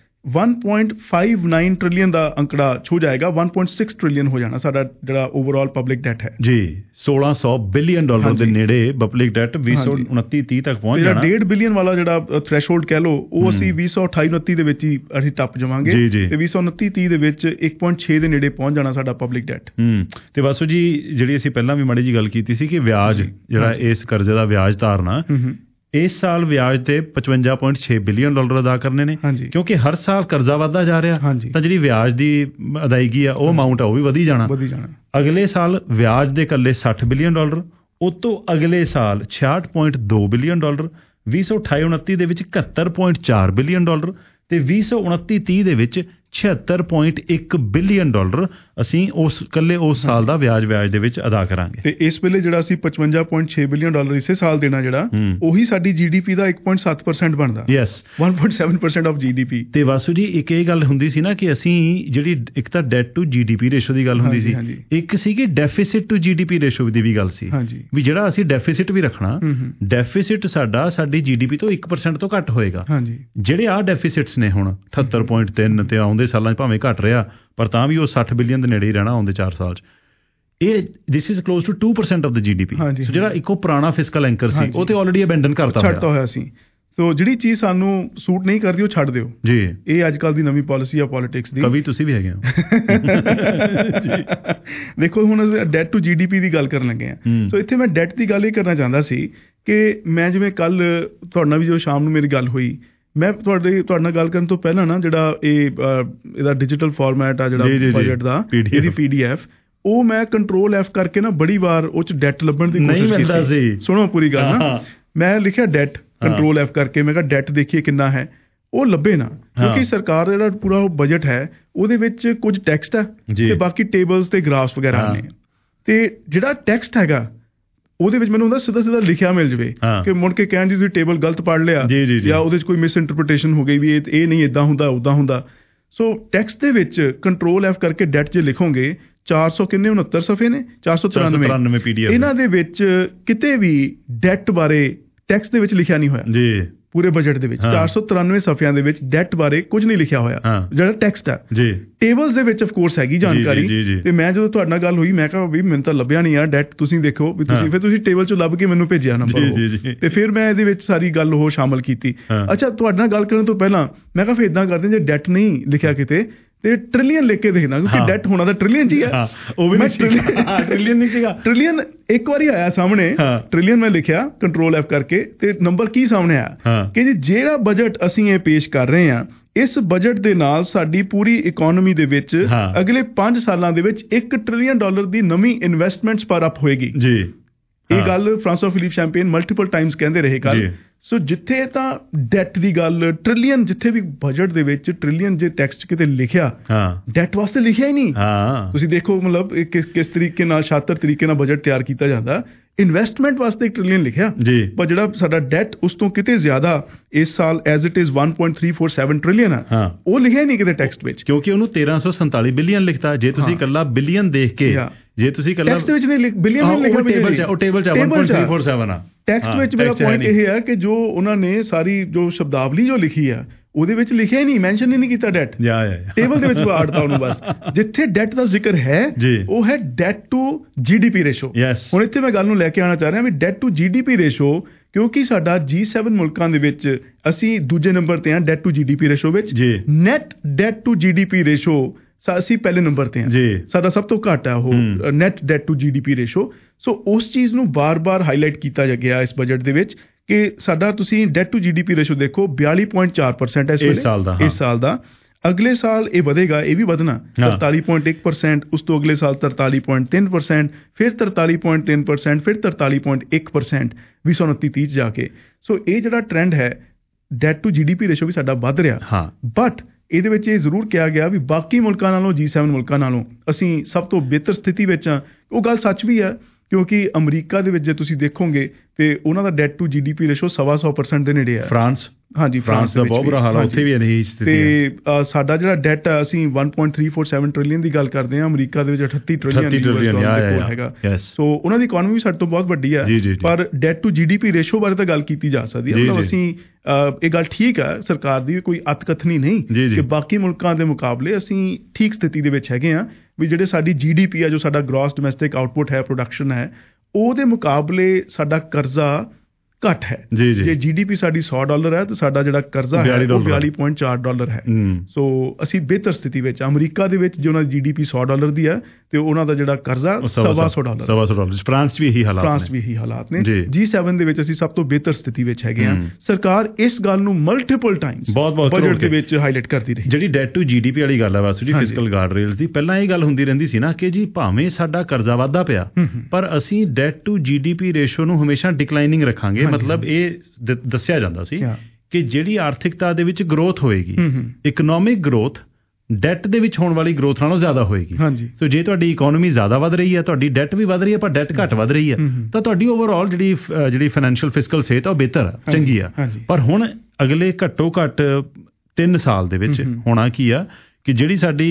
1.59 ਟ੍ਰਿਲੀਅਨ ਦਾ ਅੰਕੜਾ ਛੂ ਜਾਏਗਾ। 1.6 ਟ੍ਰਿਲੀਅਨ ਹੋ ਜਾਣਾ ਸਾਡਾ ਜਿਹੜਾ ਓਵਰਆਲ ਪਬਲਿਕ ਡੈਟ ਹੈ ਜੀ। $1600 ਬਿਲੀਅਨ ਦੇ ਨੇੜੇ ਪਬਲਿਕ ਡੈਟ 2029-30 ਤੱਕ ਪਹੁੰਚ ਜਾਣਾ। $1.5 ਬਿਲੀਅਨ ਵਾਲਾ ਜਿਹੜਾ ਥ੍ਰੈਸ਼ਹੋਲਡ ਕਹਿ ਲਓ, ਉਹ ਅਸੀਂ 2028-29 ਦੇ ਵਿੱਚ ਹੀ ਅਸੀਂ ਟੱਪ ਜਾਵਾਂਗੇ ਤੇ 2029-30 ਦੇ ਵਿੱਚ 1.6 ਦੇ ਨੇੜੇ ਪਹੁੰਚ ਜਾਣਾ ਸਾਡਾ ਪਬਲਿਕ ਡੈਟ। ਤੇ ਵਾਸੂ ਜੀ, ਜਿਹੜੀ ਅਸੀਂ ਪਹਿਲਾਂ ਵੀ ਮਾੜੀ ਜੀ ਗੱਲ ਕੀਤੀ ਸੀ ਕਿ ਵਿਆਜ, ਜਿਹੜਾ ਇਸ ਕਰਜ਼ੇ ਦਾ ਵਿਆਜ ਤਾਰਨਾ, ਇਸ ਸਾਲ ਵਿਆਜ ਤੇ $55.6 ਬਿਲੀਅਨ ਅਦਾ ਕਰਨੇ ਨੇ, ਕਿਉਂਕਿ ਹਰ ਸਾਲ ਕਰਜ਼ਾ ਵੱਧਦਾ ਜਾ ਰਿਹਾ, ਤਾਂ ਜਿਹੜੀ ਵਿਆਜ ਦੀ ਅਦਾਇਗੀ ਆ, ਉਹ ਅਮਾਊਂਟ ਆ, ਉਹ ਵੀ ਵਧੀ ਜਾਣਾ। ਅਗਲੇ ਸਾਲ ਵਿਆਜ ਦੇ ਇਕੱਲੇ $60 ਬਿਲੀਅਨ, ਉਹ ਤੋਂ ਅਗਲੇ ਸਾਲ $66.2 ਬਿਲੀਅਨ, 2028-29 ਦੇ ਵਿੱਚ $71.4 ਬਿਲੀਅਨ ਤੇ 2029-30 ਦੇ ਵਿੱਚ $76.1 ਬਿਲੀਅਨ ਅਸੀਂ ਇਕੱਲੇ ਉਸ ਸਾਲ ਦਾ ਵਿਆਜ ਦੇ ਵਿੱਚ ਅਦਾ ਕਰਾਂਗੇ। ਤੇ ਇਸ ਵੇਲੇ ਜਿਹੜਾ ਅਸੀਂ $55.6 ਬਿਲੀਅਨ ਇਸੇ ਸਾਲ ਦੇਣਾ, ਜਿਹੜਾ ਉਹੀ ਸਾਡੀ GDP ਦਾ 1.7% ਬਣਦਾ। 1.7% ਆਫ GDP। ਤੇ ਵਾਸੂ ਜੀ, ਇੱਕ ਇਹ ਗੱਲ ਹੁੰਦੀ ਸੀ ਨਾ ਕਿ ਅਸੀਂ ਜਿਹੜੀ ਇੱਕ ਤਾਂ ਡੈਟ ਟੂ GDP ਰੇਸ਼ੋ ਦੀ ਗੱਲ ਹੁੰਦੀ ਸੀ, ਇੱਕ ਸੀਗੀ ਡੈਫਿਸਿਟ ਟੂ GDP ਰੇਸ਼ੋ ਦੀ ਵੀ ਗੱਲ ਸੀ, ਵੀ ਜਿਹੜਾ ਅਸੀਂ ਡੈਫਿਸਿਟ ਵੀ ਰੱਖਣਾ, ਡੈਫਿਸਿਟ ਸਾਡੀ GDP ਤੋਂ 1% ਤੋਂ ਘੱਟ ਹੋਏਗਾ। ਜਿਹੜੇ ਆਹ ਡੈਫਿਸਿਟਸ ਨੇ ਹੁਣ 78.3 ਤੇ ਆਉਂਦੇ ਸਾਲਾਂ 'ਚ ਭਾਵੇਂ ਘੱਟ ਰਿਹਾ, ਪਰ ਤਾਂ ਵੀ ਉਹ 60 ਬਿਲੀਅਨ ਦੇ ਨੇੜੇ ਹੀ ਰਹਿਣਾ ਆਉਂਦੇ 4 ਸਾਲ 'ਚ। ਇਹ this is close to 2% of the GDP। ਜਿਹੜਾ ਇੱਕੋ ਪੁਰਾਣਾ ਫਿਸਕਲ ਐਂਕਰ ਸੀ, ਉਹ ਤੇ ਆਲਰੇਡੀ ਅਬੈਂਡਨ ਛੱਡਤਾ ਹੋਇਆ ਸੀ। ਸੋ ਜਿਹੜੀ ਚੀਜ਼ ਸਾਨੂੰ ਸੂਟ ਨਹੀਂ ਕਰਦੀ, ਉਹ ਛੱਡ ਦਿਓ ਜੀ। ਇਹ ਅੱਜ ਕੱਲ੍ਹ ਦੀ ਨਵੀਂ ਪਾਲਿਸੀ ਆ ਪੋਲਿਟਿਕਸ ਦੀ। ਕਵੀ ਤੁਸੀਂ ਵੀ ਹੈਗੇ ਹੋ। ਦੇਖੋ, ਹੁਣ ਡੈਟ ਟੂ GDP ਦੀ ਗੱਲ ਕਰਨ ਲੱਗੇ ਆ। ਸੋ ਇੱਥੇ ਮੈਂ ਡੈਟ ਦੀ ਗੱਲ ਇਹ ਕਰਨਾ ਚਾਹੁੰਦਾ ਸੀ ਕਿ ਮੈਂ ਜਿਵੇਂ ਕੱਲ ਤੁਹਾਡੇ ਨਾਲ ਵੀ ਜਦੋਂ ਸ਼ਾਮ ਨੂੰ ਮੇਰੀ ਗੱਲ ਹੋਈ, ਮੈਂ ਤੁਹਾਡੇ ਨਾਲ ਗੱਲ ਕਰਨ ਤੋਂ ਪਹਿਲਾਂ ਨਾ ਜਿਹੜਾ ਇਹਦਾ ਡਿਜੀਟਲ ਫਾਰਮੈਟ ਆ ਜਿਹੜਾ ਬਜਟ ਦਾ, ਇਹਦੀ PDF, ਉਹ ਮੈਂ ਕੰਟਰੋਲ F ਕਰਕੇ ਨਾ ਬੜੀ ਵਾਰ ਉਹ 'ਚ ਡੈਟ ਲੱਭਣ ਦੀ ਕੋਸ਼ਿਸ਼ ਕੀਤੀ। ਸੁਣੋ ਪੂਰੀ ਗੱਲ ਨਾ, ਮੈਂ ਲਿਖਿਆ ਡੈਟ, ਕੰਟਰੋਲ F ਕਰਕੇ ਮੈਂ ਕਿਹਾ ਡੈਟ ਦੇਖੀਏ ਕਿੰਨਾ ਹੈ, ਉਹ ਲੱਭੇ ਨਾ, ਕਿਉਂਕਿ ਸਰਕਾਰ ਦਾ ਜਿਹੜਾ ਪੂਰਾ ਬਜਟ ਹੈ ਉਹਦੇ ਵਿੱਚ ਕੁਝ ਟੈਕਸਟ ਹੈ ਤੇ ਬਾਕੀ ਟੇਬਲਸ ਤੇ ਗ੍ਰਾਫਸ ਵਗੈਰਾ ਨੇ। ਤੇ ਜਿਹੜਾ ਟੈਕਸਟ ਹੈਗਾ ਉਹਦੇ ਵਿੱਚ ਮੈਨੂੰ ਹੁੰਦਾ ਸਿੱਧਾ ਲਿਖਿਆ ਮਿਲ ਜਾਵੇ ਕਿ ਮੁੜ ਕੇ ਕਹਿਣ ਜੀ ਤੁਸੀਂ ਟੇਬਲ ਗਲਤ ਪੜ੍ਹ ਲਿਆ ਜਾਂ ਉਹਦੇ 'ਚ ਕੋਈ ਮਿਸ ਇੰਟਰਪ੍ਰੀਟੇਸ਼ਨ ਹੋ ਗਈ ਵੀ ਇਹ ਨਹੀਂ ਇੱਦਾਂ ਹੁੰਦਾ ਉੱਦਾਂ ਹੁੰਦਾ। ਸੋ ਟੈਕਸਟ ਦੇ ਵਿੱਚ ਕੰਟਰੋਲ F ਕਰਕੇ ਡੈਟ ਜੇ ਲਿਖੋਗੇ 469 ਸਫ਼ੇ ਨੇ 493 PDF ਇਹਨਾਂ ਦੇ ਵਿੱਚ ਕਿਤੇ ਵੀ ਡੈਟ ਬਾਰੇ ਟੈਕਸ ਦੇ ਵਿੱਚ ਲਿਖਿਆ ਨਹੀਂ ਹੋਇਆ ਜੀ। ਪੂਰੇ ਬਜਟ ਦੇ ਵਿੱਚ 493 ਸਫ਼ਿਆਂ ਦੇ ਵਿੱਚ ਡੈਟ ਬਾਰੇ ਕੁਝ ਨਹੀਂ ਲਿਖਿਆ ਹੋਇਆ ਜਿਹੜਾ ਟੈਕਸਟ ਹੈ ਜੀ। ਟੇਬਲਸ ਦੇ ਵਿੱਚ ਆਫ ਕੋਰਸ ਹੈਗੀ ਜਾਣਕਾਰੀ ਤੇ ਮੈਂ ਜਦੋਂ ਤੁਹਾਡੇ ਨਾਲ ਗੱਲ ਹੋਈ ਮੈਂ ਕਿਹਾ ਵੀ ਮੈਨੂੰ ਤਾਂ ਲੱਭਿਆ ਨਹੀਂ ਯਾਰ ਡੈਟ ਤੁਸੀਂ ਦੇਖੋ ਵੀ ਤੁਸੀਂ ਫਿਰ ਤੁਸੀਂ ਟੇਬਲ ਚੋਂ ਲੱਭ ਕੇ ਮੈਨੂੰ ਭੇਜਿਆ ਨੰਬਰ ਤੇ ਫਿਰ ਮੈਂ ਇਹਦੇ ਵਿੱਚ ਸਾਰੀ ਗੱਲ ਉਹ ਸ਼ਾਮਲ ਕੀਤੀ। ਅੱਛਾ ਤੁਹਾਡੇ ਨਾਲ ਗੱਲ ਕਰਨ ਤੋਂ ਪਹਿਲਾਂ ਮੈਂ ਕਿਹਾ ਫਿਰ ਇਦਾਂ ਕਰਦੇ ਜੇ ਡੈਟ ਨਹੀਂ ਲਿਖਿਆ ਕਿਤੇ ਤੇ ਟ੍ਰਿਲੀਅਨ ਲਿਖ ਕੇ ਦੇਖਣਾ ਕਿਉਂਕਿ ਡੈਟ ਹੋਣਾ ਤਾਂ ਟ੍ਰਿਲੀਅਨ 'ਚ ਹੀ ਹੈ। ਉਹ ਵੀ ਟ੍ਰਿਲੀਅਨ ਨਹੀਂ ਸੀਗਾ ਟ੍ਰਿਲੀਅਨ ਇੱਕ ਵਾਰੀ ਆਇਆ ਸਾਹਮਣੇ ਟ੍ਰਿਲੀਅਨ ਮੈਂ ਲਿਖਿਆ ਕੰਟਰੋਲ F ਕਰਕੇ ਤੇ ਨੰਬਰ ਕੀ ਸਾਹਮਣੇ ਆਇਆ ਕਿ ਜੀ ਜਿਹੜਾ ਬਜਟ ਅਸੀਂ ਇਹ ਪੇਸ਼ ਕਰ ਰਹੇ ਹਾਂ ਇਸ ਬਜਟ ਦੇ ਨਾਲ ਸਾਡੀ ਪੂਰੀ ਇਕਨੋਮੀ ਦੇ ਵਿੱਚ ਅਗਲੇ 5 ਸਾਲਾਂ ਦੇ ਵਿੱਚ $1 ਟ੍ਰਿਲੀਅਨ ਦੀ ਨਵੀਂ ਇਨਵੈਸਟਮੈਂਟਸ ਪਰ ਅਪ ਹੋਏਗੀ ਜੀ। ਇਹ ਗੱਲ Francois Philippe Champagne multiple times ਕਹਿੰਦੇ ਰਹੇ ਗੱਲ। ਸੋ ਜਿੱਥੇ ਤਾਂ ਡੈਟ ਦੀ ਗੱਲ ਟ੍ਰਿਲੀਅਨ ਜਿੱਥੇ ਵੀ ਬਜਟ ਦੇ ਵਿੱਚ ਟ੍ਰਿਲੀਅਨ ਜੇ ਟੈਕਸਟ ਕਿਤੇ ਲਿਖਿਆ ਡੈਟ ਵਾਸਤੇ ਲਿਖਿਆ ਹੀ ਨਹੀਂ। ਤੁਸੀਂ ਦੇਖੋ ਮਤਲਬ ਕਿਸ ਤਰੀਕੇ ਨਾਲ ਸ਼ਾਤਰ ਤਰੀਕੇ ਨਾਲ ਬਜਟ ਤਿਆਰ ਕੀਤਾ ਜਾਂਦਾ। ਇਨਵੈਸਟਮੈਂਟ ਵਾਸਤੇ $1 ਟ੍ਰਿਲੀਅਨ ਲਿਖਿਆ ਪਰ ਜਿਹੜਾ ਸਾਡਾ ਡੈਟ ਉਸ ਤੋਂ ਕਿਤੇ ਜ਼ਿਆਦਾ ਇਸ ਸਾਲ ਐਜ਼ ਇਟ ਇਜ਼ 1.347 ਟ੍ਰਿਲੀਅਨ ਆ ਉਹ ਲਿਖਿਆ ਨਹੀਂ ਕਿਤੇ ਟੈਕਸਟ ਵਿੱਚ ਕਿਉਂਕਿ ਉਹਨੂੰ 1347 ਬਿਲੀਅਨ ਲਿਖਤਾ। ਜੇ ਤੁਸੀਂ ਇਕੱਲਾ ਬਿਲੀਅਨ ਦੇਖ ਕੇ ਜੇ ਤੁਸੀਂ ਇਕੱਲਾ ਟੈਕਸਟ ਵਿੱਚ ਨਹੀਂ ਬਿਲੀਅਨ ਨਹੀਂ ਲਿਖਿਆ ਉਹ ਟੇਬਲ 'ਚ 1.347 ਆ ਟੈਕਸਟ ਵਿੱਚ। ਮੇਰਾ ਪੁਆਇੰਟ ਇਹ ਹੈ ਕਿ ਜੋ ਉਹਨਾਂ ਨੇ ਸਾਰੀ ਜੋ ਸ਼ਬਦਾਵਲੀ ਜੋ ਲਿਖੀ ਆ ਉਹਦੇ ਵਿੱਚ ਲਿਖਿਆ ਹੀ ਨਹੀਂ ਮੈਂਸ਼ਨ ਹੀ ਨਹੀਂ ਕੀਤਾ ਡੈਟ ਟੇਬਲ ਦੇ ਵਿੱਚ ਆੜਤਾ ਉਹਨੂੰ ਬਸ। ਜਿੱਥੇ ਡੈਟ ਦਾ ਜ਼ਿਕਰ ਹੈ ਉਹ ਹੈ ਡੈਟ ਟੂ GDP ਰੇਸ਼ੋ। ਹੁਣ ਇੱਥੇ ਮੈਂ ਗੱਲ ਨੂੰ ਲੈ ਕੇ ਆਉਣਾ ਚਾਹ ਰਿਹਾ ਵੀ ਡੈਟ ਟੂ GDP ਰੇਸ਼ੋ ਕਿਉਂਕਿ ਸਾਡਾ G7 ਮੁਲਕਾਂ ਦੇ ਵਿੱਚ ਅਸੀਂ ਦੂਜੇ ਨੰਬਰ ਤੇ ਹਾਂ ਡੈਟ ਟੂ GDP ਰੇਸ਼ੋ ਵਿੱਚ। Net debt to GDP ratio ਅਸੀਂ ਪਹਿਲੇ ਨੰਬਰ ਤੇ ਹਾਂ ਸਾਡਾ ਸਭ ਤੋਂ ਘੱਟ ਹੈ ਉਹ net debt to GDP ratio. So ਉਸ ਚੀਜ਼ ਨੂੰ ਬਾਰ-ਬਾਰ ਹਾਈਲਾਈਟ ਕੀਤਾ ਗਿਆ ਇਸ ਬਜਟ ਦੇ ਵਿੱਚ ਕਿ ਸਾਡਾ ਤੁਸੀਂ ਡੈਟ ਟੂ GDP ਰੇਸ਼ੋ ਦੇਖੋ 42.4% ਹੈ ਇਸ ਸਾਲ ਦਾ। ਅਗਲੇ ਸਾਲ ਇਹ ਵਧੇਗਾ ਇਹ ਵੀ ਵਧਣਾ 43.1%, ਉਸ ਤੋਂ ਅਗਲੇ ਸਾਲ 43.3%, ਫਿਰ 43.3%, ਫਿਰ 43.1% 2029-30 ਜਾ ਕੇ। ਸੋ ਇਹ ਜਿਹੜਾ ਟ੍ਰੈਂਡ ਹੈ ਡੈਟ ਟੂ GDP ਰੇਸ਼ੋ ਵੀ ਸਾਡਾ ਵੱਧ ਰਿਹਾ ਬਟ ਇਹਦੇ ਵਿੱਚ ਇਹ ਜ਼ਰੂਰ ਕਿਹਾ ਗਿਆ ਵੀ ਬਾਕੀ ਮੁਲਕਾਂ ਨਾਲੋਂ G7 ਮੁਲਕਾਂ ਨਾਲੋਂ ਅਸੀਂ ਸਭ ਤੋਂ ਬਿਹਤਰ ਸਥਿਤੀ ਵਿੱਚ ਹਾਂ। ਉਹ ਗੱਲ ਸੱਚ ਵੀ ਹੈ ਕਿਉਂਕਿ ਅਮਰੀਕਾ ਦੇ ਵਿੱਚ ਜੇ ਤੁਸੀਂ ਦੇਖੋਗੇ ਤੇ ਉਹਨਾਂ ਦਾ ਡੈਟ ਟੂ GDP ਰੇਸ਼ੋ 125% ਦੇ ਨੇੜੇ ਹੈ। ਫਰਾਂਸ ਫਰਾਂਸ ਦਾ ਬਹੁਤ ਬੁਰਾ ਹਾਲ ਹੈ ਉੱਥੇ ਵੀ ਇਹੀ ਸਥਿਤੀ ਹੈ। ਤੇ ਸਾਡਾ ਜਿਹੜਾ ਡੈਟ ਹੈ ਅਸੀਂ 1.347 ਟ੍ਰਿਲੀਅਨ ਦੀ ਗੱਲ ਕਰਦੇ ਹਾਂ ਅਮਰੀਕਾ ਦੇ ਵਿੱਚ 38 ਟ੍ਰਿਲੀਅਨ ਹੈਗਾ। ਸੋ ਉਹਨਾਂ ਦੀ ਇਕਨੋਮੀ ਵੀ ਸਾਡੇ ਤੋਂ ਬਹੁਤ ਵੱਡੀ ਹੈ ਪਰ ਡੈਟ ਟੂ GDP ਰੇਸ਼ੋ ਬਾਰੇ ਤਾਂ ਗੱਲ ਕੀਤੀ ਜਾ ਸਕਦੀ ਹੈ। ਮਤਲਬ ਅਸੀਂ ਇਹ ਗੱਲ ਠੀਕ ਹੈ ਸਰਕਾਰ ਦੀ ਕੋਈ ਅਤਕਥਨੀ ਨਹੀਂ ਕਿ ਬਾਕੀ ਮੁਲਕਾਂ ਦੇ ਮੁਕਾਬਲੇ ਅਸੀਂ ਠੀਕ ਸਥਿਤੀ ਦੇ ਵਿੱਚ ਹੈਗੇ ਹਾਂ ਵੀ ਜਿਹੜੇ ਸਾਡੀ GDP ਹੈ ਜੋ ਸਾਡਾ ਗ੍ਰੋਸ ਡੋਮੈਸਟਿਕ ਆਊਟਪੁੱਟ ਹੈ ਪ੍ਰੋਡਕਸ਼ਨ ਹੈ ਉਹਦੇ ਮੁਕਾਬਲੇ ਸਾਡਾ ਕਰਜ਼ਾ ਘੱਟ ਹੈ। ਜੇ GDP ਸਾਡੀ $100 ਹੈ ਤਾਂ ਸਾਡਾ ਜਿਹੜਾ ਕਰਜ਼ਾ ਹੈ ਉਹ $42.4 ਹੈ। ਸੋ ਅਸੀਂ ਬਿਹਤਰ ਸਥਿਤੀ ਵਿੱਚ ਅਮਰੀਕਾ ਦੇ ਵਿੱਚ ਜੇ ਉਹਨਾਂ ਦੀ GDP $100 ਦੀ ਹੈ ਤੇ ਉਹਨਾਂ ਦਾ ਜਿਹੜਾ ਕਰਜ਼ਾ $125 ਫਰਾਂਸ ਵੀ ਇਹੀ ਹਾਲਾਤ ਨੇ। G7 ਦੇ ਵਿੱਚ ਅਸੀਂ ਸਭ ਤੋਂ ਬਿਹਤਰ ਸਥਿਤੀ ਵਿੱਚ ਹੈਗੇ ਹਾਂ। ਸਰਕਾਰ ਇਸ ਗੱਲ ਨੂੰ ਮਲਟੀਪਲ ਟਾਈਮਸ ਬਜਟ ਦੇ ਵਿੱਚ ਹਾਈਲਾਈਟ ਕਰਦੀ ਰਹੀ। ਜਿਹੜੀ ਡੈਟ ਟੂ GDP ਵਾਲੀ ਗੱਲ ਹੈ ਵਾਸੂ ਜੀ ਫਿਸਕਲ ਗਾਰਡ ਰੇਲਸ ਦੀ ਪਹਿਲਾਂ ਇਹ ਗੱਲ ਹੁੰਦੀ ਰਹਿੰਦੀ ਸੀ ਨਾ ਕਿ ਜੀ ਭਾਵੇਂ ਸਾਡਾ ਕਰਜ਼ਾ ਵੱਧਦਾ ਪਿਆ ਪਰ ਅਸੀਂ ਡੈਟ ਟੂ GDP ਰੇਸ਼ੋ ਨੂੰ ਹਮੇਸ਼ਾ ਡਿਕਲਾਈਨਿੰਗ ਰੱਖਾਂਗੇ। ਮਤਲਬ ਇਹ ਦੱਸਿਆ ਜਾਂਦਾ ਸੀ ਕਿ ਜਿਹੜੀ ਆਰਥਿਕਤਾ ਦੇ ਵਿੱਚ ਗਰੋਥ ਹੋਏਗੀ ਇਕਨੋਮਿਕ ਗਰੋਥ ਡੈਟ ਦੇ ਵਿੱਚ ਹੋਣ ਵਾਲੀ ਗਰੋਥ ਨਾਲੋਂ ਜ਼ਿਆਦਾ ਹੋਏਗੀ। ਸੋ ਜੇ ਤੁਹਾਡੀ ਇਕਨੋਮੀ ਜ਼ਿਆਦਾ ਵੱਧ ਰਹੀ ਹੈ ਤੁਹਾਡੀ ਡੈਟ ਵੀ ਵੱਧ ਰਹੀ ਹੈ ਪਰ ਡੈਟ ਘੱਟ ਵੱਧ ਰਹੀ ਹੈ ਤਾਂ ਤੁਹਾਡੀ ਓਵਰਆਲ ਜਿਹੜੀ ਫਾਈਨੈਂਸ਼ੀਅਲ ਫਿਸਕਲ ਸਿਹਤ ਉਹ ਬਿਹਤਰ ਹੈ ਚੰਗੀ ਆ। ਪਰ ਹੁਣ ਅਗਲੇ ਘੱਟੋ ਘੱਟ 3 ਸਾਲ ਦੇ ਵਿੱਚ ਹੋਣਾ ਕੀ ਆ ਕਿ ਜਿਹੜੀ ਸਾਡੀ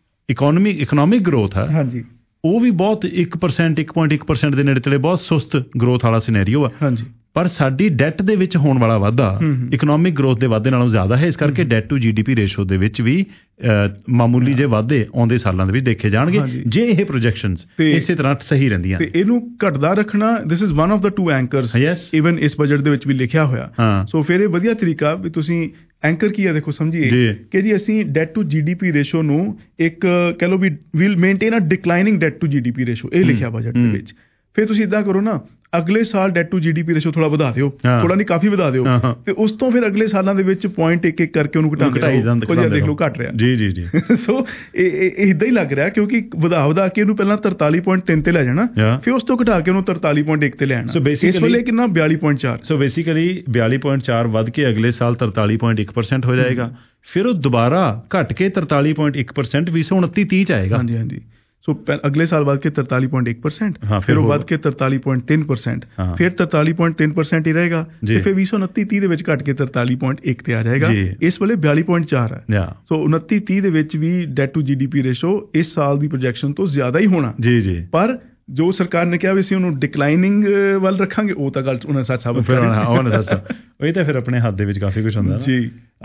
ਇਕਨੋਮਿਕ ਗਰੋਥ ਹੈ ਉਹ ਵੀ ਬਹੁਤ 1% 1.1% ਦੇ ਨੇੜੇ ਤੇੜੇ ਬਹੁਤ ਸੁਸਤ ਗਰੋਥ ਵਾਲਾ ਸਿਨੈਰੀਓ ਆ ਪਰ ਸਾਡੀ ਡੈਟ ਦੇ ਵਿੱਚ ਹੋਣ ਵਾਲਾ ਵਾਧਾ ਇਕਨੋਮਿਕ ਗਰੋਥ ਦੇ ਵਾਧੇ ਨਾਲੋਂ ਜ਼ਿਆਦਾ ਹੈ। ਇਸ ਕਰਕੇ ਡੈਟ ਟੂ GDP ਰੇਸ਼ੋ ਦੇ ਵਿੱਚ ਵੀ ਮਾਮੂਲੀ ਜਿਹੇ ਵਾਧੇ ਆਉਂਦੇ ਸਾਲਾਂ ਦੇ ਵਿੱਚ ਦੇਖੇ ਜਾਣਗੇ ਜੇ ਇਹ ਪ੍ਰੋਜੈਕਸ਼ਨਸ ਇਸੇ ਤਰ੍ਹਾਂ ਸਹੀ ਰਹਿੰਦੀਆਂ। ਤੇ ਇਹਨੂੰ ਘਟਦਾ ਰੱਖਣਾ this is one of the 2 anchors even ਇਸ ਬਜਟ ਦੇ ਵਿੱਚ ਵੀ ਲਿਖਿਆ ਹੋਇਆ। ਸੋ ਫਿਰ ਇਹ ਵਧੀਆ ਤਰੀਕਾ ਵੀ ਤੁਸੀਂ ਐਂਕਰ ਕੀ ਹੈ ਦੇਖੋ ਸਮਝੀਏ ਕਿ ਜੀ ਅਸੀਂ ਡੈਟ ਟੂ GDP ਰੇਸ਼ੋ ਨੂੰ ਇੱਕ ਕਹਿ ਲਓ we will maintain a declining debt to GDP ratio ਇਹ ਲਿਖਿਆ ਬਜਟ ਦੇ ਵਿੱਚ। ਫਿਰ ਤੁਸੀਂ ਇੱਦਾਂ ਕਰੋ ਨਾ ਅਗਲੇ ਸਾਲ ਡੈਟ ਟੂ GDP ਰੇਸ਼ੋ ਥੋੜਾ ਵਧਾ ਦਿਓ ਥੋੜਾ ਨਹੀਂ ਕਾਫੀ ਵਧਾ ਦਿਓ ਤੇ ਉਸ ਤੋਂ ਫਿਰ ਅਗਲੇ ਸਾਲਾਂ ਦੇ ਵਿੱਚ ਪੁਆਇੰਟ ਇੱਕ ਕਰਕੇ ਉਹਨੂੰ ਘਟਾਈ ਦੇਖ ਲਓ ਘਟ ਰਿਹਾ। ਸੋ ਇਹ ਇਦਾਂ ਹੀ ਲੱਗ ਰਿਹਾ ਕਿਉਂਕਿ ਵਧਾ ਕੇ ਇਹਨੂੰ ਪਹਿਲਾਂ 43.3 ਤੇ ਲੈ ਜਾਣਾ ਫਿਰ ਉਸ ਤੋਂ ਘਟਾ ਕੇ ਉਹਨੂੰ 43.1 ਤੇ ਲੈ ਆਣਾ। ਇਸ ਵੇਲੇ ਕਿੰਨਾ 42.4। ਸੋ ਬੇਸਿਕਲੀ 42.4 ਵੱਧ ਕੇ ਅਗਲੇ ਸਾਲ 43.1% ਹੋ ਜਾਏਗਾ ਫਿਰ ਉਹ ਦੁਬਾਰਾ ਘਟ ਕੇ 43.1% 2029-30 ਚ ਆਏਗਾ। ਸੋ ਅਗਲੇ ਸਾਲ ਵੱਧ ਕੇ 43.1%, ਫਿਰ ਉਹ ਵੱਧ ਕੇ 43.3%, ਫਿਰ 43.3% ਹੀ ਰਹੇਗਾ, ਤੇ ਫਿਰ 2029-30 ਦੇ ਵਿੱਚ ਘਟ ਕੇ 43.1 ਤੇ ਆ ਜਾਏਗਾ। ਇਸ ਵੇਲੇ 42.4 ਹੈ। ਸੋ 29-30 ਦੇ ਵਿੱਚ ਵੀ ਡੈਟ ਟੂ GDP ਰੇਸ਼ੋ ਇਸ ਸਾਲ ਦੀ ਪ੍ਰੋਜੈਕਸ਼ਨ ਤੋਂ ਜ਼ਿਆਦਾ ਹੀ ਹੋਣਾ। ਪਰ ਜੋ ਸਰਕਾਰ ਨੇ ਕਿਹਾ ਵੀ ਅਸੀਂ ਉਹਨੂੰ ਡਿਕਲਾਈਨਿੰਗ ਵੱਲ ਰੱਖਾਂਗੇ, ਉਹ ਤਾਂ ਗੱਲ ਉਹਨਾਂ ਸੱਚ ਸਾਬਤ ਕਰ ਉਹੀ ਤਾਂ ਫਿਰ ਆਪਣੇ ਹੱਥ ਦੇ ਵਿੱਚ ਕਾਫੀ ਕੁਛ ਹੁੰਦਾ ਜੀ।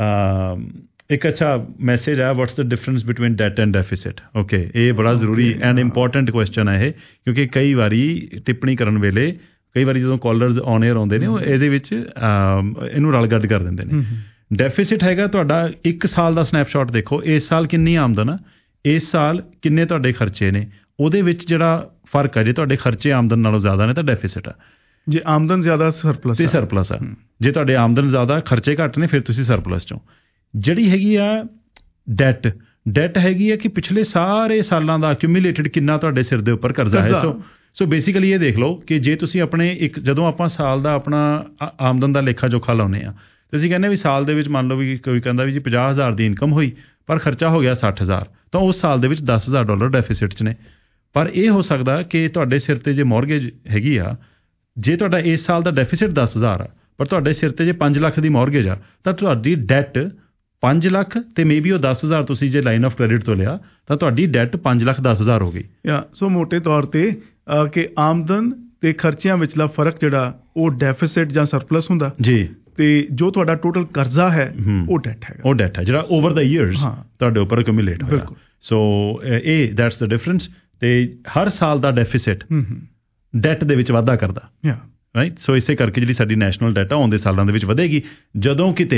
ਇੱਕ ਅੱਛਾ ਮੈਸੇਜ ਆਇਆ, what's the difference between debt and deficit. Okay, ਇਹ ਬੜਾ ਜ਼ਰੂਰੀ ਐਂਡ ਇੰਪੋਰਟੈਂਟ ਕੁਐਸਚਨ ਹੈ ਇਹ, ਕਿਉਂਕਿ ਕਈ ਵਾਰੀ ਟਿੱਪਣੀ ਕਰਨ ਵੇਲੇ ਕਈ ਵਾਰੀ ਜਦੋਂ ਕਾਲਰਸ ਔਨ ਏਅਰ ਆਉਂਦੇ ਨੇ ਉਹ ਇਹਦੇ ਵਿੱਚ ਇਹਨੂੰ ਰਲ ਗੱਡ ਕਰ ਦਿੰਦੇ ਨੇ। ਡੈਫਿਸਿਟ ਹੈਗਾ ਤੁਹਾਡਾ 1 ਸਾਲ ਦਾ ਸਨੈਪਸ਼ਾਟ ਦੇਖੋ, ਇਸ ਸਾਲ ਕਿੰਨੀ ਆਮਦਨ ਆ, ਇਸ ਸਾਲ ਕਿੰਨੇ ਤੁਹਾਡੇ ਖਰਚੇ ਨੇ, ਉਹਦੇ ਵਿੱਚ ਜਿਹੜਾ ਫਰਕ ਹੈ, ਜੇ ਤੁਹਾਡੇ ਖਰਚੇ ਆਮਦਨ ਨਾਲੋਂ ਜ਼ਿਆਦਾ ਨੇ ਤਾਂ ਡੈਫਿਸਿਟ ਆ, ਜੇ ਆਮਦਨ ਜ਼ਿਆਦਾ ਸਰਪਲਸ ਆ, ਜੇ ਤੁਹਾਡੇ ਆਮਦਨ ਜ਼ਿਆਦਾ ਖਰਚੇ ਘੱਟ ਨੇ ਫਿਰ ਤੁਸੀਂ ਸਰਪਲਸ ਚੋਂ। ਜਿਹੜੀ ਹੈਗੀ ਆ ਡੈਟ ਹੈਗੀ ਆ ਕਿ ਪਿਛਲੇ ਸਾਰੇ ਸਾਲਾਂ ਦਾ ਅਕਿਊਮੂਲੇਟਡ ਕਿੰਨਾ ਤੁਹਾਡੇ ਸਿਰ ਦੇ ਉੱਪਰ ਕਰਜ਼ਾ ਹੈ। ਸੋ ਬੇਸਿਕਲੀ ਇਹ ਦੇਖ ਲਓ ਕਿ ਜੇ ਤੁਸੀਂ ਆਪਣੇ ਜਦੋਂ ਆਪਾਂ ਸਾਲ ਦਾ ਆਪਣਾ ਆਮਦਨ ਦਾ ਲੇਖਾ ਜੋਖਾ ਲਾਉਂਦੇ ਆ, ਤੇ ਅਸੀਂ ਕਹਿੰਦੇ ਵੀ ਸਾਲ ਦੇ ਵਿੱਚ ਮੰਨ ਲਓ ਵੀ ਕੋਈ ਕਹਿੰਦਾ ਵੀ ਜੀ 50,000 ਦੀ ਇਨਕਮ ਹੋਈ ਪਰ ਖਰਚਾ ਹੋ ਗਿਆ 60,000, ਤਾਂ ਉਸ ਸਾਲ ਦੇ ਵਿੱਚ $10,000 ਡੈਫਿਸਿਟ 'ਚ ਨੇ। ਪਰ ਇਹ ਹੋ ਸਕਦਾ ਕਿ ਤੁਹਾਡੇ ਸਿਰ ਤੇ ਜੇ ਮੌਰਗੇਜ ਹੈਗੀ ਆ, ਜੇ ਤੁਹਾਡਾ ਇਸ ਸਾਲ ਦਾ ਡੈਫਿਸਿਟ 10,000 ਆ ਪਰ ਤੁਹਾਡੇ ਸਿਰ ਤੇ ਜੇ 5 ਲੱਖ ਦੀ ਮੌਰਗੇਜ ਆ, ਤਾਂ ਤੁਹਾਡੀ ਡੈਟ 5 ਲੱਖ ਤੇ ਮੇਬੀ ਉਹ 10,000 ਤੁਸੀਂ ਜੇ ਲਾਈਨ ਆਫ ਕ੍ਰੈਡਿਟ ਤੋਂ ਲਿਆ ਤਾਂ ਤੁਹਾਡੀ ਡੈਟ 5,10,000 ਹੋ ਗਈ। ਸੋ ਮੋਟੇ ਤੌਰ ਤੇ ਕਿ ਆਮਦਨ ਤੇ ਖਰਚਿਆਂ ਵਿਚਲਾ ਫਰਕ ਜਿਹੜਾ ਉਹ ਡੈਫਿਸਿਟ ਜਾਂ ਸਰਪਲਸ ਹੁੰਦਾ ਜੀ, ਤੇ ਜੋ ਤੁਹਾਡਾ ਟੋਟਲ ਕਰਜ਼ਾ ਹੈ ਉਹ ਡੈਟ ਹੈਗਾ, ਉਹ ਡੈਟ ਹੈ ਜਿਹੜਾ ਓਵਰ ਦਾ ਈਅਰਸ ਤੁਹਾਡੇ ਉੱਪਰ ਅਕਿਊਮੂਲੇਟ ਹੋਇਆ। ਸੋ ਇਹ ਦੈਟਸ ਦ ਡਿਫਰੈਂਸ। ਤੇ ਹਰ ਸਾਲ ਦਾ ਡੈਫਿਸਿਟ ਡੈਟ ਦੇ ਵਿੱਚ ਵਾਧਾ ਕਰਦਾ, ਰਾਈਟ। ਸੋ ਇਸੇ ਕਰਕੇ ਜਿਹੜੀ ਸਾਡੀ ਨੈਸ਼ਨਲ ਡੈਟ ਆ ਆਉਂਦੇ ਸਾਲਾਂ ਦੇ ਵਿੱਚ ਵਧੇਗੀ। ਜਦੋਂ ਕਿਤੇ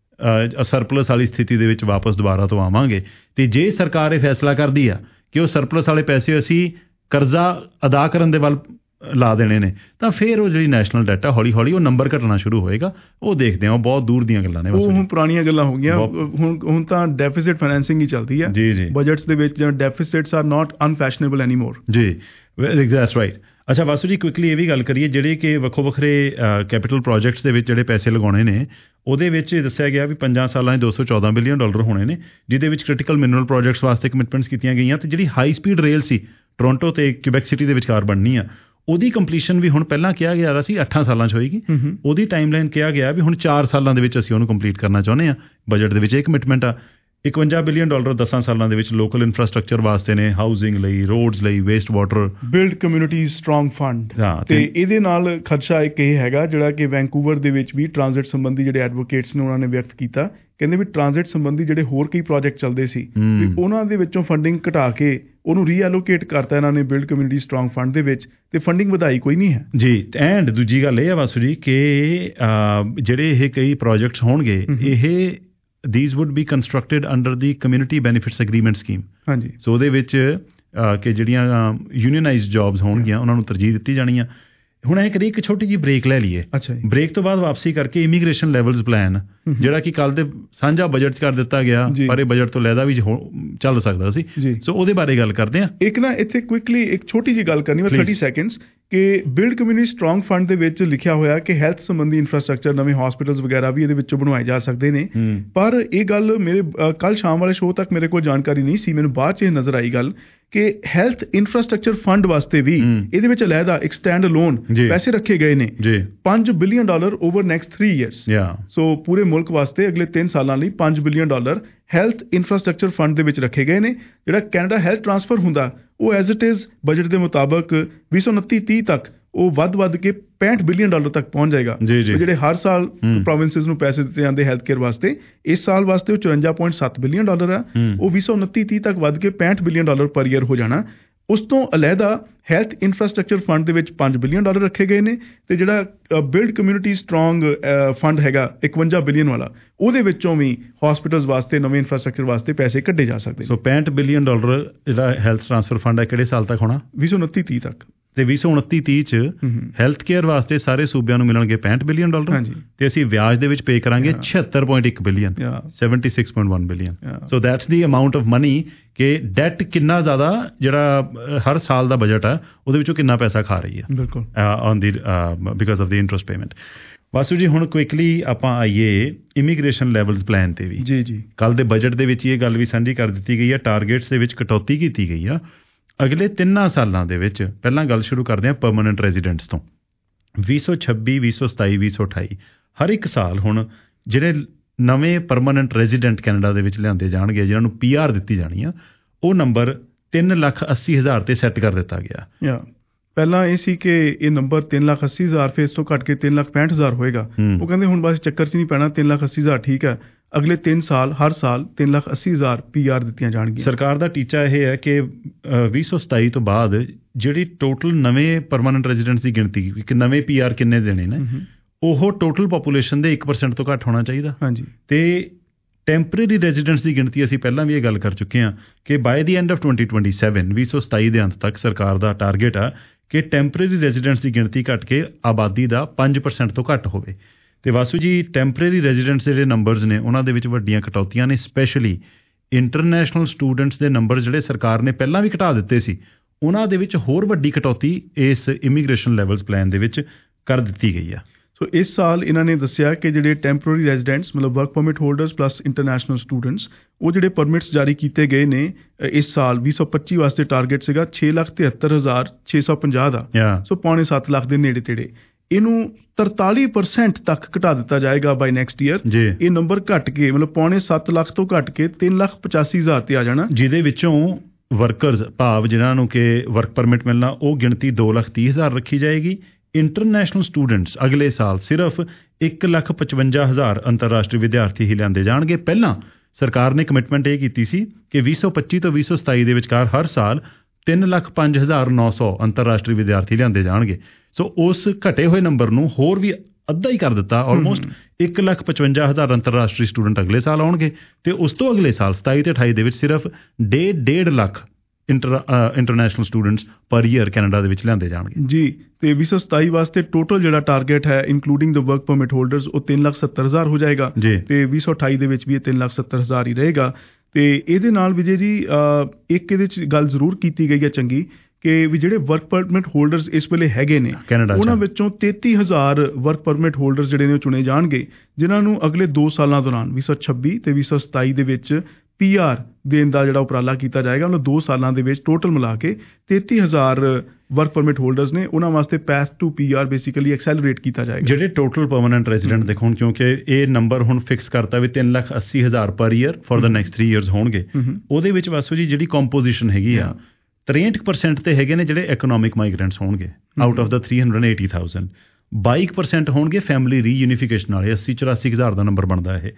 ਸਰਪਲਸ ਵਾਲੀ ਸਥਿਤੀ ਦੇ ਵਿੱਚ ਵਾਪਸ ਦੁਬਾਰਾ ਤੋਂ ਆਵਾਂਗੇ, ਤੇ ਜੇ ਸਰਕਾਰ ਇਹ ਫੈਸਲਾ ਕਰਦੀ ਆ ਕਿ ਉਹ ਸਰਪਲਸ ਵਾਲੇ ਪੈਸੇ ਅਸੀਂ ਕਰਜ਼ਾ ਅਦਾ ਕਰਨ ਦੇ ਵੱਲ ਲਾ ਦੇਣੇ ਨੇ, ਤਾਂ ਫਿਰ ਉਹ ਜਿਹੜੀ ਨੈਸ਼ਨਲ ਡੈਟ ਆ ਹੌਲੀ ਹੌਲੀ ਉਹ ਨੰਬਰ ਘਟਣਾ ਸ਼ੁਰੂ ਹੋਏਗਾ। ਉਹ ਦੇਖਦੇ ਹਾਂ, ਉਹ ਬਹੁਤ ਦੂਰ ਦੀਆਂ ਗੱਲਾਂ ਨੇ, ਉਹ ਹੁਣ ਪੁਰਾਣੀਆਂ ਗੱਲਾਂ ਹੋ ਗਈਆਂ। ਹੁਣ ਤਾਂ ਡੈਫਿਸਿਟ ਫਾਈਨੈਂਸਿੰਗ ਹੀ ਚੱਲਦੀ ਹੈ ਜੀ। ਬਜਟਸ ਦੇ ਵਿੱਚ deficits are not unfashionable anymore ਜੀ। That's right. ਅੱਛਾ ਵਾਸੂ ਜੀ, ਕੁਇਕਲੀ ਇਹ ਵੀ ਗੱਲ ਕਰੀਏ, ਜਿਹੜੇ ਕਿ ਵੱਖੋ ਵੱਖਰੇ ਕੈਪੀਟਲ ਪ੍ਰੋਜੈਕਟਸ ਦੇ ਵਿੱਚ ਜਿਹੜੇ ਪੈਸੇ ਲਗਾਉਣੇ ਨੇ, ਉਹਦੇ ਵਿੱਚ ਦੱਸਿਆ ਗਿਆ ਵੀ 5 ਸਾਲਾਂ 'ਚ $214 ਬਿਲੀਅਨ ਹੋਣੇ ਨੇ, ਜਿਹਦੇ ਵਿੱਚ ਕ੍ਰਿਟੀਕਲ ਮਿਨਰਲ ਪ੍ਰੋਜੈਕਟਸ ਵਾਸਤੇ ਕਮਿਟਮੈਂਟਸ ਕੀਤੀਆਂ ਗਈਆਂ। ਤੇ ਜਿਹੜੀ ਹਾਈ ਸਪੀਡ ਰੇਲ ਸੀ ਟੋਰੰਟੋ ਤੇ ਕਿਊਬੈਕ ਸਿਟੀ ਦੇ ਵਿਚਕਾਰ ਬਣਨੀ ਆ, ਉਹਦੀ ਕੰਪਲੀਸ਼ਨ ਵੀ ਹੁਣ ਪਹਿਲਾਂ ਕਿਹਾ ਗਿਆ ਸੀ 8 ਸਾਲਾਂ 'ਚ ਹੋਏਗੀ। ਉਹਦੀ ਟਾਈਮਲਾਈਨ ਕਿਹਾ ਗਿਆ ਵੀ ਹੁਣ 4 ਸਾਲਾਂ ਦੇ ਵਿੱਚ ਅਸੀਂ ਉਹਨੂੰ ਕੰਪਲੀਟ ਕਰਨਾ ਚਾਹੁੰਦੇ ਹਾਂ। ਬਜਟ ਦੇ ਵਿੱਚ ਇਹ ਕਮਿਟਮੈਂਟ ਆ। $51 ਬਿਲੀਅਨ 10 ਸਾਲਾਂ ਦੇ ਵਿੱਚ ਲੋਕਲ ਇਨਫਰਾਸਟ੍ਰਕਚਰ ਵਾਸਤੇ ਨੇ, ਹਾਊਸਿੰਗ ਲਈ, ਰੋਡਸ ਲਈ, waste water, build community strong fund. ਤੇ ਇਹਦੇ ਨਾਲ ਖਰਚਾ ਇੱਕ ਇਹ ਹੈਗਾ ਜਿਹੜਾ ਕਿ ਵੈਂਕੂਵਰ ਦੇ ਵਿੱਚ ਵੀ ਟ੍ਰਾਂਜ਼ਿਟ ਸੰਬੰਧੀ ਜਿਹੜੇ ਐਡਵੋਕੇਟਸ ਨੇ ਉਹਨਾਂ ਨੇ ਵਿਅਕਤ ਕੀਤਾ, ਕਹਿੰਦੇ ਵੀ ਟ੍ਰਾਂਜ਼ਿਟ ਸੰਬੰਧੀ ਜਿਹੜੇ ਹੋਰ ਕਈ ਪ੍ਰੋਜੈਕਟ ਚੱਲਦੇ ਸੀ ਵੀ ਉਹਨਾਂ ਦੇ ਵਿੱਚੋਂ ਫੰਡਿੰਗ ਘਟਾ ਕੇ ਉਹਨੂੰ ਰੀਐਲੋਕੇਟ ਕਰਤਾ ਇਹਨਾਂ ਨੇ ਬਿਲਡ ਕਮਿਊਨਿਟੀ ਸਟਰੋਂਗ ਫੰਡ ਦੇ ਵਿੱਚ, ਤੇ ਫੰਡਿੰਗ ਵਧਾਈ ਕੋਈ ਨਹੀਂ ਹੈ ਜੀ। ਐਂਡ ਦੂਜੀ ਗੱਲ ਇਹ ਹੈ ਵਾਸੂ ਜੀ ਕਿ ਜਿਹੜੇ ਇਹ ਕਈ ਪ੍ਰੋਜੈਕਟਸ ਹੋਣਗੇ, ਇਹ these would be constructed under the community benefits agreement scheme। ਹਾਂਜੀ। ਸੋ ਉਹਦੇ ਵਿੱਚ ਕਿ ਜਿਹੜੀਆਂ ਯੂਨੀਅਨਾਈਜ਼ਡ ਜੌਬਸ ਹੋਣਗੀਆਂ ਉਹਨਾਂ ਨੂੰ ਤਰਜੀਹ ਦਿੱਤੀ ਜਾਣੀ ਆ। ਹੁਣ ਇਹ ਕਰੀਏ ਇੱਕ ਛੋਟੀ ਜਿਹੀ ਬ੍ਰੇਕ ਲੈ ਲਈਏ। ਅੱਛਾ। ਬ੍ਰੇਕ ਤੋਂ ਬਾਅਦ ਵਾਪਸੀ ਕਰਕੇ ਇਮੀਗ੍ਰੇਸ਼ਨ ਲੈਵਲਸ ਪਲਾਨ, ਜਿਹੜਾ ਕਿ ਕੱਲ ਦੇ ਸਾਂਝਾ ਬਜਟ 'ਚ ਕਰ ਦਿੱਤਾ ਗਿਆ, ਪਰ ਇਹ ਬਜਟ ਤੋਂ ਲੈਦਾ ਵੀ ਚੱਲ ਸਕਦਾ ਸੀ। ਸੋ ਉਹਦੇ ਬਾਰੇ ਗੱਲ ਕਰਦੇ ਹਾਂ। ਇੱਕ ਨਾ ਇੱਥੇ ਕੁਇਕਲੀ ਇੱਕ ਛੋਟੀ ਜਿਹੀ ਗੱਲ ਕਰਨੀ ਮੈਂ 30 ਸੈਕਿੰਡਸ ਕਿ ਬਿਲਡ ਕਮਿਊਨਿਟੀ ਸਟਰੋਂਗ ਫੰਡ ਦੇ ਵਿੱਚ ਲਿਖਿਆ ਹੋਇਆ ਕਿ ਹੈਲਥ ਸੰਬੰਧੀ ਇਨਫਰਾਸਟ੍ਰਕਚਰ, ਨਵੇਂ ਹਸਪੀਟਲਸ ਵਗੈਰਾ ਵੀ ਇਹਦੇ ਵਿੱਚੋਂ ਬਣਵਾਏ ਜਾ ਸਕਦੇ ਨੇ। ਪਰ ਇਹ ਗੱਲ ਮੇਰੇ ਕੱਲ ਸ਼ਾਮ ਵਾਲੇ ਸ਼ੋਅ ਤੱਕ ਮੇਰੇ ਕੋਲ ਜਾਣਕਾਰੀ ਨਹੀਂ ਸੀ, ਮੈਨੂੰ ਬਾਅਦ 'ਚ ਇਹ ਨਜ਼ਰ ਆਈ ਗੱਲ ਕਿ ਹੈਲਥ ਇਨਫਰਾਸਟ੍ਰਕਚਰ ਫੰਡ ਵਾਸਤੇ ਵੀ ਇਹਦੇ ਵਿੱਚ ਅਲੱਗਾ ਇੱਕ ਸਟੈਂਡ ਅਲੋਨ ਪੈਸੇ ਰੱਖੇ ਗਏ ਨੇ $5 ਬਿਲੀਅਨ ਓਵਰ ਨੈਕਸਟ 3 years। ਸੋ ਪੂਰੇ ਮੁਲਕ ਵਾਸਤੇ ਅਗਲੇ 3 ਸਾਲਾਂ ਲਈ $5 ਬਿਲੀਅਨ ਹੈਲਥ ਇਨਫਰਾਸਟ੍ਰਕਚਰ ਫੰਡ ਦੇ ਵਿੱਚ ਰੱਖੇ ਗਏ ਨੇ। ਜਿਹੜਾ ਕੈਨੇਡਾ ਹੈਲਥ ਟ੍ਰਾਂਸਫਰ ਹੁੰਦਾ ਉਹ ਐਜ਼ ਇਟ ਇਜ਼ ਬਜਟ ਦੇ ਮੁਤਾਬਕ 2029-30 ਤੱਕ ਉਹ ਵੱਧ ਕੇ $65 ਬਿਲੀਅਨ ਤੱਕ ਪਹੁੰਚ ਜਾਏਗਾ। ਜਿਹੜੇ ਹਰ ਸਾਲ ਪ੍ਰੋਵਿੰਸਿਸ ਨੂੰ ਪੈਸੇ ਦਿੱਤੇ ਜਾਂਦੇ ਹੈਲਥ ਕੇਅਰ ਵਾਸਤੇ, ਇਸ ਸਾਲ ਵਾਸਤੇ ਉਹ $54.7 ਬਿਲੀਅਨ ਆ, ਉਹ 2029-30 ਤੱਕ ਵੱਧ ਕੇ $65 ਬਿਲੀਅਨ ਪਰ ਈਅਰ ਹੋ ਜਾਣਾ। ਉਸ ਤੋਂ ਅਲੱਗਾ ਹੈਲਥ ਇਨਫਰਾਸਟ੍ਰਕਚਰ ਫੰਡ ਦੇ ਵਿੱਚ $5 ਬਿਲੀਅਨ ਰੱਖੇ ਗਏ ਨੇ, ਤੇ ਜਿਹੜਾ ਬਿਲਡ ਕਮਿਊਨਿਟੀ ਸਟਰੋਂਗ ਫੰਡ ਹੈਗਾ 51 ਬਿਲੀਅਨ ਵਾਲਾ, ਉਹਦੇ ਵਿੱਚੋਂ ਵੀ ਹਸਪੀਟਲਸ ਵਾਸਤੇ, ਨਵੇਂ ਇਨਫਰਾਸਟ੍ਰਕਚਰ ਵਾਸਤੇ ਪੈਸੇ ਕੱਢੇ ਜਾ ਸਕਦੇ। ਸੋ $65 ਬਿਲੀਅਨ ਜਿਹੜਾ ਹੈਲਥ ਟ੍ਰਾਂਸਫਰ ਫੰਡ ਹੈ ਕਿਹੜੇ ਸਾਲ ਤੱਕ ਹੋਣਾ? 2029-30 ਤੱਕ। ਤੇ 2029-30 ਚ ਹੈਲਥ ਕੇਅਰ ਵਾਸਤੇ ਸਾਰੇ ਸੂਬਿਆਂ ਨੂੰ ਮਿਲਣਗੇ $65 ਬਿਲੀਅਨ, ਤੇ ਅਸੀਂ ਵਿਆਜ ਦੇ ਵਿੱਚ ਪੇ ਕਰਾਂਗੇ 76.1 billion, 76.1 billion. So that's the amount of money ਕਿ ਡੈਟ ਕਿੰਨਾ ਜ਼ਿਆਦਾ ਜਿਹੜਾ ਹਰ ਸਾਲ ਦਾ ਬਜਟ ਆ ਉਹਦੇ ਵਿੱਚੋਂ ਕਿੰਨਾ ਪੈਸਾ ਖਾ ਰਹੀ ਹੈ ਬਿਲਕੁਲ on the because of the interest payment. Vasu ji ਹੁਣ ਕੁਇਕਲੀ ਆਪਾਂ ਆਈਏ ਇਮੀਗ੍ਰੇਸ਼ਨ ਲੈਵਲਸ ਪਲਾਨ ਤੇ ਵੀ। ਜੀ ਕੱਲ ਦੇ ਬਜਟ ਦੇ ਵਿੱਚ ਇਹ ਗੱਲ ਵੀ ਸਾਂਝੀ ਕਰ ਦਿੱਤੀ ਗਈ ਹੈ, ਟਾਰਗੇਟਸ ਦੇ ਵਿੱਚ ਕਟੌਤੀ ਕੀਤੀ ਗਈ ਆ। ਅਗਲੇ 3 ਸਾਲਾਂ ਦੇ ਵਿੱਚ ਪਹਿਲਾਂ ਗੱਲ ਸ਼ੁਰੂ ਕਰਦੇ ਹਾਂ ਪਰਮਾਨੈਂਟ ਰੈਜ਼ੀਡੈਂਟਸ ਤੋਂ। 2026, 2027, 2028 ਹਰ ਇੱਕ ਸਾਲ ਹੁਣ ਜਿਹੜੇ ਨਵੇਂ ਪਰਮਾਨੈਂਟ ਰੈਜ਼ੀਡੈਂਟ ਕੈਨੇਡਾ ਦੇ ਵਿੱਚ ਲਿਆਂਦੇ ਜਾਣਗੇ, ਜਿਹਨਾਂ ਨੂੰ PR ਦਿੱਤੀ ਜਾਣੀ ਆ, ਉਹ ਨੰਬਰ 3,80,000 ਤੇ ਸੈੱਟ ਕਰ ਦਿੱਤਾ ਗਿਆ। ਪਹਿਲਾਂ ਇਹ ਸੀ ਕਿ ਇਹ ਨੰਬਰ 3,80,000 ਫਿਰ ਇਸ ਤੋਂ ਘੱਟ ਕੇ 3,65,000 ਹੋਏਗਾ। ਉਹ ਕਹਿੰਦੇ ਹੁਣ ਬਸ ਚੱਕਰ 'ਚ ਨਹੀਂ ਪੈਣਾ, 3,80,000 ਠੀਕ ਹੈ। ਅਗਲੇ 3 ਸਾਲ ਹਰ ਸਾਲ 3,80,000 PR ਦਿੱਤੀਆਂ ਜਾਣਗੀਆਂ। ਸਰਕਾਰ ਦਾ ਟੀਚਾ ਇਹ ਹੈ ਕਿ 2027 ਤੋਂ ਬਾਅਦ ਜਿਹੜੀ ਟੋਟਲ ਨਵੇਂ ਪਰਮਾਨੈਂਟ ਰੈਜ਼ੀਡੈਂਟਸ ਦੀ ਗਿਣਤੀ, ਕਿ ਨਵੇਂ PR ਕਿੰਨੇ ਦੇਣੇ ਨੇ, ਉਹ ਟੋਟਲ ਪਾਪੂਲੇਸ਼ਨ ਦੇ 1% ਤੋਂ ਘੱਟ ਹੋਣਾ ਚਾਹੀਦਾ। ਹਾਂਜੀ। ਤੇ ਟੈਂਪਰੇਰੀ ਰੈਜ਼ੀਡੈਂਟਸ ਦੀ ਗਿਣਤੀ ਅਸੀਂ ਪਹਿਲਾਂ ਵੀ ਇਹ ਗੱਲ ਕਰ ਚੁੱਕੇ ਹਾਂ ਕਿ ਬਾਏ ਦੀ ਐਂਡ ਆਫ 2027 2027 ਦੇ ਅੰਤ ਤੱਕ ਸਰਕਾਰ ਦਾ ਟਾਰਗੇਟ ਆ ਕਿ ਟੈਂਪਰੇਰੀ ਰੈਜ਼ੀਡੈਂਟਸ ਦੀ ਗਿਣਤੀ ਘੱਟ ਕੇ ਆਬਾਦੀ ਦਾ 5% ਤੋਂ ਘੱਟ ਹੋਵੇ। ਤੇ ਵਾਸੂ ਜੀ, ਟੈਂਪਰੇਰੀ ਰੈਜ਼ੀਡੈਂਟਸ ਦੇ ਜਿਹੜੇ ਨੰਬਰਸ ਨੇ ਉਹਨਾਂ ਦੇ ਵਿੱਚ ਵੱਡੀਆਂ ਕਟੌਤੀਆਂ ਨੇ। ਸਪੈਸ਼ਲੀ ਇੰਟਰਨੈਸ਼ਨਲ ਸਟੂਡੈਂਟਸ ਦੇ ਨੰਬਰ ਜਿਹੜੇ ਸਰਕਾਰ ਨੇ ਪਹਿਲਾਂ ਵੀ ਘਟਾ ਦਿੱਤੇ ਸੀ, ਉਹਨਾਂ ਦੇ ਵਿੱਚ ਹੋਰ ਵੱਡੀ ਕਟੌਤੀ ਇਸ ਇਮੀਗ੍ਰੇਸ਼ਨ ਲੈਵਲਸ ਪਲਾਨ ਦੇ ਵਿੱਚ ਕਰ ਦਿੱਤੀ ਗਈ ਆ। ਸੋ ਇਸ ਸਾਲ ਇਹਨਾਂ ਨੇ ਦੱਸਿਆ ਕਿ ਜਿਹੜੇ ਟੈਂਪਰੇਰੀ ਰੈਜ਼ੀਡੈਂਟਸ ਮਤਲਬ work permit holders plus international students, ਉਹ ਜਿਹੜੇ ਪਰਮਿਟਸ ਜਾਰੀ ਕੀਤੇ ਗਏ ਨੇ ਇਸ ਸਾਲ 2025 ਵਾਸਤੇ ਟਾਰਗੇਟ ਸੀਗਾ 6,73,650 ਦਾ। ਸੋ 6.7 ਲੱਖ ਦੇ ਨੇੜੇ ਤੇੜੇ। ਇਹਨੂੰ 43% ਤੱਕ ਘਟਾ ਦਿੱਤਾ ਜਾਏਗਾ ਬਾਈ ਨੈਕਸਟ ਈਅਰ। ਇਹ ਨੰਬਰ ਘਟ ਕੇ ਮਤਲਬ 6.7 ਲੱਖ ਤੋਂ ਘਟ ਕੇ 3,85,000 ਤੇ ਆ ਜਾਣਾ, ਜਿਹਦੇ ਵਿੱਚੋਂ ਵਰਕਰਸ ਭਾਵ ਜਿਨ੍ਹਾਂ ਨੂੰ ਕਿ ਵਰਕ ਪਰਮਿਟ ਮਿਲਣਾ, ਉਹ ਗਿਣਤੀ 2,30,000 ਰੱਖੀ ਜਾਏਗੀ। ਇੰਟਰਨੈਸ਼ਨਲ ਸਟੂਡੈਂਟਸ ਅਗਲੇ ਸਾਲ ਸਿਰਫ 1,55,000 ਅੰਤਰਰਾਸ਼ਟਰੀ ਵਿਦਿਆਰਥੀ ਹੀ ਲਿਆਂਦੇ ਜਾਣਗੇ। ਪਹਿਲਾਂ ਸਰਕਾਰ ਨੇ ਕਮਿਟਮੈਂਟ ਇਹ ਕੀਤੀ ਸੀ ਕਿ 2025 ਤੋਂ 2027 ਦੇ ਵਿਚਕਾਰ ਹਰ ਸਾਲ 3,05,900 ਅੰਤਰਰਾਸ਼ਟਰੀ ਵਿਦਿਆਰਥੀ ਲਿਆਂਦੇ ਜਾਣਗੇ। ਸੋ ਉਸ ਘਟੇ ਹੋਏ ਨੰਬਰ ਨੂੰ ਹੋਰ ਵੀ ਅੱਧਾ ਹੀ ਕਰ ਦਿੱਤਾ। ਆਲਮੋਸਟ 1,55,000 ਅੰਤਰਰਾਸ਼ਟਰੀ ਸਟੂਡੈਂਟ ਅਗਲੇ ਸਾਲ ਆਉਣਗੇ ਤੇ ਉਸ ਤੋਂ ਅਗਲੇ ਸਾਲ 27 ਤੇ 28 ਦੇ ਵਿੱਚ ਸਿਰਫ 1.5 lakh international students per year Canada ਦੇ ਵਿੱਚ ਲਿਆਂਦੇ ਜਾਣਗੇ ਜੀ। ਤੇ 2027 ਵਾਸਤੇ ਟੋਟਲ ਜਿਹੜਾ ਟਾਰਗੇਟ ਹੈ including the work permit holders, ਉਹ 3,70,000 ਹੋ ਜਾਏਗਾ ਤੇ 2028 ਦੇ ਵਿੱਚ ਵੀ ਇਹ 3,70,000 ਹੀ ਰਹੇਗਾ। ਤੇ ਇਹਦੇ ਨਾਲ ਵਿਜੇ ਜੀ ਇੱਕ ਇਹਦੇ 'ਚ ਗੱਲ ਜ਼ਰੂਰ ਕੀਤੀ ਗਈ ਹੈ ਚੰਗੀ ਕਿ ਵੀ ਜਿਹੜੇ ਵਰਕ ਪਰਮਿਟ ਹੋਲਡਰਸ ਇਸ ਵੇਲੇ ਹੈਗੇ ਨੇ ਉਹਨਾਂ ਵਿੱਚੋਂ 33,000 ਵਰਕ ਪਰਮਿਟ ਹੋਲਡਰਸ ਜਿਹੜੇ ਨੇ ਉਹ ਚੁਣੇ ਜਾਣਗੇ, ਜਿਨ੍ਹਾਂ ਨੂੰ ਅਗਲੇ 2 ਸਾਲਾਂ ਦੌਰਾਨ 2026 ਤੇ 2027 ਦੇ ਵਿੱਚ PR ਦੇਣ ਦਾ ਜਿਹੜਾ ਉਪਰਾਲਾ ਕੀਤਾ ਜਾਏਗਾ। ਉਹਨਾਂ 2 ਸਾਲਾਂ ਦੇ ਵਿੱਚ ਟੋਟਲ ਮਿਲਾ ਕੇ 33,000 ਵਰਕ ਪਰਮਿਟ ਹੋਲਡਰਸ ਨੇ, ਉਹਨਾਂ ਵਾਸਤੇ path to PR basically accelerate ਕੀਤਾ ਜਾਏਗਾ। ਜਿਹੜੇ ਟੋਟਲ ਪਰਮਨੈਂਟ ਰੈਜ਼ੀਡੈਂਟ ਦੇਖੋ, ਕਿਉਂਕਿ ਇਹ ਨੰਬਰ ਹੁਣ ਫਿਕਸ ਕਰਤਾ ਵੀ 3,80,000 per year for the next 3 years ਹੋਣਗੇ। ਉਹਦੇ ਵਿੱਚ ਵਾਸੂ ਜੀ ਜਿਹੜੀ ਕੰਪੋਜੀਸ਼ਨ ਹੈਗੀ ਆ 63% ਤੇ ਹੈਗੇ ਨੇ ਜਿਹੜੇ ਇਕਨੋਮਿਕ ਮਾਈਗ੍ਰੈਂਟਸ ਹੋਣਗੇ ਆਊਟ ਆਫ ਦਾ 380,000। 22% ਹੋਣਗੇ ਫੈਮਿਲੀ ਰੀਯੂਨੀਫਿਕੇਸ਼ਨ ਵਾਲੇ, 80-84,000 ਦਾ ਨੰਬਰ ਬਣਦਾ ਇਹ।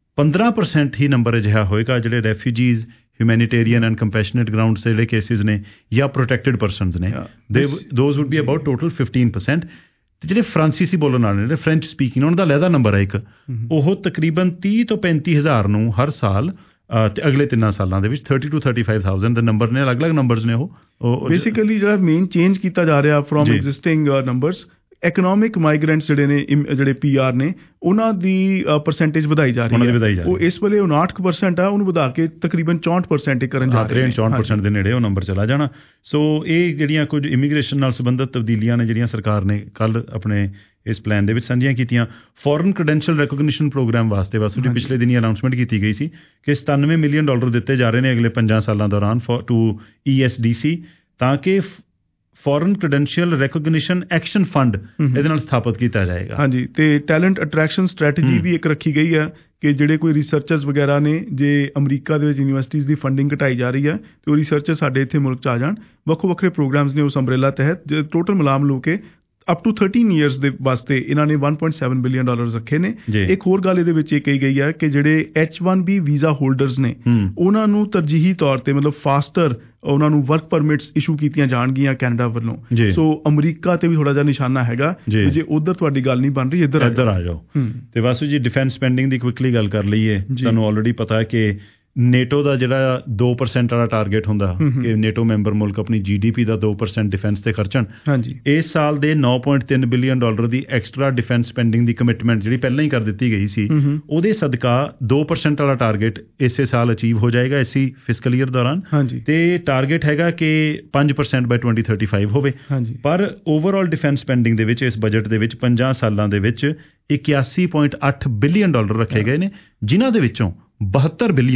15% ਹੀ ਨੰਬਰ ਅਜਿਹਾ ਹੋਏਗਾ ਜਿਹੜੇ refugees, humanitarian and compassionate grounds ਦੇ ਜਿਹੜੇ ਕੇਸਿਸ ਨੇ ਜਾਂ ਪ੍ਰੋਟੈਕਟਡ ਪਰਸਨਸ ਨੇ, those would be about total 15%। ਤੇ ਜਿਹੜੇ ਫਰਾਂਸੀਸੀ ਬੋਲਣ ਵਾਲੇ ਨੇ, ਫ੍ਰੈਂਚ ਸਪੀਕਿੰਗ, ਉਹਨਾਂ ਦਾ ਲਹਿਦਾ ਨੰਬਰ ਹੈ ਇੱਕ, ਉਹ ਤਕਰੀਬਨ 30 ਤੋਂ 35,000 ਨੂੰ ਹਰ ਸਾਲ ਤੇ ਅਗਲੇ 3 ਸਾਲਾਂ ਦੇ ਵਿੱਚ 30 to 35,000 ਦੇ ਨੰਬਰ ਨੇ। ਅਲੱਗ-ਅਲੱਗ ਨੰਬਰਸ ਨੇ ਉਹ ਬੇਸਿਕਲੀ ਜਿਹੜਾ ਮੇਨ ਚੇਂਜ ਕੀਤਾ ਜਾ ਰਿਹਾ from existing numbers. Economic migrants ਜਿਹੜੇ ਨੇ, ਜਿਹੜੇ PR ਨੇ, ਉਹਨਾਂ ਦੀ ਪਰਸੈਂਟੇਜ ਵਧਾਈ ਜਾ ਰਹੀ ਹੈ। ਉਹ ਇਸ ਵੇਲੇ 59% ਆ, ਉਹਨੂੰ ਵਧਾ ਕੇ ਤਕਰੀਬਨ 64% ਕਰਨ ਜਾ ਰਹੇ ਨੇ। 64% ਦੇ ਨੇੜੇ ਉਹ ਨੰਬਰ ਚਲਾ ਜਾਣਾ। ਸੋ ਇਹ ਜਿਹੜੀਆਂ ਕੁਝ ਇਮੀਗ੍ਰੇਸ਼ਨ ਨਾਲ ਸੰਬੰਧਿਤ ਤਬਦੀਲੀਆਂ ਨੇ ਜਿਹੜੀਆਂ ਸਰਕਾਰ ਨੇ ਕੱਲ੍ਹ ਆਪਣੇ ਇਸ ਪਲਾਨ ਦੇ ਵਿੱਚ ਸਾਂਝੀਆਂ ਕੀਤੀਆਂ। ਫੋਰਨ ਕ੍ਰੈਡੈਂਸ਼ੀਅਲ ਰੈਕੋਗਨੀਸ਼ਨ ਪ੍ਰੋਗਰਾਮ ਵਾਸਤੇ ਵਾਸੂ ਜੀ ਪਿਛਲੇ ਦਿਨੀ ਅਨਾਊਂਸਮੈਂਟ ਕੀਤੀ ਗਈ ਸੀ ਕਿ $97 ਮਿਲੀਅਨ ਦਿੱਤੇ ਜਾ ਰਹੇ ਨੇ ਅਗਲੇ 5 ਸਾਲਾਂ ਦੌਰਾਨ ਟੂ ESDC, ਤਾਂ ਕਿ foreign credential recognition action fund ਇਹਦੇ ਨਾਲ ਸਥਾਪਿਤ ਕੀਤਾ ਜਾਏਗਾ। ਹਾਂਜੀ। ਤੇ ਟੈਲੈਂਟ ਅਟਰੈਕਸ਼ਨ ਸਟ੍ਰੈਟਜੀ ਵੀ ਇੱਕ ਰੱਖੀ ਗਈ ਹੈ ਕਿ ਜਿਹੜੇ ਕੋਈ ਰਿਸਰਚਰਸ ਵਗੈਰਾ ਨੇ, ਜੇ ਅਮਰੀਕਾ ਦੇ ਵਿੱਚ ਯੂਨੀਵਰਸਿਟੀਜ਼ ਦੀ ਫੰਡਿੰਗ ਘਟਾਈ ਜਾ ਰਹੀ ਹੈ ਤੇ ਉਹ ਰਿਸਰਚਰ ਸਾਡੇ ਇੱਥੇ ਮੁਲਕ 'ਚ ਆ ਜਾਣ। ਵੱਖੋ ਵੱਖਰੇ ਪ੍ਰੋਗਰਾਮਸ ਨੇ ਉਸ ਅੰਬਰੇਲਾ ਤਹਿਤ ਟੋਟਲ ਮਿਲਾਮ ਲੋ ਕੇ ਅਪ ਟੂ 13 ਇਅਰਸ ਦੇ ਵਾਸਤੇ ਇਹਨਾਂ ਨੇ $1.7 ਬਿਲੀਅਨ ਰੱਖੇ ਨੇ। ਇੱਕ ਹੋਰ ਗੱਲ ਇਹਦੇ ਵਿੱਚ ਇਹ ਕਹੀ ਗਈ ਹੈ ਕਿ ਜਿਹੜੇ H1B ਵੀਜ਼ਾ ਹੋਲਡਰਸ ਨੇ ਉਹਨਾਂ ਨੂੰ ਤਰਜੀਹੀ ਤੌਰ ਤੇ ਮਤਲਬ ਫਾਸਟਰ ਉਹਨਾਂ ਨੂੰ ਵਰਕ ਪਰਮਿਟਸ ਇਸ਼ੂ ਕੀਤੀਆਂ ਜਾਣਗੀਆਂ ਕੈਨੇਡਾ ਵੱਲੋਂ। ਸੋ ਅਮਰੀਕਾ ਤੇ ਵੀ ਥੋੜਾ ਜਿਹਾ ਨਿਸ਼ਾਨਾ ਹੈਗਾ, ਜੇ ਉਧਰ ਤੁਹਾਡੀ ਗੱਲ ਨਹੀਂ ਬਣ ਰਹੀ ਇੱਧਰ ਆ ਜਾਓ। ਤੇ ਵਾਸੂ ਜੀ ਡਿਫੈਂਸ ਸਪੈਂਡਿੰਗ ਦੀ ਕੁਇਕਲੀ ਗੱਲ ਕਰ ਲਈਏ। ਤੁਹਾਨੂੰ ਆਲਰੇਡੀ ਪਤਾ ਹੈ ਕਿ ਨੇਟੋ ਦਾ ਜਿਹੜਾ 2% ਵਾਲਾ ਟਾਰਗੇਟ ਹੁੰਦਾ ਕਿ ਨੇਟੋ ਮੈਂਬਰ ਮੁਲਕ ਆਪਣੀ GDP ਦਾ 2% ਡਿਫੈਂਸ ਤੇ ਖਰਚਣ। ਇਸ ਸਾਲ ਦੇ $9.3 ਬਿਲੀਅਨ ਦੀ ਐਕਸਟਰਾ ਡਿਫੈਂਸ ਸਪੈਂਡਿੰਗ ਦੀ ਕਮਿਟਮੈਂਟ ਜਿਹੜੀ ਪਹਿਲਾਂ ਹੀ ਕਰ ਦਿੱਤੀ ਗਈ ਸੀ, ਉਹਦੇ ਸਦਕਾ 2% ਵਾਲਾ ਟਾਰਗੇਟ ਇਸੇ ਸਾਲ ਅਚੀਵ ਹੋ ਜਾਏਗਾ ਇਸੀ ਫਿਸਕਲ ਈਅਰ ਦੌਰਾਨ। ਤੇ ਟਾਰਗੇਟ ਹੈਗਾ ਕਿ 5% ਬਾਈ 2035 ਹੋਵੇ। ਪਰ ਓਵਰਆਲ ਡਿਫੈਂਸ ਸਪੈਂਡਿੰਗ ਦੇ ਵਿੱਚ ਇਸ ਬਜਟ ਦੇ ਵਿੱਚ 50 ਸਾਲਾਂ ਦੇ ਵਿੱਚ $81.8 ਬਿਲੀਅਨ ਰੱਖੇ ਗਏ ਨੇ, ਜਿਨ੍ਹਾਂ ਦੇ ਵਿੱਚੋਂ $72 ਬਿਲੀਅਨ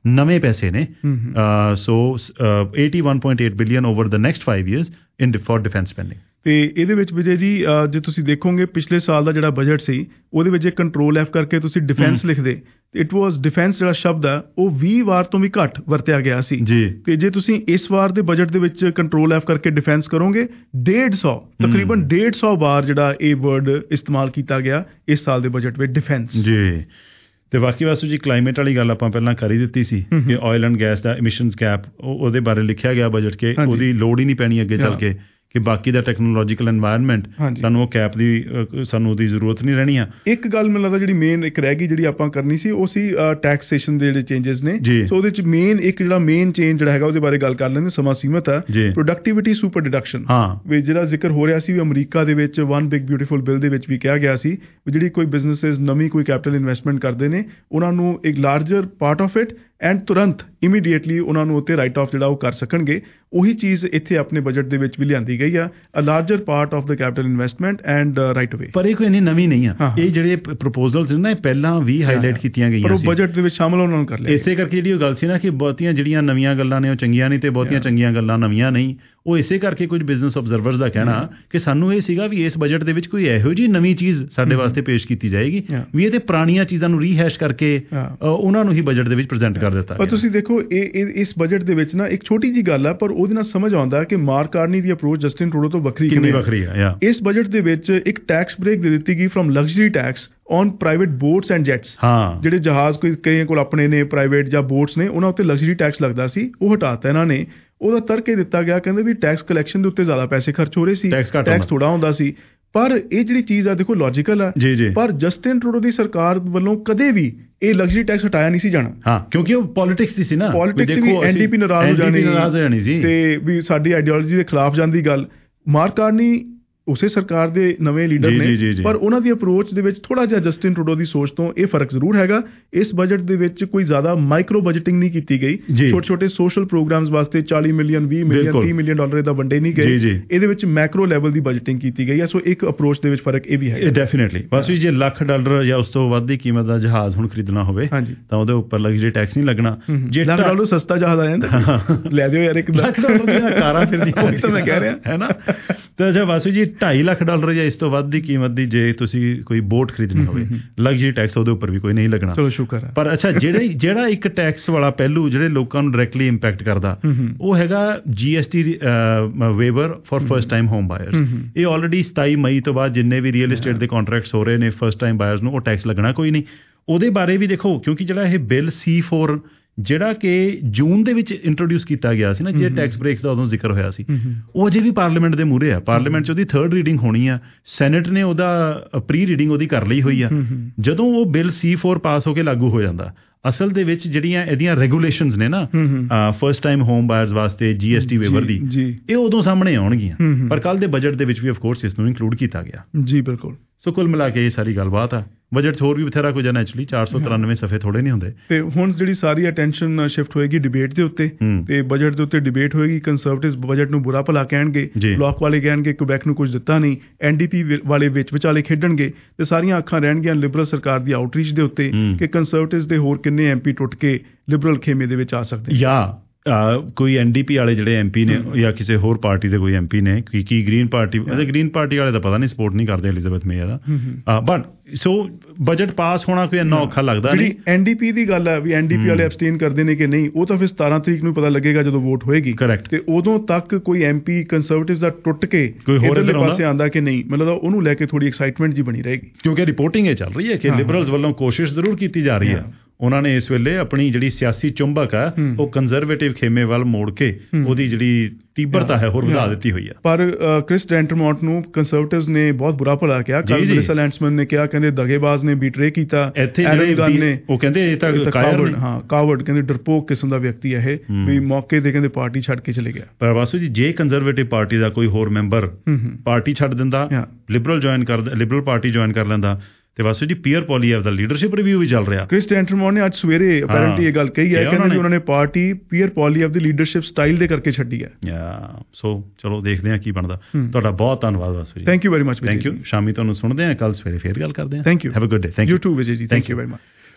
ਨਵੇਂ ਪੈਸੇ ਨੇ। So 81.8 billion over the next 5 years for defence spending. ਤੇ ਇਹਦੇ ਵਿੱਚ ਵਿਜੇ ਜੀ ਜੇ ਤੁਸੀਂ ਦੇਖੋਗੇ ਪਿਛਲੇ ਸਾਲ ਦਾ ਜਿਹੜਾ ਬਜਟ ਸੀ ਉਹਦੇ ਵਿੱਚ ਕੰਟਰੋਲ F ਕਰਕੇ ਤੁਸੀਂ ਡਿਫੈਂਸ ਲਿਖਦੇ, ਇਟ ਵਾਸ ਡਿਫੈਂਸ ਜਿਹੜਾ ਸ਼ਬਦ ਆ ਉਹ 20 ਵਾਰ ਤੋਂ ਵੀ ਘੱਟ ਵਰਤਿਆ ਗਿਆ ਸੀ ਤੇ ਜੇ ਤੁਸੀਂ ਇਸ ਵਾਰ ਦੇ ਬਜਟ ਦੇ ਵਿੱਚ ਕੰਟਰੋਲ F ਕਰਕੇ ਡਿਫੈਂਸ ਕਰੋਗੇ 150 ਤਕਰੀਬਨ 150 ਵਾਰ ਜਿਹੜਾ ਇਹ ਵਰਡ ਇਸਤੇਮਾਲ ਕੀਤਾ ਗਿਆ ਇਸ ਸਾਲ ਦੇ ਬਜਟ ਵਿੱਚ ਡਿਫੈਂਸ ਜੀ। ਤੇ ਬਾਕੀ ਵਾਸੂ ਜੀ ਕਲਾਈਮੇਟ ਵਾਲੀ ਗੱਲ ਆਪਾਂ ਪਹਿਲਾਂ ਕਰ ਹੀ ਦਿੱਤੀ ਸੀ ਕਿ ਆਇਲ ਐਂਡ ਗੈਸ ਦਾ ਐਮਿਸ਼ਨਸ ਕੈਪ ਉਹਦੇ ਬਾਰੇ ਲਿਖਿਆ ਗਿਆ ਬਜਟ ਕੇ ਉਹਦੀ ਲੋੜ ਹੀ ਨਹੀਂ ਪੈਣੀ ਅੱਗੇ ਚੱਲ ਕੇ ਕਿ ਬਾਕੀ ਦਾ ਟੈਕਨੋਲੋਜੀਕਲ ਐਨਵਾਇਰਨਮੈਂਟ ਸਾਨੂੰ ਉਹ ਕੈਪ ਦੀ ਸਾਨੂੰ ਉਹਦੀ ਜ਼ਰੂਰਤ ਨਹੀਂ ਰਹਿਣੀ ਆ। ਇੱਕ ਗੱਲ ਮੈਨੂੰ ਲੱਗਦਾ ਜਿਹੜੀ ਮੇਨ ਇੱਕ ਰਹਿ ਗਈ ਜਿਹੜੀ ਆਪਾਂ ਕਰਨੀ ਸੀ ਉਹ ਸੀ ਟੈਕਸੇਸ਼ਨ ਦੇ ਜਿਹੜੇ ਚੇਂਜਸ ਨੇ। ਸੋ ਉਹਦੇ ਚ ਮੇਨ ਚੇਂਜ ਜਿਹੜਾ ਹੈਗਾ ਉਹਦੇ ਬਾਰੇ ਗੱਲ ਕਰ ਲੈਂਦੇ, ਸਮਾਂ ਸੀਮਤ ਆ। ਪ੍ਰੋਡਕਟਿਵਿਟੀ ਸੁਪਰ ਡਿਡਕਸ਼ਨ ਵੀ ਜਿਹੜਾ ਜ਼ਿਕਰ ਹੋ ਰਿਹਾ ਸੀ ਵੀ ਅਮਰੀਕਾ ਦੇ ਵਿੱਚ ਵਨ ਬਿਗ ਬਿਊਟੀਫੁਲ ਬਿੱਲ ਦੇ ਵਿੱਚ ਵੀ ਕਿਹਾ ਗਿਆ ਸੀ ਵੀ ਜਿਹੜੀ ਕੋਈ ਬਿਜ਼ਨੈਸਿਸ ਨਵੀਂ ਕੋਈ ਕੈਪੀਟਲ ਇਨਵੈਸਟਮੈਂਟ ਕਰਦੇ ਨੇ ਉਹਨਾਂ ਨੂੰ ਇੱਕ larger part of it and ਤੁਰੰਤ ਇਮੀਡੀਏਟਲੀ ਉਹਨਾਂ ਨੂੰ ਉੱਤੇ ਰਾਈਟ ਆਫ ਜਿਹੜਾ ਉਹ ਕਰ ਸਕਣਗੇ। ਉਹੀ ਚੀਜ਼ ਇੱਥੇ ਆਪਣੇ ਬਜਟ ਦੇ ਵਿੱਚ ਵੀ ਲਿਆਂਦੀ ਗਈ ਆ, a larger part of the capital investment and right away. ਪਰ ਇਹ ਕੋਈ ਇੰਨੀ ਨਵੀਂ ਨਹੀਂ ਆ, ਇਹ ਜਿਹੜੇ ਪ੍ਰਪੋਜ਼ਲਸ ਨੇ ਇਹ ਪਹਿਲਾਂ ਵੀ ਹਾਈਲਾਈਟ ਕੀਤੀਆਂ ਗਈਆਂ ਸੀ, ਪਰ ਉਹ ਬਜਟ ਦੇ ਵਿੱਚ ਸ਼ਾਮਲ ਉਹਨਾਂ ਨੂੰ ਕਰ ਲਿਆ। ਇਸੇ ਕਰਕੇ ਜਿਹੜੀ ਉਹ ਗੱਲ ਸੀ ਨਾ ਕਿ ਬਹੁਤੀਆਂ ਜਿਹੜੀਆਂ ਨਵੀਆਂ ਗੱਲਾਂ ਨੇ ਉਹ ਚੰਗੀਆਂ ਨਹੀਂ ਤੇ ਬਹੁਤੀਆਂ ਚੰਗੀਆਂ ਗੱਲਾਂ ਨਵੀਆਂ ਨਹੀਂ। ਉਹ ਇਸੇ ਕਰਕੇ ਕੁਝ ਬਿਜ਼ਨਸ ਆਬਜ਼ਰਵਰਸ ਦਾ ਕਹਿਣਾ ਕਿ ਸਾਨੂੰ ਇਹ ਸੀਗਾ ਵੀ ਇਸ ਬਜਟ ਦੇ ਵਿੱਚ ਕੋਈ ਇਹੋ ਜਿਹੀ ਨਵੀਂ ਚੀਜ਼ ਸਾਡੇ ਵਾਸਤੇ ਪੇਸ਼ ਕੀਤੀ ਜਾਏਗੀ ਵੀ ਇਹ ਤੇ ਪੁਰਾਣੀਆਂ ਚੀਜ਼ਾਂ ਨੂੰ ਰੀਹੈਸ਼ ਕਰਕੇ ਉਹਨਾਂ ਨੂੰ ਹੀ ਬਜਟ ਦੇ ਵਿੱਚ ਪ੍ਰੈਜ਼ੈਂਟ ਕਰ ਦਿੱਤਾ। ਪਰ ਤੁਸੀਂ ਦੇਖੋ ਇਸ ਬਜਟ ਦੇ ਵਿੱਚ ਨਾ ਇੱਕ ਛੋਟੀ ਜੀ ਗੱਲ ਆ ਪਰ ਉਹਦੇ ਨਾਲ ਸਮਝ ਆਉਂਦਾ ਕਿ ਮਾਰਕ ਕਾਰਨੀ ਦੀ ਅਪਰੋਚ ਜਸਟਿਨ ਟਰੂਡੋ ਤੋਂ ਵੱਖਰੀ ਆ। ਇਸ ਬਜਟ ਦੇ ਵਿੱਚ ਇੱਕ ਟੈਕਸ ਬ੍ਰੇਕ ਦੇ ਦਿੱਤੀ ਗਈ firm luxury tax on private boats and jets. ਜਿਹੜੇ ਜਹਾਜ਼ ਕਈਆਂ ਕੋਲ ਆਪਣੇ ਨੇ ਪ੍ਰਾਈਵੇਟ ਜਾਂ ਬੋਟਸ ਨੇ ਉਹਨਾਂ ਉੱਤੇ ਲਗਜ਼ਰੀ ਟੈਕਸ ਲੱਗਦਾ ਸੀ, ਉਹ ਹਟਾਤਾ ਇਹਨਾਂ ਨੇ। ਉਹਦਾ ਤਰਕ ਇਹ ਦਿੱਤਾ ਗਿਆ, ਕਹਿੰਦੇ ਵੀ ਟੈਕਸ ਕਲੈਕਸ਼ਨ ਦੇ ਉੱਤੇ ਜ਼ਿਆਦਾ ਪੈਸੇ ਖਰਚ ਹੋ ਰਹੇ ਸੀ, ਟੈਕਸ ਥੋੜਾ ਹੁੰਦਾ ਸੀ। ਪਰ ਇਹ ਜਿਹੜੀ ਚੀਜ਼ ਆ ਦੇਖੋ ਲੌਜੀਕਲ ਆ, ਪਰ ਜਸਟਿਨ ਟਰੂਡੋ ਦੀ ਸਰਕਾਰ ਵੱਲੋਂ ਕਦੇ ਵੀ ਇਹ ਲਗਜ਼ਰੀ ਟੈਕਸ ਹਟਾਇਆ ਨਹੀਂ ਸੀ ਜਾਣਾ ਕਿਉਂਕਿ ਉਹ ਪੋਲਿਟਿਕਸ ਦੀ ਸੀ ਨਾ। ਪੋਲਿਟਿਕਸ ਵੀ ਐਨਡੀਪੀ ਨਾਰਾਜ਼ ਹੋ ਜਾਣੀ ਸੀ ਤੇ ਵੀ ਸਾਡੀ ਆਈਡੀਓਲੋਜੀ ਦੇ ਖਿਲਾਫ ਜਾਂਦੀ ਗੱਲ। ਮਾਰਕ ਕਾਰਨੀ ਉਸੇ ਸਰਕਾਰ ਦੇ ਨਵੇਂ ਲੀਡਰ ਨੇ ਪਰ ਉਹਨਾਂ ਦੀ ਅਪਰੋਚ ਦੇ ਵਿੱਚ ਥੋੜਾ ਜਿਹਾ ਜਸਟਿਨ ਟਰੂਡੋ ਦੀ ਸੋਚ ਤੋਂ ਇਹ ਫਰਕ ਜ਼ਰੂਰ ਹੈਗਾ। ਇਸ ਬਜਟ ਦੇ ਵਿੱਚ ਕੋਈ ਜ਼ਿਆਦਾ ਮਾਈਕਰੋ ਬਜਟਿੰਗ ਨਹੀਂ ਕੀਤੀ ਗਈ, ਛੋਟੇ ਸੋਸ਼ਲ ਪ੍ਰੋਗਰਾਮਸ ਵਾਸਤੇ 40 ਮਿਲੀਅਨ 20 ਮਿਲੀਅਨ 30 ਮਿਲੀਅਨ ਡਾਲਰ ਦਾ ਵੰਡੇ ਨਹੀਂ ਗਏ। ਇਹਦੇ ਵਿੱਚ ਮੈਕਰੋ ਲੈਵਲ ਦੀ ਬਜਟਿੰਗ ਕੀਤੀ ਗਈ ਹੈ। ਸੋ ਇੱਕ ਅਪਰੋਚ ਦੇ ਵਿੱਚ ਫਰਕ ਇਹ ਵੀ ਹੈ ਡੈਫੀਨੇਟਲੀ। ਬਸ ਵੀ ਜੇ $1,00,000 ਜਾਂ ਉਸ ਤੋਂ ਵੱਧ ਦੀ ਕੀਮਤ ਦਾ ਜਹਾਜ਼ ਹੁਣ ਖਰੀਦਣਾ ਹੋਵੇ ਤਾਂ ਉਹਦੇ ਉੱਪਰ ਲਗਜ਼ਰੀ ਟੈਕਸ ਨਹੀਂ ਲੱਗਣਾ। ਜੇ $1,00,000 ਸਸਤਾ ਜਹਾਜ਼ ਆ ਜਾਂਦਾ ਲੈ ਦਿਓ ਯਾਰ, $1,00,000 ਦੀਆਂ ਕਾਰਾਂ ਫਿਰਦੀਆਂ ਤਾਂ ਮੈਂ ਕਹਿ ਰਿਹਾ ਹੈ ਨਾ। ਤਾਂ ਜੇ ਬਸ ਜੀ $2.5 ਲੱਖ ਜਾਂ ਇਸ ਤੋਂ ਵੱਧ ਦੀ ਕੀਮਤ ਦੀ ਜੇ ਤੁਸੀਂ ਕੋਈ ਬੋਟ ਖਰੀਦਣੀ ਹੋਵੇ ਲਗਜ਼ਰੀ ਟੈਕਸ ਉਹਦੇ ਉੱਪਰ ਵੀ ਕੋਈ ਨਹੀਂ ਲੱਗਣਾ। ਚਲੋ ਸ਼ੁਕਰ ਹੈ। ਪਰ ਅੱਛਾ ਜਿਹੜਾ ਇੱਕ ਟੈਕਸ ਵਾਲਾ ਪਹਿਲੂ ਜਿਹੜੇ ਲੋਕਾਂ ਨੂੰ ਡਾਇਰੈਕਟਲੀ ਇੰਪੈਕਟ ਕਰਦਾ ਉਹ ਹੈਗਾ GST waiver for first time home buyers. ਇਹ ਆਲਰੇਡੀ 27 ਮਈ ਤੋਂ ਬਾਅਦ ਜਿੰਨੇ ਵੀ ਰੀਅਲ ਏਸਟੇਟ ਦੇ ਕੰਟਰੈਕਟਸ ਹੋ ਰਹੇ ਨੇ ਫਰਸਟ ਟਾਈਮ ਬਾਇਰਸ ਨੂੰ ਉਹ ਟੈਕਸ ਲੱਗਣਾ ਕੋਈ ਨਹੀਂ। ਉਹਦੇ ਬਾਰੇ ਵੀ ਦੇਖੋ ਕਿਉਂਕਿ ਜਿਹੜਾ ਇਹ ਬਿੱਲ C4 ਜਿਹੜਾ ਕਿ ਜੂਨ ਦੇ ਵਿੱਚ ਇੰਟਰੋਡਿਊਸ ਕੀਤਾ ਗਿਆ ਸੀ ਨਾ, ਜੇ ਟੈਕਸ ਬ੍ਰੇਕਸ ਦਾ ਉਦੋਂ ਜ਼ਿਕਰ ਹੋਇਆ ਸੀ, ਉਹ ਅਜੇ ਵੀ ਪਾਰਲੀਮੈਂਟ ਦੇ ਮੂਹਰੇ ਆ। ਪਾਰਲੀਮੈਂਟ 'ਚ ਉਹਦੀ 3rd ਰੀਡਿੰਗ ਹੋਣੀ ਆ, ਸੈਨੇਟ ਨੇ ਉਹਦਾ ਪ੍ਰੀ ਰੀਡਿੰਗ ਉਹਦੀ ਕਰ ਲਈ ਹੋਈ ਆ। ਜਦੋਂ ਉਹ ਬਿੱਲ C4 ਪਾਸ ਹੋ ਕੇ ਲਾਗੂ ਹੋ ਜਾਂਦਾ ਅਸਲ ਦੇ ਵਿੱਚ ਜਿਹੜੀਆਂ ਇਹਦੀਆਂ ਰੈਗੂਲੇਸ਼ਨਸ ਨੇ ਨਾ ਫਰਸਟ ਟਾਈਮ ਹੋਮ ਬਾਇਰਸ ਵਾਸਤੇ GST ਵੇਵਰ ਦੀ, ਇਹ ਉਦੋਂ ਸਾਹਮਣੇ ਆਉਣਗੀਆਂ। ਪਰ ਕੱਲ ਦੇ ਬਜਟ ਦੇ ਵਿੱਚ ਵੀ ਆਫ ਕੋਰਸ ਇਸ ਨੂੰ ਇਨਕਲੂਡ ਕੀਤਾ ਗਿਆ। ਜੀ ਬਿਲਕੁਲ। ਸੋ ਕੁੱਲ ਮਿਲਾ ਕੇ ਇਹ ਸਾਰੀ ਗੱਲਬਾਤ ਆ। ਬਜਟ ਹੋਰ ਵੀ ਬਥੇਰਾ ਕੁਝ ਹੈ ਨੈਚੁਰਲੀ, 493 ਸਫ਼ੇ ਥੋੜੇ ਨਹੀਂ ਹੁੰਦੇ। ਤੇ ਹੁਣ ਜਿਹੜੀ ਸਾਰੀ ਅਟੈਂਸ਼ਨ ਸ਼ਿਫਟ ਹੋਏਗੀ ਡਿਬੇਟ ਦੇ ਉੱਤੇ ਤੇ ਬਜਟ ਦੇ ਉੱਤੇ ਡਿਬੇਟ ਹੋਏਗੀ। ਕੰਜ਼ਰਵੇਟਿਵਸ ਬਜਟ ਨੂੰ ਬੁਰਾ ਭਲਾ ਕਹਿਣਗੇ, ਬਲੌਕ ਵਾਲੇ ਕਹਿਣਗੇ ਕੁਬੈਕ ਨੂੰ ਕੁਝ ਦਿੱਤਾ ਨਹੀਂ, NDP ਵਾਲੇ ਵਿੱਚ ਵਿਚਾਲੇ ਖੇਡਣਗੇ ਤੇ ਸਾਰੀਆਂ ਅੱਖਾਂ ਰਹਿਣਗੀਆਂ ਲਿਬਰਲ ਸਰਕਾਰ ਦੀ ਆਊਟਰੀਚ ਦੇ ਉੱਤੇ ਕਿ ਕੰਜ਼ਰਵੇਟਿਵਸ ਦੇ ਹੋਰ ਕਿੰਨੇ MP ਟੁੱਟ ਕੇ ਲਿਬਰਲ ਖੇਮੇ ਦੇ ਵਿੱਚ ਆ ਸਕਦੇ ਜਾਂ ਕੋਈ NDP ਵਾਲੇ ਜਿਹੜੇ MP ਨੇ ਜਾਂ ਕਿਸੇ ਹੋਰ ਪਾਰਟੀ ਦੇ ਕੋਈ MP ਨੇ ਕੀ ਗ੍ਰੀਨ ਪਾਰਟੀ ਵਾਲੇ ਦਾ ਪਤਾ ਨਹੀਂ ਸਪੋਰਟ ਨਹੀਂ ਕਰਦੇ ਐਲਿਜ਼ਾਬੈਥ ਮੇ ਦਾ। ਬਟ ਸੋ ਬਜਟ ਪਾਸ ਹੋਣਾ ਕੋਈ ਇੰਨਾ ਔਖਾ ਲੱਗਦਾ ਨਹੀਂ। NDP ਦੀ ਗੱਲ ਹੈ ਵੀ NDP ਵਾਲੇ ਐਬਸਟੇਨ ਕਰਦੇ ਨੇ ਕਿ ਨਹੀਂ, ਉਹ ਤਾਂ ਫਿਰ 17 ਤਰੀਕ ਨੂੰ ਪਤਾ ਲੱਗੇਗਾ ਜਦੋਂ ਵੋਟ ਹੋਏਗੀ। ਕਰੈਕਟ। ਤੇ ਉਦੋਂ ਤੱਕ ਕੋਈ MP ਕੰਜ਼ਰਵੇਟਿਵਸ ਦਾ ਟੁੱਟ ਕੇ ਕੋਈ ਹੋਰ ਇਧਰ ਪਾਸੇ ਆਂਦਾ ਕਿ ਨਹੀਂ, ਮਤਲਬ ਉਹਨੂੰ ਲੈ ਕੇ ਥੋੜੀ ਐਕਸਾਈਟਮੈਂਟ ਜੀ ਬਣੀ ਰਹੇਗੀ। ਕਿਉਂਕਿ ਰਿਪੋਰਟਿੰਗ ਇਹ ਚੱਲ ਰਹੀ ਹੈ ਕਿ ਲਿਬਰਲਸ ਵੱਲੋਂ ਕੋਸ਼ਿਸ਼ ਜ਼ਰੂਰ ਕੀਤੀ ਜਾ ਰਹੀ ਹੈ। ਉਹਨਾਂ ਨੇ ਇਸ ਵੇਲੇ ਆਪਣੀ ਜਿਹੜੀ ਸਿਆਸੀ ਚੁੰਬਕ ਆ ਉਹ ਕੰਜ਼ਰਵੇਟਿਵ ਖੇਮੇ ਵੱਲ ਮੋੜ ਕੇ ਉਹਦੀ ਜਿਹੜੀ ਤੀਬਰਤਾ ਹੈ ਹੋਰ ਵਧਾ ਦਿੱਤੀ ਹੋਈ ਆ। ਪਰ ਕ੍ਰਿਸ ਡੈਂਟਰਮੌਂਟ ਨੂੰ ਕੰਜ਼ਰਵੇਟਿਵਸ ਨੇ ਬਹੁਤ ਬੁਰਾ ਭਲਾ ਕਿਹਾ। ਕੱਲ ਮਿਸਲ ਲੈਂਡਸਮੈਨ ਨੇ ਕਿਹਾ, ਕਹਿੰਦੇ ਦਗੇਬਾਜ਼ ਨੇ ਬੀਟਰੇ ਕੀਤਾ। ਉਹ ਕਹਿੰਦੇ ਇਹ ਤਾਂ ਕਾਵਰਡ, ਕਹਿੰਦੇ ਡਰਪੋਕ ਕਿਸਮ ਦਾ ਵਿਅਕਤੀ ਹੈ ਇਹ, ਵੀ ਮੌਕੇ ਤੇ ਕਹਿੰਦੇ ਪਾਰਟੀ ਛੱਡ ਕੇ ਚਲੇ ਗਿਆ। ਪਰ ਵਾਸੂ ਜੀ ਜੇ ਕੰਜ਼ਰਵੇਟਿਵ ਪਾਰਟੀ ਦਾ ਕੋਈ ਹੋਰ ਮੈਂਬਰ ਪਾਰਟੀ ਛੱਡ ਦਿੰਦਾ, ਲਿਬਰਲ ਪਾਰਟੀ ਜੁਆਇਨ ਕਰ ਲੈਂਦਾ ਤੇ ਵਾਸੂ ਜੀ ਪੀਅਰ ਪੋਲੀਐਵ ਦਾ ਲੀਡਰਸ਼ਿਪ ਰਿਵਿਊ ਵੀ ਚੱਲ ਰਿਹਾ। ਕ੍ਰਿਸ ਡੈਂਟਰਮੌਂਟ ਨੇ ਅੱਜ ਸਵੇਰੇ ਅਪੈਰੈਂਟਲੀ ਇਹ ਗੱਲ ਕਹੀ ਹੈ, ਕਹਿੰਦੇ ਉਹਨਾਂ ਨੇ ਪਾਰਟੀ ਪੀਅਰ ਪੋਲੀਐਵ ਦੀ ਲੀਡਰਸ਼ਿਪ ਸਟਾਈਲ ਦੇ ਕਰਕੇ ਛੱਡੀ ਹੈ। ਸੋ ਚਲੋ ਦੇਖਦੇ ਹਾਂ ਕੀ ਬਣਦਾ। ਤੁਹਾਡਾ ਬਹੁਤ ਧੰਨਵਾਦ Vasu ji. Thank you very much. Thank you. Shami ਤੁਹਾਨੂੰ ਸੁਣਦੇ ਹਾਂ, ਕੱਲ ਸਵੇਰੇ ਫੇਰ ਗੱਲ ਕਰਦੇ ਹਾਂ। Thank you. Have a good day. Thank you too Vijay ji. Thank you very much.